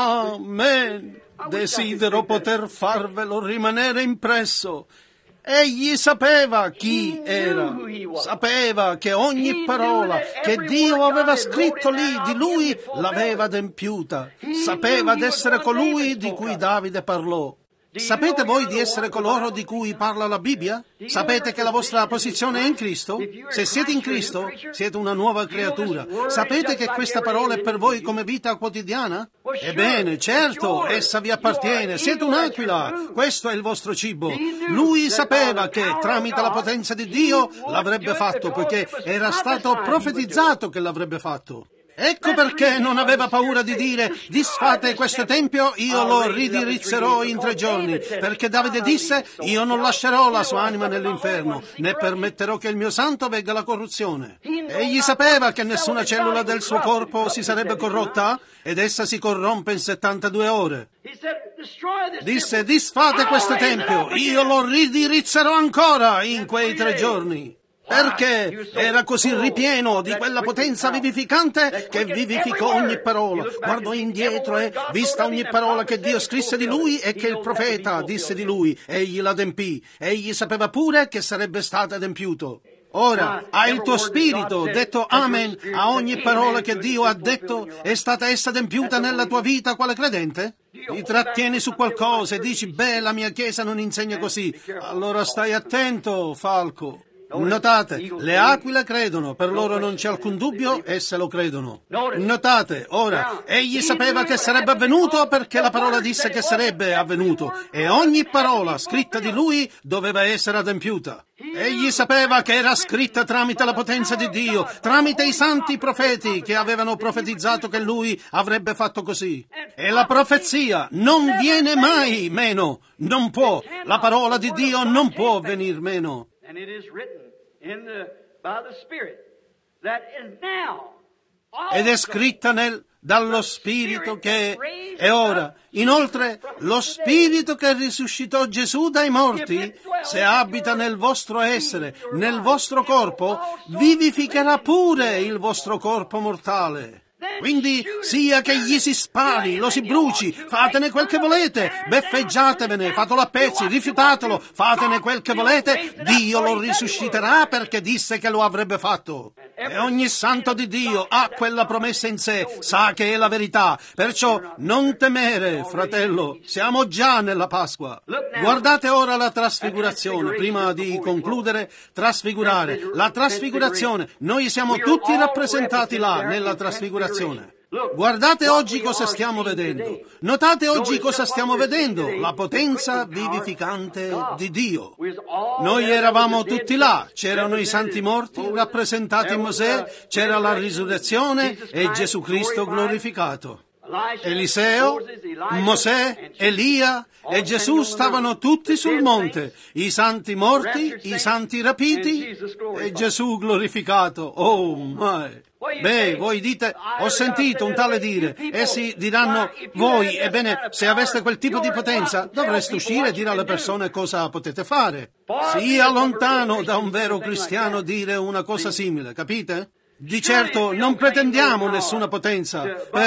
Amen. Desidero poter farvelo rimanere impresso. Egli sapeva chi era, sapeva che ogni parola che Dio aveva scritto lì di lui l'aveva adempiuta, sapeva d'essere colui di cui Davide parlò. Sapete voi di essere coloro di cui parla la Bibbia? Sapete che la vostra posizione è in Cristo? Se siete in Cristo, siete una nuova creatura. Sapete che questa parola è per voi come vita quotidiana? Ebbene, certo, essa vi appartiene. Siete un'aquila. Questo è il vostro cibo. Lui sapeva che tramite la potenza di Dio l'avrebbe fatto, poiché era stato profetizzato che l'avrebbe fatto. Ecco perché non aveva paura di dire: disfate questo tempio, io lo ridirizzerò in 3 giorni, perché Davide disse: io non lascerò la sua anima nell'inferno, né permetterò che il mio santo vegga la corruzione. Egli sapeva che nessuna cellula del suo corpo si sarebbe corrotta, ed essa si corrompe in 72 ore. Disse: disfate questo tempio, io lo ridirizzerò ancora in quei 3 giorni. Perché era così ripieno di quella potenza vivificante che vivificò ogni parola, guardò indietro e, vista ogni parola che Dio scrisse di lui e che il profeta disse di lui, egli l'adempì. Egli sapeva pure che sarebbe stato adempiuto. Ora, ha il tuo spirito detto amen a ogni parola che Dio ha detto? È stata essa adempiuta nella tua vita quale credente? Ti trattieni su qualcosa e dici: beh, la mia Chiesa non insegna così. Allora stai attento, falco. Notate, le aquile credono, per loro non c'è alcun dubbio, esse lo credono. Notate, ora, egli sapeva che sarebbe avvenuto perché la parola disse che sarebbe avvenuto, e ogni parola scritta di lui doveva essere adempiuta. Egli sapeva che era scritta tramite la potenza di Dio, tramite i santi profeti che avevano profetizzato che lui avrebbe fatto così. E la profezia non viene mai meno, non può, la parola di Dio non può venir meno. And it is written by the Spirit that is now. Ed è scritta dallo Spirito che è ora. Inoltre, lo Spirito che risuscitò Gesù dai morti, se abita nel vostro essere, nel vostro corpo, vivificherà pure il vostro corpo mortale. Quindi sia che gli si spari, lo si bruci, fatene quel che volete, beffeggiatevene, fatelo a pezzi, rifiutatelo, fatene quel che volete, Dio lo risusciterà perché disse che lo avrebbe fatto. E ogni santo di Dio ha quella promessa in sé, sa che è la verità, perciò non temere, fratello, siamo già nella Pasqua. Guardate ora la trasfigurazione, prima di concludere, trasfigurare, la trasfigurazione, noi siamo tutti rappresentati là, nella trasfigurazione. Guardate oggi cosa stiamo vedendo. Notate oggi cosa stiamo vedendo. La potenza vivificante di Dio. Noi eravamo tutti là. C'erano i santi morti rappresentati in Mosè, c'era la risurrezione e Gesù Cristo glorificato. Eliseo, Mosè, Elia e Gesù stavano tutti sul monte, i santi morti, i santi rapiti e Gesù glorificato. Oh my! Beh, voi dite, ho sentito un tale dire, essi diranno, voi, ebbene, se aveste quel tipo di potenza, dovreste uscire e dire alle persone cosa potete fare. Sia lontano da un vero cristiano dire una cosa simile, capite? Di certo non pretendiamo nessuna potenza,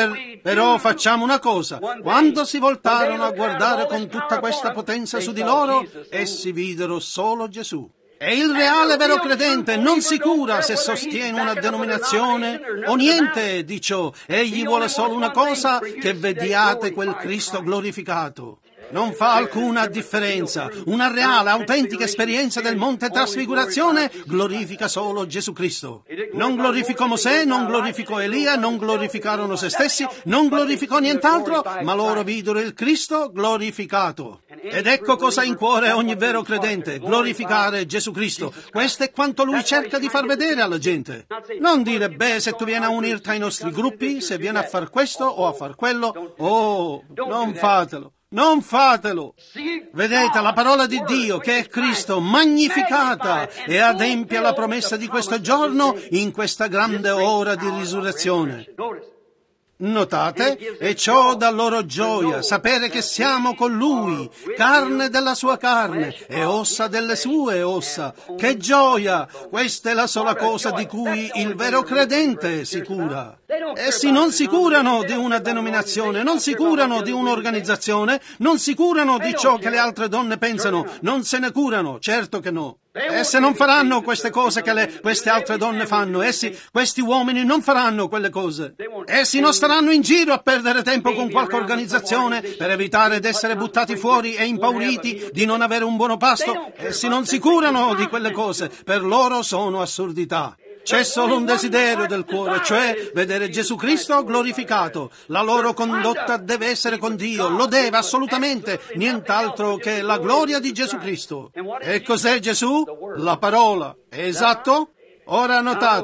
però facciamo una cosa. Quando si voltarono a guardare con tutta questa potenza su di loro, essi videro solo Gesù. E il reale vero credente non si cura se sostiene una denominazione o niente di ciò. Egli vuole solo una cosa, che vediate quel Cristo glorificato. Non fa alcuna differenza. Una reale, autentica esperienza del Monte Trasfigurazione glorifica solo Gesù Cristo. Non glorificò Mosè, non glorificò Elia, non glorificarono se stessi, non glorificò nient'altro, ma loro videro il Cristo glorificato. Ed ecco cosa ha in cuore ogni vero credente, glorificare Gesù Cristo. Questo è quanto lui cerca di far vedere alla gente. Non dire, beh, se tu vieni a unirti ai nostri gruppi, se vieni a far questo o a far quello, oh, non fatelo. Non fatelo! Vedete, la parola di Dio, che è Cristo, magnificata e adempie la promessa di questo giorno in questa grande ora di risurrezione. Notate, e ciò dà loro gioia, sapere che siamo con Lui, carne della sua carne e ossa delle sue ossa. Che gioia! Questa è la sola cosa di cui il vero credente si cura. Essi non si curano di una denominazione, non si curano di un'organizzazione, non si curano di ciò che le altre donne pensano, non se ne curano, certo che no. Esse non faranno queste cose che queste altre donne fanno, questi uomini non faranno quelle cose. Essi non staranno in giro a perdere tempo con qualche organizzazione per evitare di essere buttati fuori e impauriti di non avere un buono pasto. Essi non si curano di quelle cose, per loro sono assurdità. C'è solo un desiderio del cuore, cioè vedere Gesù Cristo glorificato. La loro condotta deve essere con Dio, lo deve assolutamente, nient'altro che la gloria di Gesù Cristo. E cos'è Gesù? La parola. Esatto? Ora notate,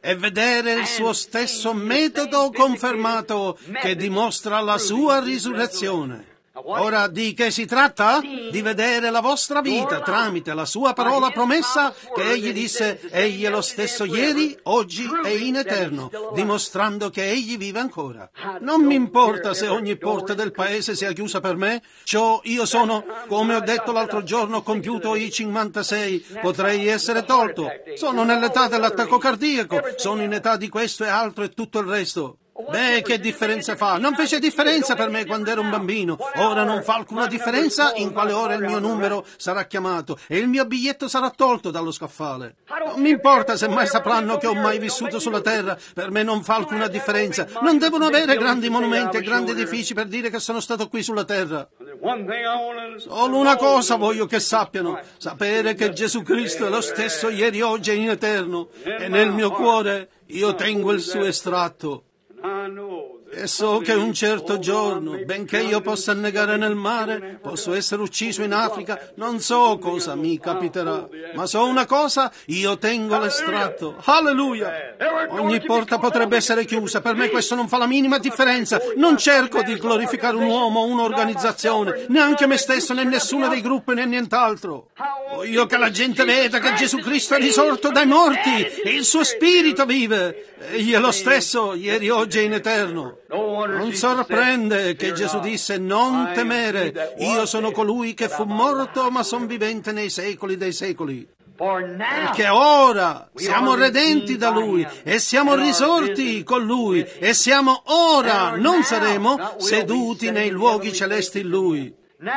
e vedere il suo stesso metodo confermato che dimostra la sua risurrezione. Ora di che si tratta? Di vedere la vostra vita tramite la sua parola promessa che egli disse, egli è lo stesso ieri, oggi e in eterno, dimostrando che egli vive ancora. Non mi importa se ogni porta del paese sia chiusa per me, io sono, come ho detto l'altro giorno, compiuto i 56, potrei essere tolto, sono nell'età dell'attacco cardiaco, sono in età di questo e altro e tutto il resto. Beh, che differenza fa? Non fece differenza per me quando ero un bambino. Ora non fa alcuna differenza in quale ora il mio numero sarà chiamato e il mio biglietto sarà tolto dallo scaffale. Non mi importa se mai sapranno che ho mai vissuto sulla terra, per me non fa alcuna differenza. Non devono avere grandi monumenti e grandi edifici per dire che sono stato qui sulla terra. Solo una cosa voglio che sappiano, sapere che Gesù Cristo è lo stesso ieri, oggi e in eterno, e nel mio cuore io tengo il suo estratto. E so che un certo giorno, benché io possa annegare nel mare, posso essere ucciso in Africa, non so cosa mi capiterà, ma so una cosa, io tengo l'estratto. Alleluia! Ogni porta potrebbe essere chiusa, per me questo non fa la minima differenza. Non cerco di glorificare un uomo o un'organizzazione, neanche me stesso, né nessuno dei gruppi, né nient'altro. Voglio che la gente veda che Gesù Cristo è risorto dai morti e il suo spirito vive. Egli è lo stesso, ieri, oggi e in eterno. Non sorprende che Gesù disse, non temere, io sono colui che fu morto ma son vivente nei secoli dei secoli. Perché ora siamo redenti da Lui e siamo risorti con Lui e siamo ora, non saremo, seduti nei luoghi celesti in Lui.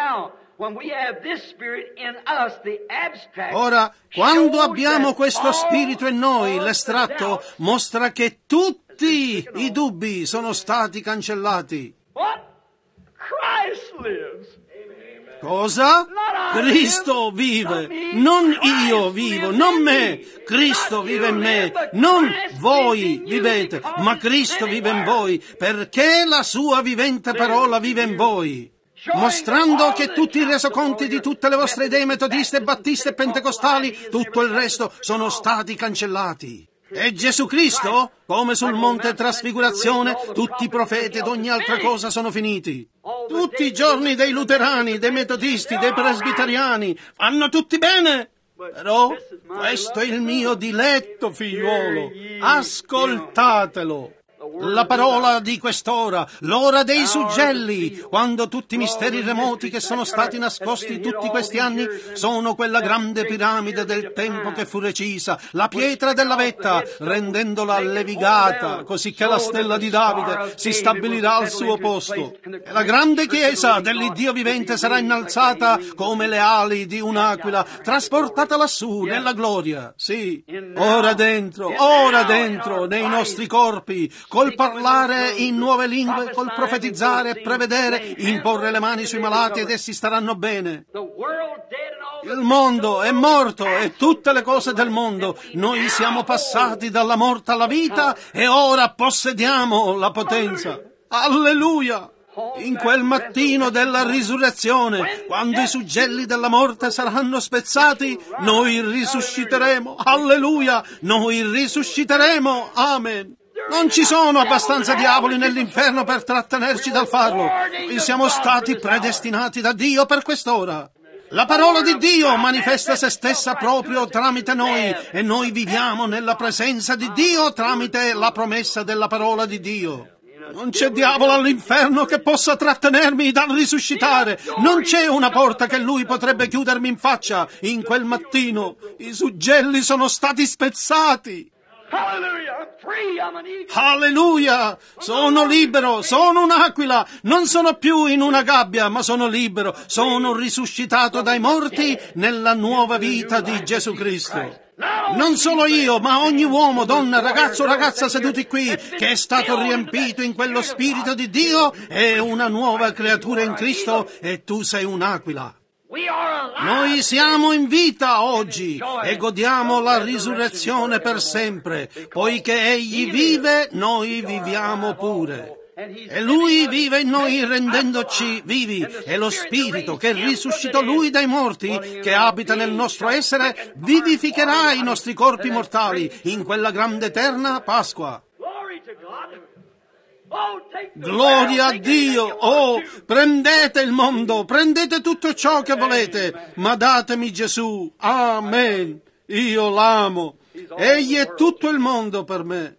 Ora, quando abbiamo questo spirito in noi, l'estratto mostra che tutti i dubbi sono stati cancellati. Cosa? Cristo vive, non io vivo, non me. Cristo vive in me, non voi vivete, ma Cristo vive in voi, perché la sua vivente parola vive in voi. Mostrando che tutti i resoconti di tutte le vostre idee metodiste, battiste e pentecostali, tutto il resto, sono stati cancellati. E Gesù Cristo, come sul monte Trasfigurazione, tutti i profeti ed ogni altra cosa sono finiti. Tutti i giorni dei luterani, dei metodisti, dei presbiteriani, vanno tutti bene. Però questo è il mio diletto figliuolo, ascoltatelo. La parola di quest'ora, l'ora dei suggelli, quando tutti i misteri remoti che sono stati nascosti tutti questi anni sono quella grande piramide del tempo che fu recisa, la pietra della vetta, rendendola levigata, così che la stella di Davide si stabilirà al suo posto. E la grande chiesa dell'Iddio vivente sarà innalzata come le ali di un'aquila, trasportata lassù nella gloria. Sì, ora dentro, nei nostri corpi, col parlare in nuove lingue, col profetizzare, prevedere, imporre le mani sui malati ed essi staranno bene. Il mondo è morto e tutte le cose del mondo. Noi siamo passati dalla morte alla vita e ora possediamo la potenza. Alleluia! In quel mattino della risurrezione, quando i suggelli della morte saranno spezzati, noi risusciteremo. Alleluia! Noi risusciteremo. Amen. Non ci sono abbastanza diavoli nell'inferno per trattenerci dal farlo. Noi siamo stati predestinati da Dio per quest'ora. La parola di Dio manifesta se stessa proprio tramite noi e noi viviamo nella presenza di Dio tramite la promessa della parola di Dio. Non c'è diavolo all'inferno che possa trattenermi dal risuscitare. Non c'è una porta che lui potrebbe chiudermi in faccia. In quel mattino i suggelli sono stati spezzati. Alleluia! Sono libero, sono un'aquila, non sono più in una gabbia, ma sono libero, sono risuscitato dai morti nella nuova vita di Gesù Cristo. Non solo io, ma ogni uomo, donna, ragazzo o ragazza seduti qui, che è stato riempito in quello Spirito di Dio, è una nuova creatura in Cristo e tu sei un'aquila. Noi siamo in vita oggi e godiamo la risurrezione per sempre. Poiché Egli vive, noi viviamo pure. E Lui vive in noi rendendoci vivi. E lo Spirito che risuscitò Lui dai morti, che abita nel nostro essere, vivificherà i nostri corpi mortali in quella grande eterna Pasqua. Gloria a Dio! Oh, prendete il mondo, prendete tutto ciò che volete, ma datemi Gesù. Amen. Io l'amo. Egli è tutto il mondo per me.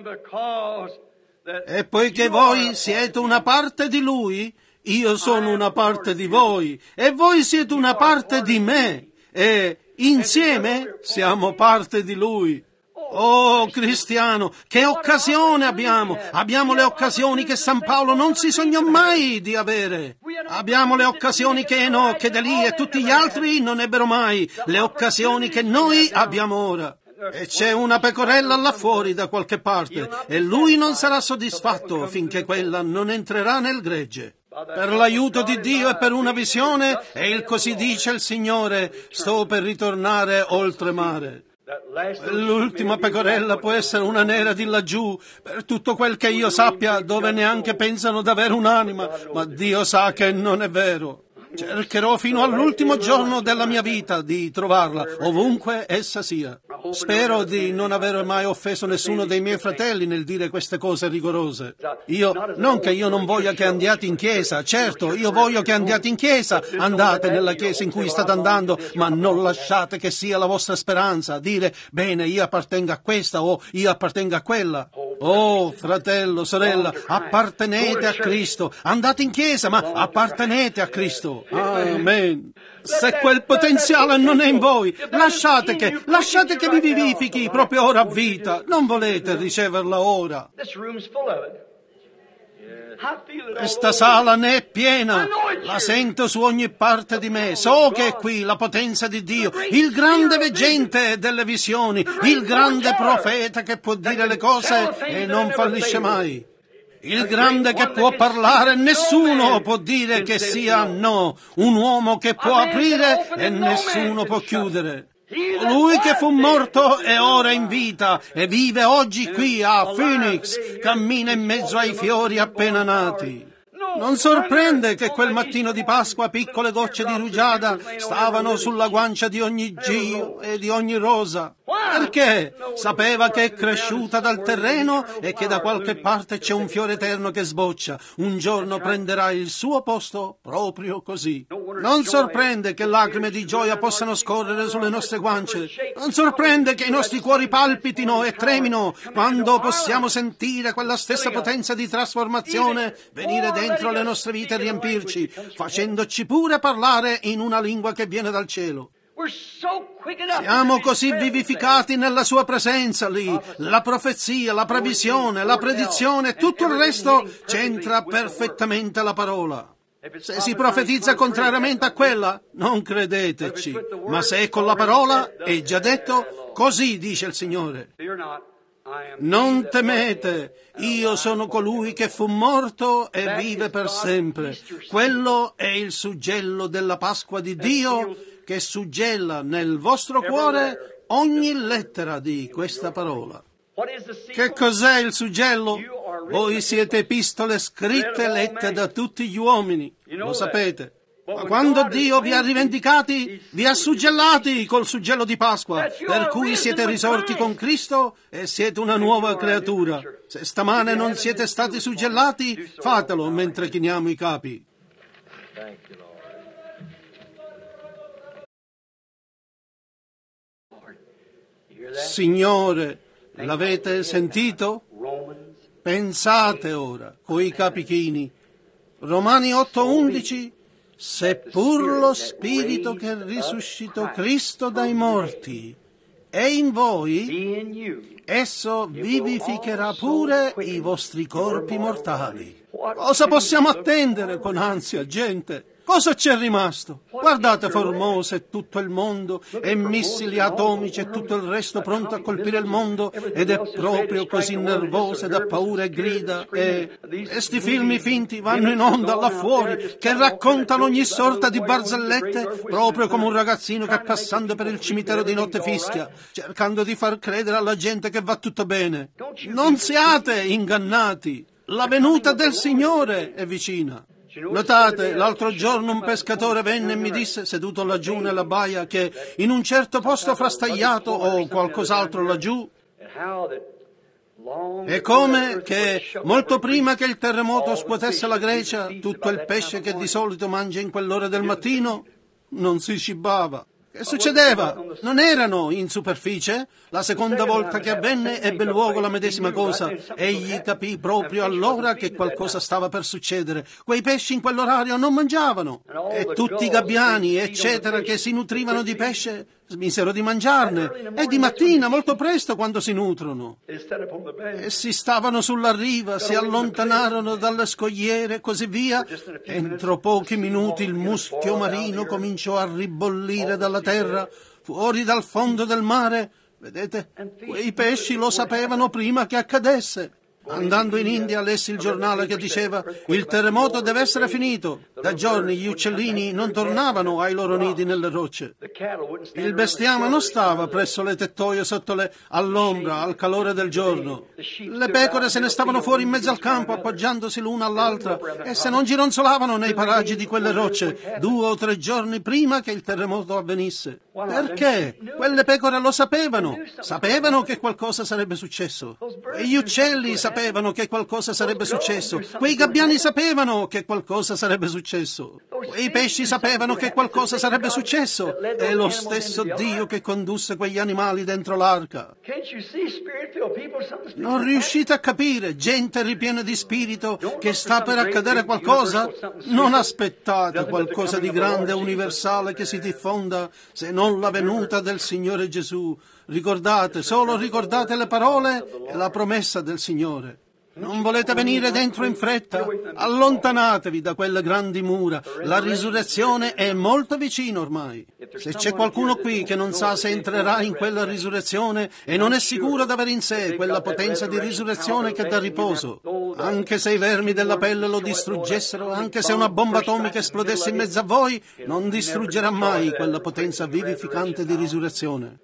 E poiché voi siete una parte di Lui, io sono una parte di voi, e voi siete una parte di me, e insieme siamo parte di Lui. Oh, cristiano, che occasione abbiamo! Abbiamo le occasioni che San Paolo non si sognò mai di avere. Abbiamo le occasioni che Enoch ed Elia e tutti gli altri non ebbero mai, le occasioni che noi abbiamo ora. E c'è una pecorella là fuori da qualche parte, e lui non sarà soddisfatto finché quella non entrerà nel gregge. Per l'aiuto di Dio e per una visione, e così dice il Signore, sto per ritornare oltremare. L'ultima pecorella può essere una nera di laggiù, per tutto quel che io sappia, dove neanche pensano d'avere un'anima, ma Dio sa che non è vero. Cercherò fino all'ultimo giorno della mia vita di trovarla, ovunque essa sia. Spero di non aver mai offeso nessuno dei miei fratelli nel dire queste cose rigorose. Non che io non voglia che andiate in chiesa, certo, io voglio che andiate in chiesa, andate nella chiesa in cui state andando, ma non lasciate che sia la vostra speranza, dire, bene, io appartengo a questa o io appartengo a quella. Oh, fratello, sorella, appartenete a Cristo, andate in chiesa, ma appartenete a Cristo. Amen. Se quel potenziale non è in voi, lasciate che vi vivifichi proprio ora a vita. Non volete riceverla ora. Questa sala ne è piena, la sento su ogni parte di me, so che è qui la potenza di Dio, il grande veggente delle visioni, il grande profeta che può dire le cose e non fallisce mai. Il grande che può parlare, nessuno può dire che sia no. Un uomo che può aprire e nessuno può chiudere. Lui che fu morto è ora in vita e vive oggi qui a Phoenix, cammina in mezzo ai fiori appena nati. Non sorprende che quel mattino di Pasqua piccole gocce di rugiada stavano sulla guancia di ogni Gio e di ogni Rosa. Perché? Sapeva che è cresciuta dal terreno e che da qualche parte c'è un fiore eterno che sboccia. Un giorno prenderà il suo posto proprio così. Non sorprende che lacrime di gioia possano scorrere sulle nostre guance. Non sorprende che i nostri cuori palpitino e tremino quando possiamo sentire quella stessa potenza di trasformazione venire dentro le nostre vite e riempirci, facendoci pure parlare in una lingua che viene dal cielo. Siamo così vivificati nella sua presenza lì. La profezia, la previsione, la predizione, tutto il resto c'entra perfettamente la parola. Se si profetizza contrariamente a quella, non credeteci. Ma se è con la parola, è già detto, così dice il Signore. Non temete, io sono colui che fu morto e vive per sempre. Quello è il suggello della Pasqua di Dio che suggella nel vostro cuore ogni lettera di questa parola. Che cos'è il suggello? Voi siete epistole scritte e lette da tutti gli uomini, lo sapete. Ma quando Dio vi ha rivendicati, vi ha suggellati col suggello di Pasqua, per cui siete risorti con Cristo e siete una nuova creatura. Se stamane non siete stati suggellati, fatelo mentre chiniamo i capi. Signore, l'avete sentito? Pensate ora, coi capi chini. Romani 8:11. Seppur lo Spirito che risuscitò Cristo dai morti è in voi, esso vivificherà pure i vostri corpi mortali. Cosa possiamo attendere con ansia, gente? Cosa c'è rimasto? Guardate Formosa e tutto il mondo, e missili atomici e tutto il resto pronto a colpire il mondo, ed è proprio così nervosa da paura e grida, e questi film finti vanno in onda là fuori, che raccontano ogni sorta di barzellette, proprio come un ragazzino che passando per il cimitero di notte fischia, cercando di far credere alla gente che va tutto bene. Non siate ingannati. La venuta del Signore è vicina. Notate, l'altro giorno un pescatore venne e mi disse, seduto laggiù nella baia, che in un certo posto frastagliato o qualcos'altro laggiù, è come che molto prima che il terremoto scuotesse la Grecia, tutto il pesce che di solito mangia in quell'ora del mattino non si cibava. Che succedeva? Non erano in superficie? La seconda volta che avvenne ebbe luogo la medesima cosa. Egli capì proprio allora che qualcosa stava per succedere. Quei pesci in quell'orario non mangiavano. E tutti i gabbiani, eccetera, che si nutrivano di pesce, smisero di mangiarne. E di mattina, molto presto, quando si nutrono. Essi stavano sulla riva, si allontanarono dalle scogliere e così via. Entro pochi minuti il muschio marino cominciò a ribollire dalla terra, fuori dal fondo del mare. Vedete, quei pesci lo sapevano prima che accadesse. Andando in India lessi il giornale che diceva il terremoto deve essere finito. Da giorni gli uccellini non tornavano ai loro nidi nelle rocce. Il bestiame non stava presso le tettoie all'ombra, al calore del giorno. Le pecore se ne stavano fuori in mezzo al campo appoggiandosi l'una all'altra e se non gironzolavano nei paraggi di quelle rocce 2 o 3 giorni prima che il terremoto avvenisse. Perché? Quelle pecore lo sapevano che qualcosa sarebbe successo. E gli uccelli sapevano che qualcosa sarebbe successo. Quei gabbiani sapevano che qualcosa sarebbe successo. Quei pesci sapevano che qualcosa sarebbe successo. È lo stesso Dio che condusse quegli animali dentro l'arca. Non riuscite a capire, gente ripiena di spirito, che sta per accadere qualcosa? Non aspettate qualcosa di grande e universale che si diffonda, se non la venuta del Signore Gesù. Solo ricordate le parole e la promessa del Signore. Non volete venire dentro in fretta? Allontanatevi da quelle grandi mura. La risurrezione è molto vicina ormai. Se c'è qualcuno qui che non sa se entrerà in quella risurrezione e non è sicuro d'avere in sé quella potenza di risurrezione che dà riposo, anche se i vermi della pelle lo distruggessero, anche se una bomba atomica esplodesse in mezzo a voi, non distruggerà mai quella potenza vivificante di risurrezione.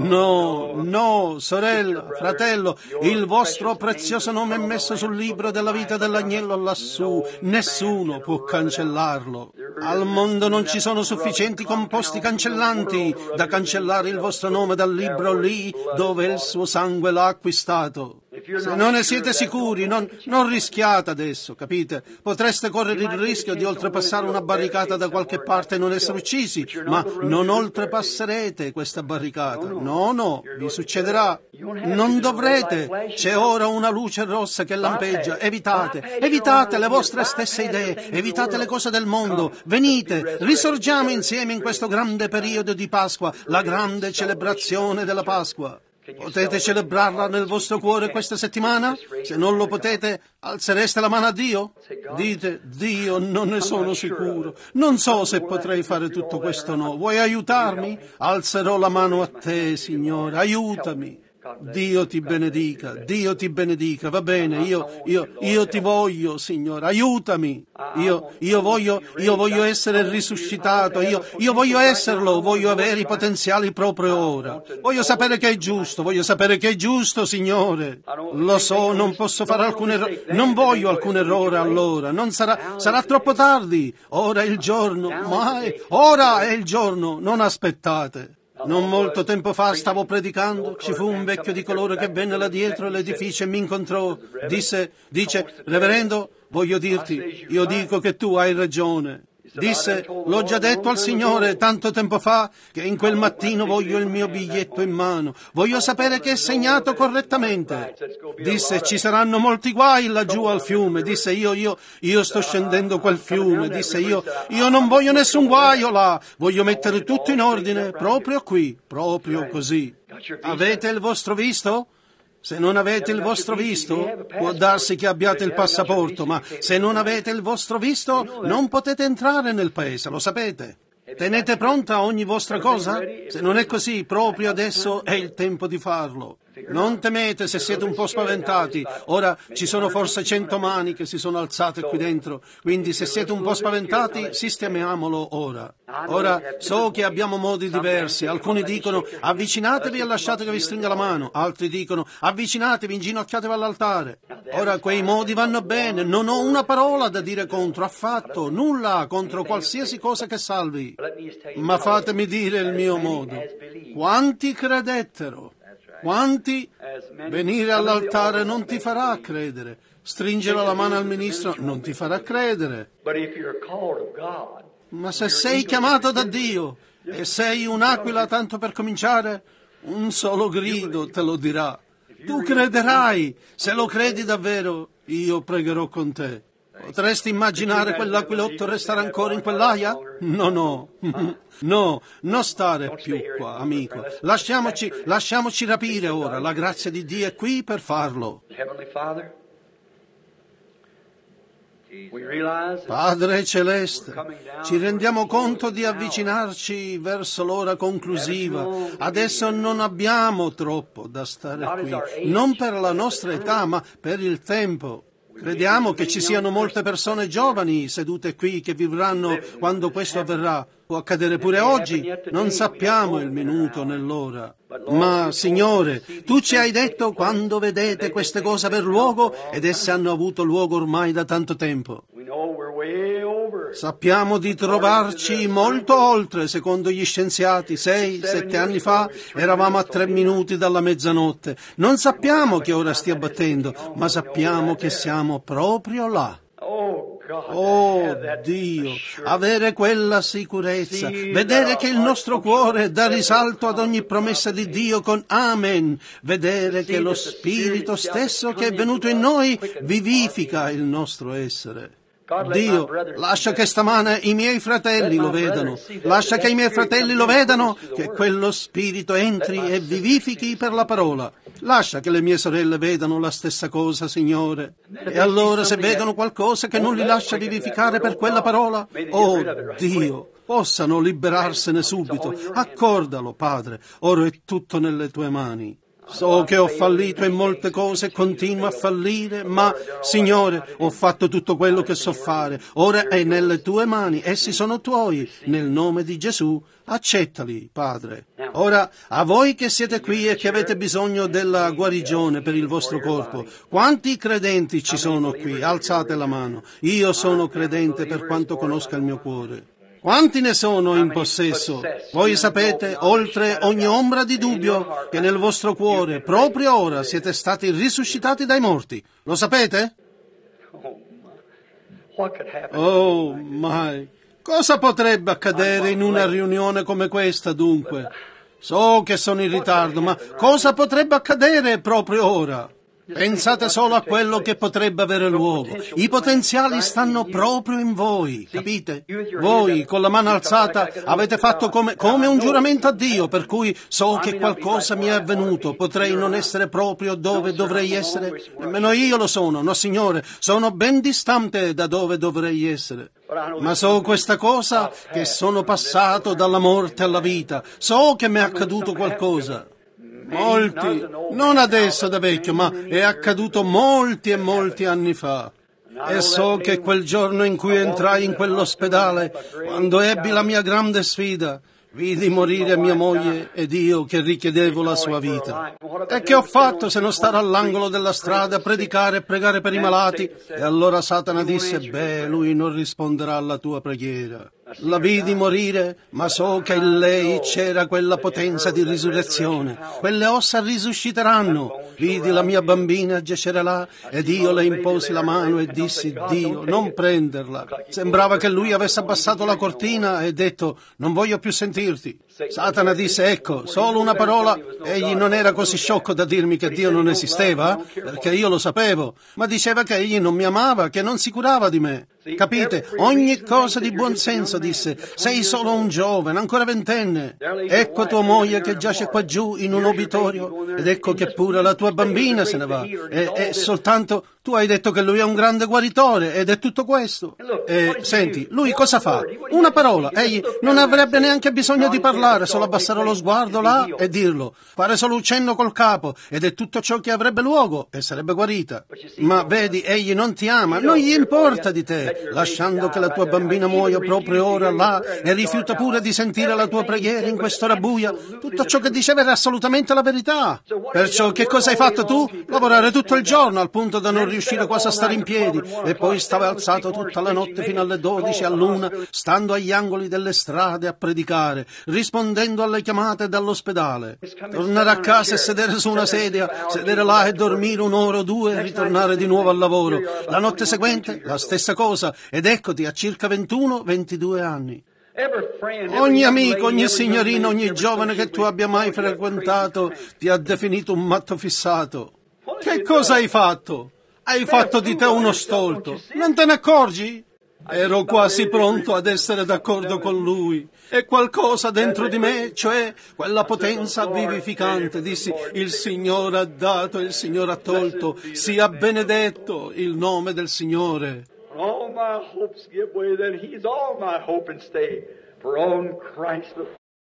No, sorella, fratello, il vostro prezioso nome è messo sul libro della vita dell'agnello lassù. Nessuno può cancellarlo. Al mondo non ci sono sufficienti composti cancellanti da cancellare il vostro nome dal libro lì dove il suo sangue l'ha acquistato. Se non ne siete sicuri, non rischiate adesso, capite? Potreste correre il rischio di oltrepassare una barricata da qualche parte e non essere uccisi, ma non oltrepasserete questa barricata. No, vi succederà. Non dovrete. C'è ora una luce rossa che lampeggia. Evitate le vostre stesse idee, evitate le cose del mondo. Venite, risorgiamo insieme in questo grande periodo di Pasqua, la grande celebrazione della Pasqua. Potete celebrarla nel vostro cuore questa settimana? Se non lo potete, alzereste la mano a Dio? Dite, Dio, non ne sono sicuro. Non so se potrei fare tutto questo o no. Vuoi aiutarmi? Alzerò la mano a te, Signore. Aiutami. Dio ti benedica, va bene, io ti voglio, Signore, aiutami, io voglio essere risuscitato, io voglio esserlo, voglio avere i potenziali proprio ora, voglio sapere che è giusto, Signore, lo so, non posso fare alcun errore, non voglio alcun errore allora, non sarà troppo tardi, ora è il giorno, ora è il giorno, non aspettate. Non molto tempo fa stavo predicando, ci fu un vecchio di colore che venne là dietro l'edificio e mi incontrò. Dice, reverendo, voglio dirti, io dico che tu hai ragione. Disse, l'ho già detto al Signore tanto tempo fa che in quel mattino voglio il mio biglietto in mano, voglio sapere che è segnato correttamente. Disse, ci saranno molti guai laggiù al fiume. Disse, io sto scendendo quel fiume. Disse, io non voglio nessun guaio là, voglio mettere tutto in ordine proprio qui, proprio così. Avete il vostro visto? Se non avete il vostro visto, può darsi che abbiate il passaporto, ma se non avete il vostro visto, non potete entrare nel paese, lo sapete. Tenete pronta ogni vostra cosa? Se non è così, proprio adesso è il tempo di farlo. Non temete se siete un po' spaventati. Ora ci sono forse 100 mani che si sono alzate qui dentro, quindi se siete un po' spaventati, sistemiamolo ora. Ora, so che abbiamo modi diversi. Alcuni dicono avvicinatevi e lasciate che vi stringa la mano. Altri dicono avvicinatevi, inginocchiatevi all'altare. Ora, quei modi vanno bene. Non ho una parola da dire contro, affatto. Nulla contro qualsiasi cosa che salvi. Ma fatemi dire il mio modo. Quanti credettero? Quanti? Venire all'altare non ti farà credere. Stringere la mano al ministro non ti farà credere. Ma se sei chiamato da Dio e sei un'aquila tanto per cominciare, un solo grido te lo dirà. Tu crederai. Se lo credi davvero, io pregherò con te. Potresti immaginare quell'aquilotto restare ancora in quell'aia? No, non stare più qua, amico. Lasciamoci rapire ora. La grazia di Dio è qui per farlo. Padre Celeste, ci rendiamo conto di avvicinarci verso l'ora conclusiva. Adesso non abbiamo troppo da stare qui, non per la nostra età, ma per il tempo. Crediamo che ci siano molte persone giovani sedute qui che vivranno quando questo avverrà. Può accadere pure oggi, non sappiamo il minuto né l'ora. Ma, Signore, Tu ci hai detto quando vedete queste cose aver luogo, ed esse hanno avuto luogo ormai da tanto tempo. Sappiamo di trovarci molto oltre, secondo gli scienziati. 6-7 anni fa eravamo a 3 minuti dalla mezzanotte. Non sappiamo che ora stia battendo, ma sappiamo che siamo proprio là. Oh Dio, avere quella sicurezza, vedere che il nostro cuore dà risalto ad ogni promessa di Dio con Amen, vedere che lo Spirito stesso che è venuto in noi vivifica il nostro essere. Dio, lascia che stamane i miei fratelli lo vedano, lascia che i miei fratelli lo vedano, che quello Spirito entri e vivifichi per la parola. Lascia che le mie sorelle vedano la stessa cosa, Signore. E allora se vedono qualcosa che non li lascia vivificare per quella parola, oh Dio, possano liberarsene subito. Accordalo, Padre, ora è tutto nelle Tue mani. So che ho fallito in molte cose e continuo a fallire, ma, Signore, ho fatto tutto quello che so fare. Ora è nelle Tue mani, essi sono Tuoi. Nel nome di Gesù, accettali, Padre. Ora, a voi che siete qui e che avete bisogno della guarigione per il vostro corpo, quanti credenti ci sono qui? Alzate la mano. Io sono credente per quanto conosca il mio cuore. Quanti ne sono in possesso? Voi sapete, oltre ogni ombra di dubbio, che nel vostro cuore, proprio ora, siete stati risuscitati dai morti. Lo sapete? Oh, mai. Cosa potrebbe accadere in una riunione come questa, dunque? So che sono in ritardo, ma cosa potrebbe accadere proprio ora? Pensate solo a quello che potrebbe avere luogo. I potenziali stanno proprio in voi, capite? Voi, con la mano alzata, avete fatto come un giuramento a Dio, per cui so che qualcosa mi è avvenuto. Potrei non essere proprio dove dovrei essere. Nemmeno io lo sono, no Signore, sono ben distante da dove dovrei essere. Ma so questa cosa, che sono passato dalla morte alla vita. So che mi è accaduto qualcosa. Molti, non adesso da vecchio, ma è accaduto molti e molti anni fa. E so che quel giorno in cui entrai in quell'ospedale, quando ebbi la mia grande sfida, vidi morire mia moglie ed io che richiedevo la sua vita. E che ho fatto se non stare all'angolo della strada a predicare e pregare per i malati? E allora Satana disse, lui non risponderà alla tua preghiera. La vidi morire, ma so che in lei c'era quella potenza di risurrezione. Quelle ossa risusciteranno. Vidi la mia bambina giacere là ed io le imposi la mano e dissi, Dio, non prenderla. Sembrava che lui avesse abbassato la cortina e detto, non voglio più sentirti. Satana disse, ecco, solo una parola. Egli non era così sciocco da dirmi che Dio non esisteva, perché io lo sapevo, ma diceva che egli non mi amava, che non si curava di me. Capite? Ogni cosa di buon senso, disse, sei solo un giovane, ancora ventenne. Ecco tua moglie che giace qua giù in un obitorio, ed ecco che pure la tua bambina se ne va. E soltanto Tu hai detto che lui è un grande guaritore ed è tutto questo. E senti, lui cosa fa? Una parola. Egli non avrebbe neanche bisogno di parlare, solo abbassare lo sguardo là e dirlo. Fare solo un cenno col capo ed è tutto ciò che avrebbe luogo e sarebbe guarita. Ma vedi, egli non ti ama, non gli importa di te, lasciando che la tua bambina muoia proprio ora là e rifiuta pure di sentire la tua preghiera in quest'ora buia. Tutto ciò che diceva era assolutamente la verità. Perciò che cosa hai fatto tu? Lavorare tutto il giorno al punto da non riuscire quasi a stare in piedi e poi stavi alzato tutta la notte fino alle 12 all'1 stando agli angoli delle strade a predicare, rispondendo alle chiamate dall'ospedale. Tornare a casa e sedere su una sedia, sedere là e dormire un'ora o due e ritornare di nuovo al lavoro. La notte seguente la stessa cosa ed eccoti a circa 21-22 anni. Ogni amico, ogni signorina, ogni giovane che tu abbia mai frequentato ti ha definito un matto fissato. Che cosa hai fatto? Hai fatto di te uno stolto. Non te ne accorgi? Ero quasi pronto ad essere d'accordo con lui. E qualcosa dentro di me, cioè quella potenza vivificante, dissi, il Signore ha dato, il Signore ha tolto, sia benedetto il nome del Signore. All my hopes give way, then He's all my hope and stay. For on Christ the...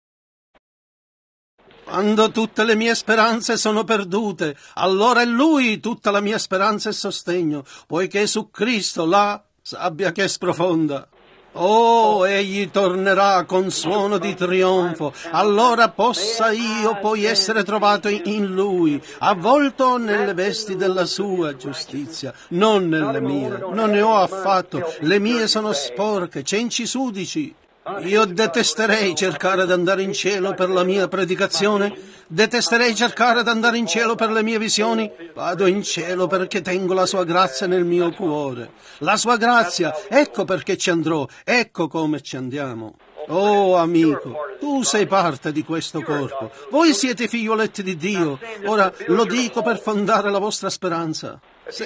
Quando tutte le mie speranze sono perdute, allora è Lui tutta la mia speranza e sostegno, poiché su Cristo la sabbia che sprofonda. Oh, egli tornerà con suono di trionfo, allora possa io poi essere trovato in lui, avvolto nelle vesti della sua giustizia, non nelle mie, non ne ho affatto, le mie sono sporche, cenci sudici. Io detesterei cercare di andare in cielo per la mia predicazione, detesterei cercare di andare in cielo per le mie visioni. Vado in cielo perché tengo la sua grazia nel mio cuore. La sua grazia, ecco perché ci andrò, ecco come ci andiamo. Oh amico, tu sei parte di questo corpo, voi siete figlioletti di Dio, ora lo dico per fondare la vostra speranza. Se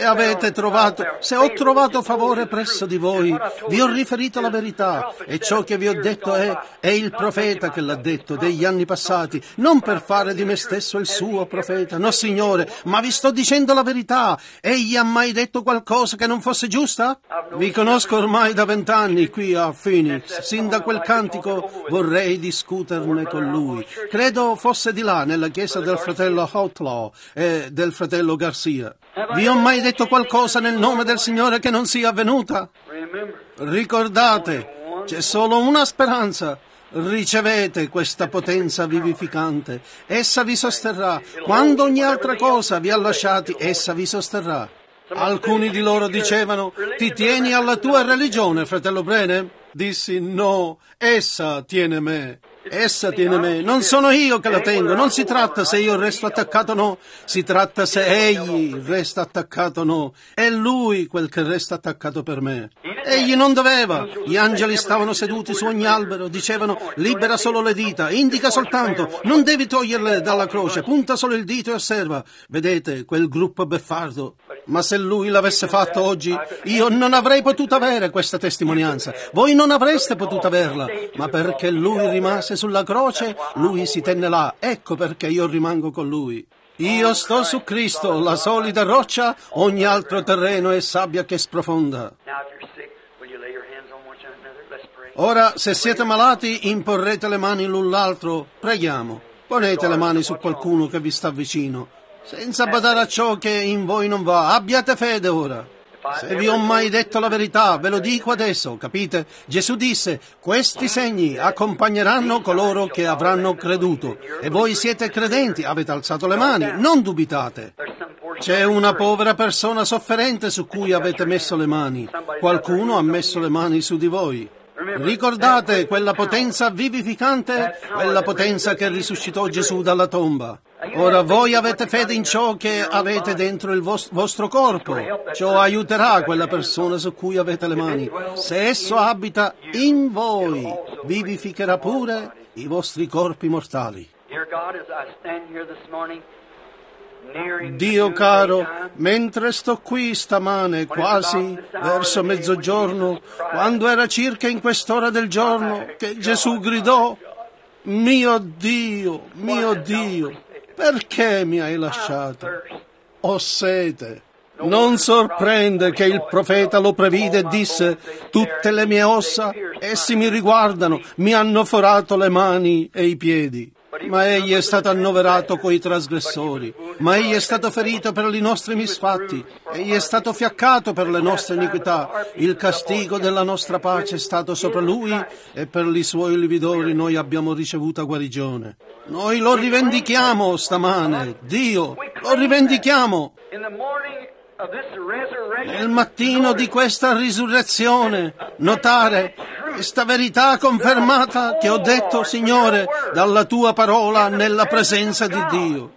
ho trovato favore presso di voi, vi ho riferito la verità, e ciò che vi ho detto è il profeta che l'ha detto degli anni passati, non per fare di me stesso il suo profeta, no Signore, ma vi sto dicendo la verità. Egli ha mai detto qualcosa che non fosse giusta? Vi conosco ormai da 20 anni qui a Phoenix, sin da quel cantico vorrei discuterne con lui. Credo fosse di là, nella chiesa del fratello Outlaw e del fratello Garcia. Vi ho mai detto qualcosa nel nome del Signore che non sia avvenuta? Ricordate, c'è solo una speranza. Ricevete questa potenza vivificante. Essa vi sosterrà. Quando ogni altra cosa vi ha lasciati, essa vi sosterrà. Alcuni di loro dicevano, ti tieni alla tua religione, fratello Branham? Dissi, no, essa tiene me. Essa tiene me, non sono io che la tengo, non si tratta se io resto attaccato o no, si tratta se egli resta attaccato o no, è lui quel che resta attaccato per me. Egli non doveva, gli angeli stavano seduti su ogni albero, dicevano libera solo le dita, indica soltanto, non devi toglierle dalla croce, punta solo il dito e osserva. Vedete quel gruppo beffardo? Ma se lui l'avesse fatto oggi, io non avrei potuto avere questa testimonianza, voi non avreste potuto averla, ma perché lui rimase sulla croce, lui si tenne là, ecco perché io rimango con lui. Io sto su Cristo, la solida roccia, ogni altro terreno è sabbia che sprofonda. Ora, se siete malati, imporrete le mani l'un l'altro, preghiamo, ponete le mani su qualcuno che vi sta vicino, senza badare a ciò che in voi non va, abbiate fede ora. Se vi ho mai detto la verità, ve lo dico adesso, capite? Gesù disse, questi segni accompagneranno coloro che avranno creduto. E voi siete credenti, avete alzato le mani, non dubitate. C'è una povera persona sofferente su cui avete messo le mani. Qualcuno ha messo le mani su di voi. Ricordate quella potenza vivificante, quella potenza che risuscitò Gesù dalla tomba. Ora voi avete fede in ciò che avete dentro il vostro corpo. Ciò aiuterà quella persona su cui avete le mani. Se esso abita in voi, vivificherà pure i vostri corpi mortali. Dio caro, mentre sto qui stamane, quasi verso mezzogiorno, quando era circa in quest'ora del giorno, che Gesù gridò, mio Dio, perché mi hai lasciato? Ho sete. Non sorprende che il profeta lo previde e disse: tutte le mie ossa, essi mi riguardano, mi hanno forato le mani e i piedi. Ma egli è stato annoverato coi trasgressori, ma egli è stato ferito per i nostri misfatti, egli è stato fiaccato per le nostre iniquità, il castigo della nostra pace è stato sopra lui e per i suoi lividori noi abbiamo ricevuta guarigione. Noi lo rivendichiamo stamane, Dio, lo rivendichiamo. Nel mattino di questa risurrezione, notare questa verità confermata che ho detto, Signore, dalla tua parola nella presenza di Dio.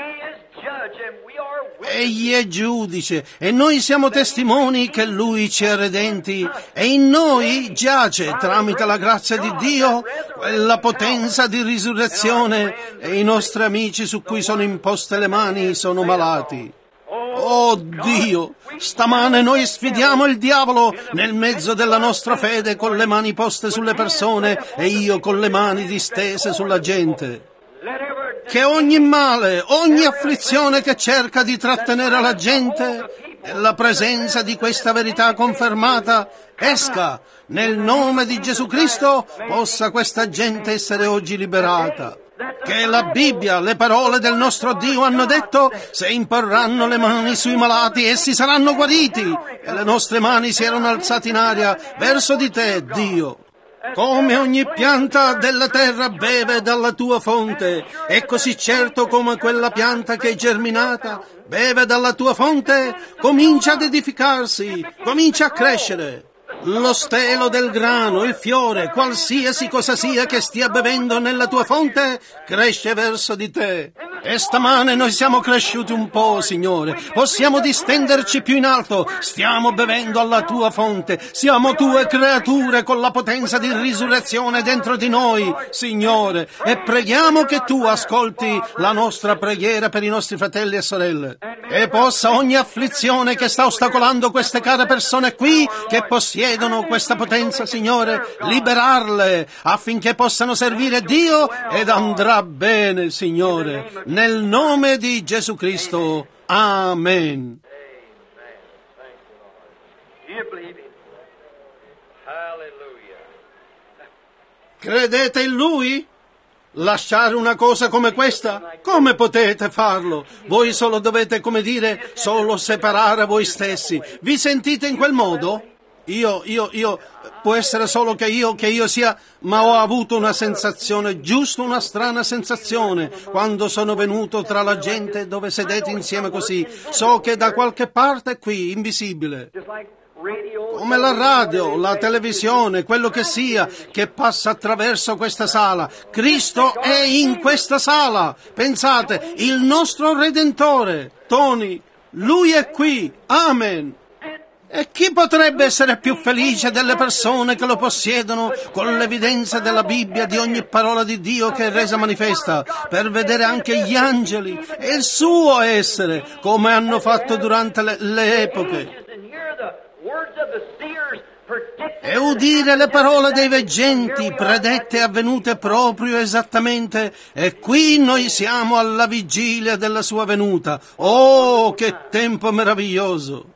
Egli è giudice e noi siamo testimoni che Lui ci ha redenti e in noi giace, tramite la grazia di Dio, quella potenza di risurrezione e i nostri amici su cui sono imposte le mani sono malati. Oh Dio, stamane noi sfidiamo il diavolo nel mezzo della nostra fede con le mani poste sulle persone e io con le mani distese sulla gente. Che ogni male, ogni afflizione che cerca di trattenere la gente, nella presenza di questa verità confermata, esca. Nel nome di Gesù Cristo possa questa gente essere oggi liberata. Che la Bibbia, le parole del nostro Dio hanno detto: se imporranno le mani sui malati, essi saranno guariti. E le nostre mani si erano alzate in aria verso di te, Dio. Come ogni pianta della terra beve dalla tua fonte, e così certo come quella pianta che è germinata beve dalla tua fonte, comincia ad edificarsi, comincia a crescere. Lo stelo del grano, il fiore, qualsiasi cosa sia che stia bevendo nella tua fonte, cresce verso di te. E stamane noi siamo cresciuti un po', Signore. Possiamo distenderci più in alto. Stiamo bevendo alla tua fonte. Siamo tue creature con la potenza di risurrezione dentro di noi, Signore. E preghiamo che tu ascolti la nostra preghiera per i nostri fratelli e sorelle. E possa ogni afflizione che sta ostacolando queste care persone qui, che possiedono questa potenza, Signore, liberarle affinché possano servire Dio ed andrà bene, Signore. Nel nome di Gesù Cristo. Amen. Credete in Lui? Lasciare una cosa come questa? Come potete farlo? Voi solo dovete, come dire, solo separare voi stessi. Vi sentite in quel modo? Può essere solo che io sia, ma ho avuto una sensazione, giusto una strana sensazione, quando sono venuto tra la gente dove sedete insieme così. So che da qualche parte qui, invisibile, come la radio, la televisione, quello che sia, che passa attraverso questa sala. Cristo è in questa sala. Pensate, il nostro Redentore, Tony, Lui è qui. Amen. E chi potrebbe essere più felice delle persone che lo possiedono con l'evidenza della Bibbia, di ogni parola di Dio che è resa manifesta, per vedere anche gli angeli e il suo essere, come hanno fatto durante le epoche, e udire le parole dei veggenti predette e avvenute proprio esattamente. E qui noi siamo alla vigilia della sua venuta. Oh, che tempo meraviglioso!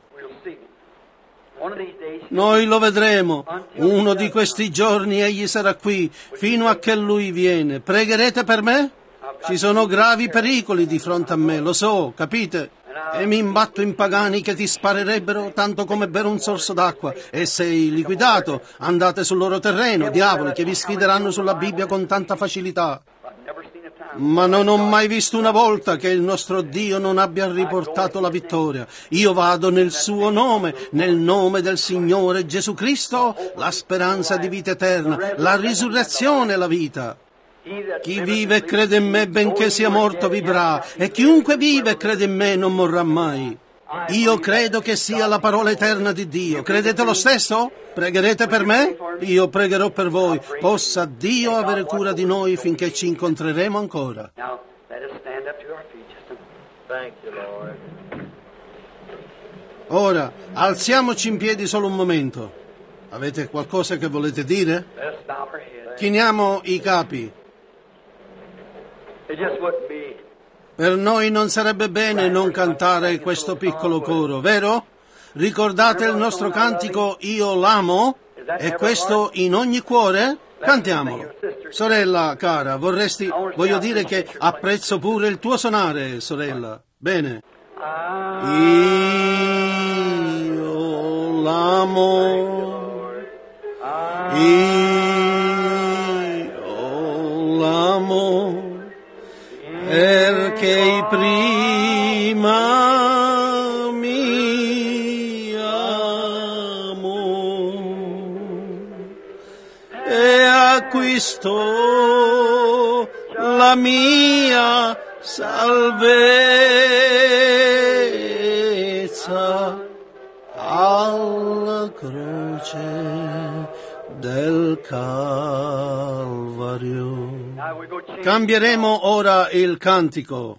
Noi lo vedremo. Uno di questi giorni egli sarà qui, fino a che lui viene. Pregherete per me? Ci sono gravi pericoli di fronte a me, lo so, capite? E mi imbatto in pagani che ti sparerebbero tanto come bere un sorso d'acqua. E sei liquidato, andate sul loro terreno, diavoli che vi sfideranno sulla Bibbia con tanta facilità. Ma non ho mai visto una volta che il nostro Dio non abbia riportato la vittoria. Io vado nel suo nome, nel nome del Signore Gesù Cristo, la speranza di vita eterna, la risurrezione e la vita. Chi vive e crede in me, benché sia morto, vivrà, e chiunque vive e crede in me non morrà mai. Io credo che sia la parola eterna di Dio. Credete lo stesso? Pregherete per me? Io pregherò per voi. Possa Dio avere cura di noi finché ci incontreremo ancora. Ora, alziamoci in piedi solo un momento. Avete qualcosa che volete dire? Chiniamo i capi. Per noi non sarebbe bene non cantare questo piccolo coro, vero? Ricordate il nostro cantico Io l'amo? E questo in ogni cuore? Cantiamolo. Sorella cara, voglio dire che apprezzo pure il tuo suonare, sorella. Bene. Io l'amo. Io l'amo. Perché prima mi amò e acquistò la mia salvezza alla croce del Calvario. Cambieremo ora il cantico.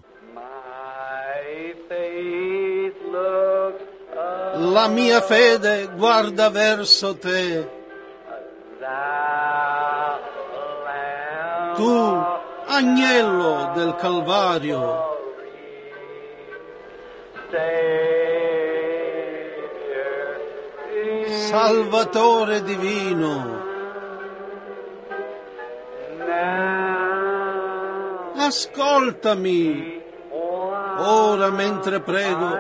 La mia fede guarda verso te. Tu, agnello del Calvario, Salvatore divino, ascoltami ora mentre prego.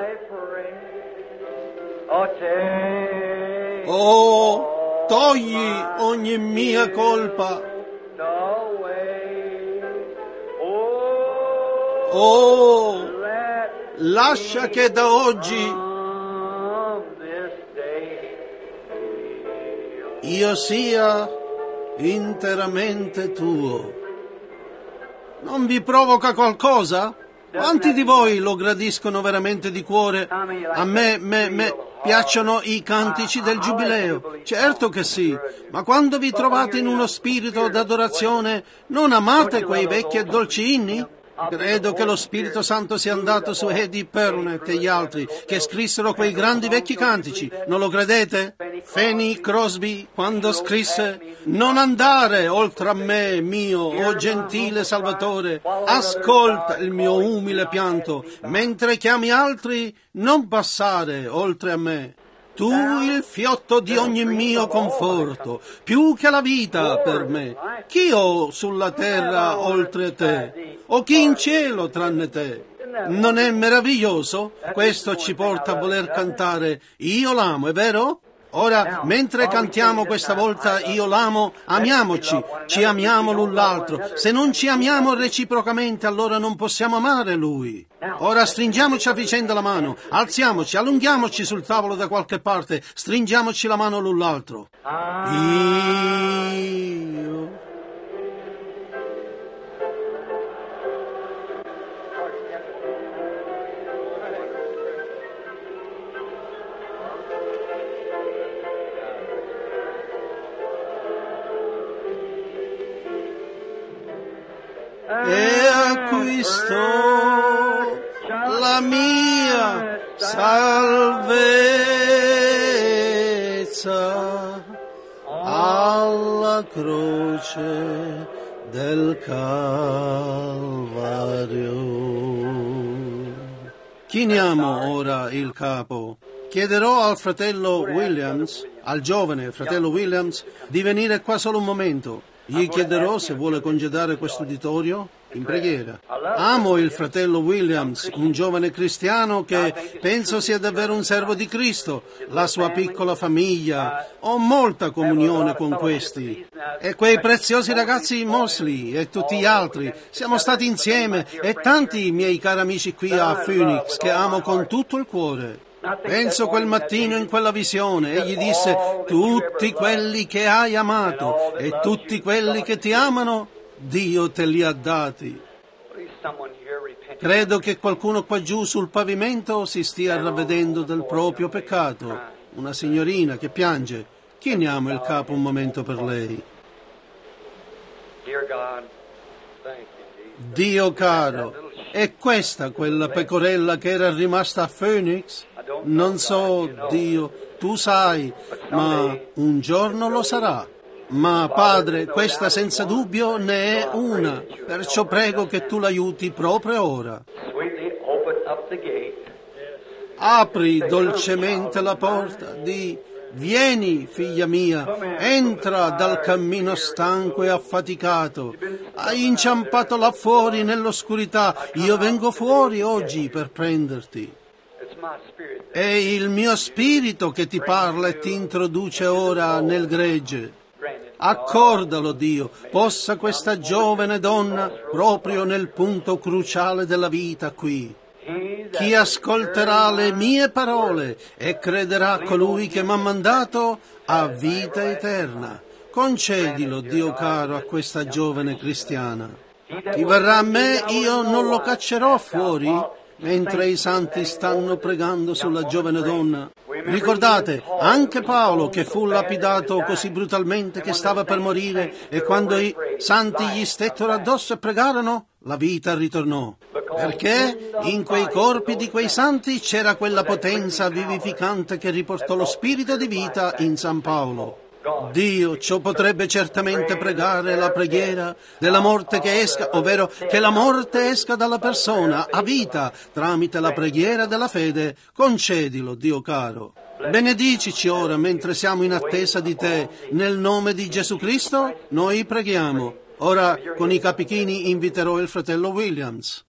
Oh, togli ogni mia colpa. Oh, lascia che da oggi io sia interamente tuo. Non vi provoca qualcosa? Quanti di voi lo gradiscono veramente di cuore? A me piacciono i cantici del Giubileo. Certo che sì, ma quando vi trovate in uno spirito d'adorazione, non amate quei vecchi e dolci inni? Credo che lo Spirito Santo sia andato su Eddie Pernet e gli altri che scrissero quei grandi vecchi cantici. Non lo credete? Fanny Crosby, quando scrisse «Non andare oltre a me, mio, o gentile Salvatore, ascolta il mio umile pianto, mentre chiami altri, non passare oltre a me». Tu il fiotto di ogni mio conforto, più che la vita per me. Chi ho sulla terra oltre te? O chi in cielo tranne te? Non è meraviglioso? Questo ci porta a voler cantare Io l'amo, è vero? Ora, mentre cantiamo questa volta Io l'amo, amiamoci, ci amiamo l'un l'altro. Se non ci amiamo reciprocamente, allora non possiamo amare Lui. Ora stringiamoci a vicenda la mano, alziamoci, allunghiamoci sul tavolo da qualche parte, stringiamoci la mano l'un l'altro. Io... e acquistò la mia salvezza alla croce del Calvario. Chiniamo ora il capo. Chiederò al fratello Williams, al giovane fratello Williams, di venire qua solo un momento. Gli chiederò se vuole congedare questo uditorio in preghiera. Amo il fratello Williams, un giovane cristiano che penso sia davvero un servo di Cristo, la sua piccola famiglia. Ho molta comunione con questi. E quei preziosi ragazzi Mosley e tutti gli altri. Siamo stati insieme e tanti miei cari amici qui a Phoenix che amo con tutto il cuore. Penso quel mattino in quella visione, egli disse, tutti quelli che hai amato e tutti quelli che ti amano, Dio te li ha dati. Credo che qualcuno qua giù sul pavimento si stia ravvedendo del proprio peccato. Una signorina che piange. Chiniamo il capo un momento per lei. Dio caro, è questa quella pecorella che era rimasta a Phoenix? Non so, Dio, tu sai, ma un giorno lo sarà. Ma Padre, questa senza dubbio ne è una, perciò prego che tu l'aiuti proprio ora. Sweetly open up the gate. Apri dolcemente la porta, di vieni, figlia mia, entra dal cammino stanco e affaticato. Hai inciampato là fuori nell'oscurità, io vengo fuori oggi per prenderti. It's my spirit. È il mio spirito che ti parla e ti introduce ora nel gregge. Accordalo, Dio, possa questa giovane donna, proprio nel punto cruciale della vita qui, chi ascolterà le mie parole e crederà a colui che m'ha mandato ha vita eterna. Concedilo, Dio caro, a questa giovane cristiana. Chi verrà a me, io non lo caccerò fuori, mentre i santi stanno pregando sulla giovane donna. Ricordate, anche Paolo che fu lapidato così brutalmente che stava per morire e quando i santi gli stettero addosso e pregarono, la vita ritornò. Perché in quei corpi di quei santi c'era quella potenza vivificante che riportò lo spirito di vita in San Paolo. Dio ciò potrebbe certamente pregare la preghiera della morte che esca, ovvero che la morte esca dalla persona a vita tramite la preghiera della fede. Concedilo, Dio caro. Benedicici ora mentre siamo in attesa di te. Nel nome di Gesù Cristo noi preghiamo. Ora con i capichini inviterò il fratello Williams.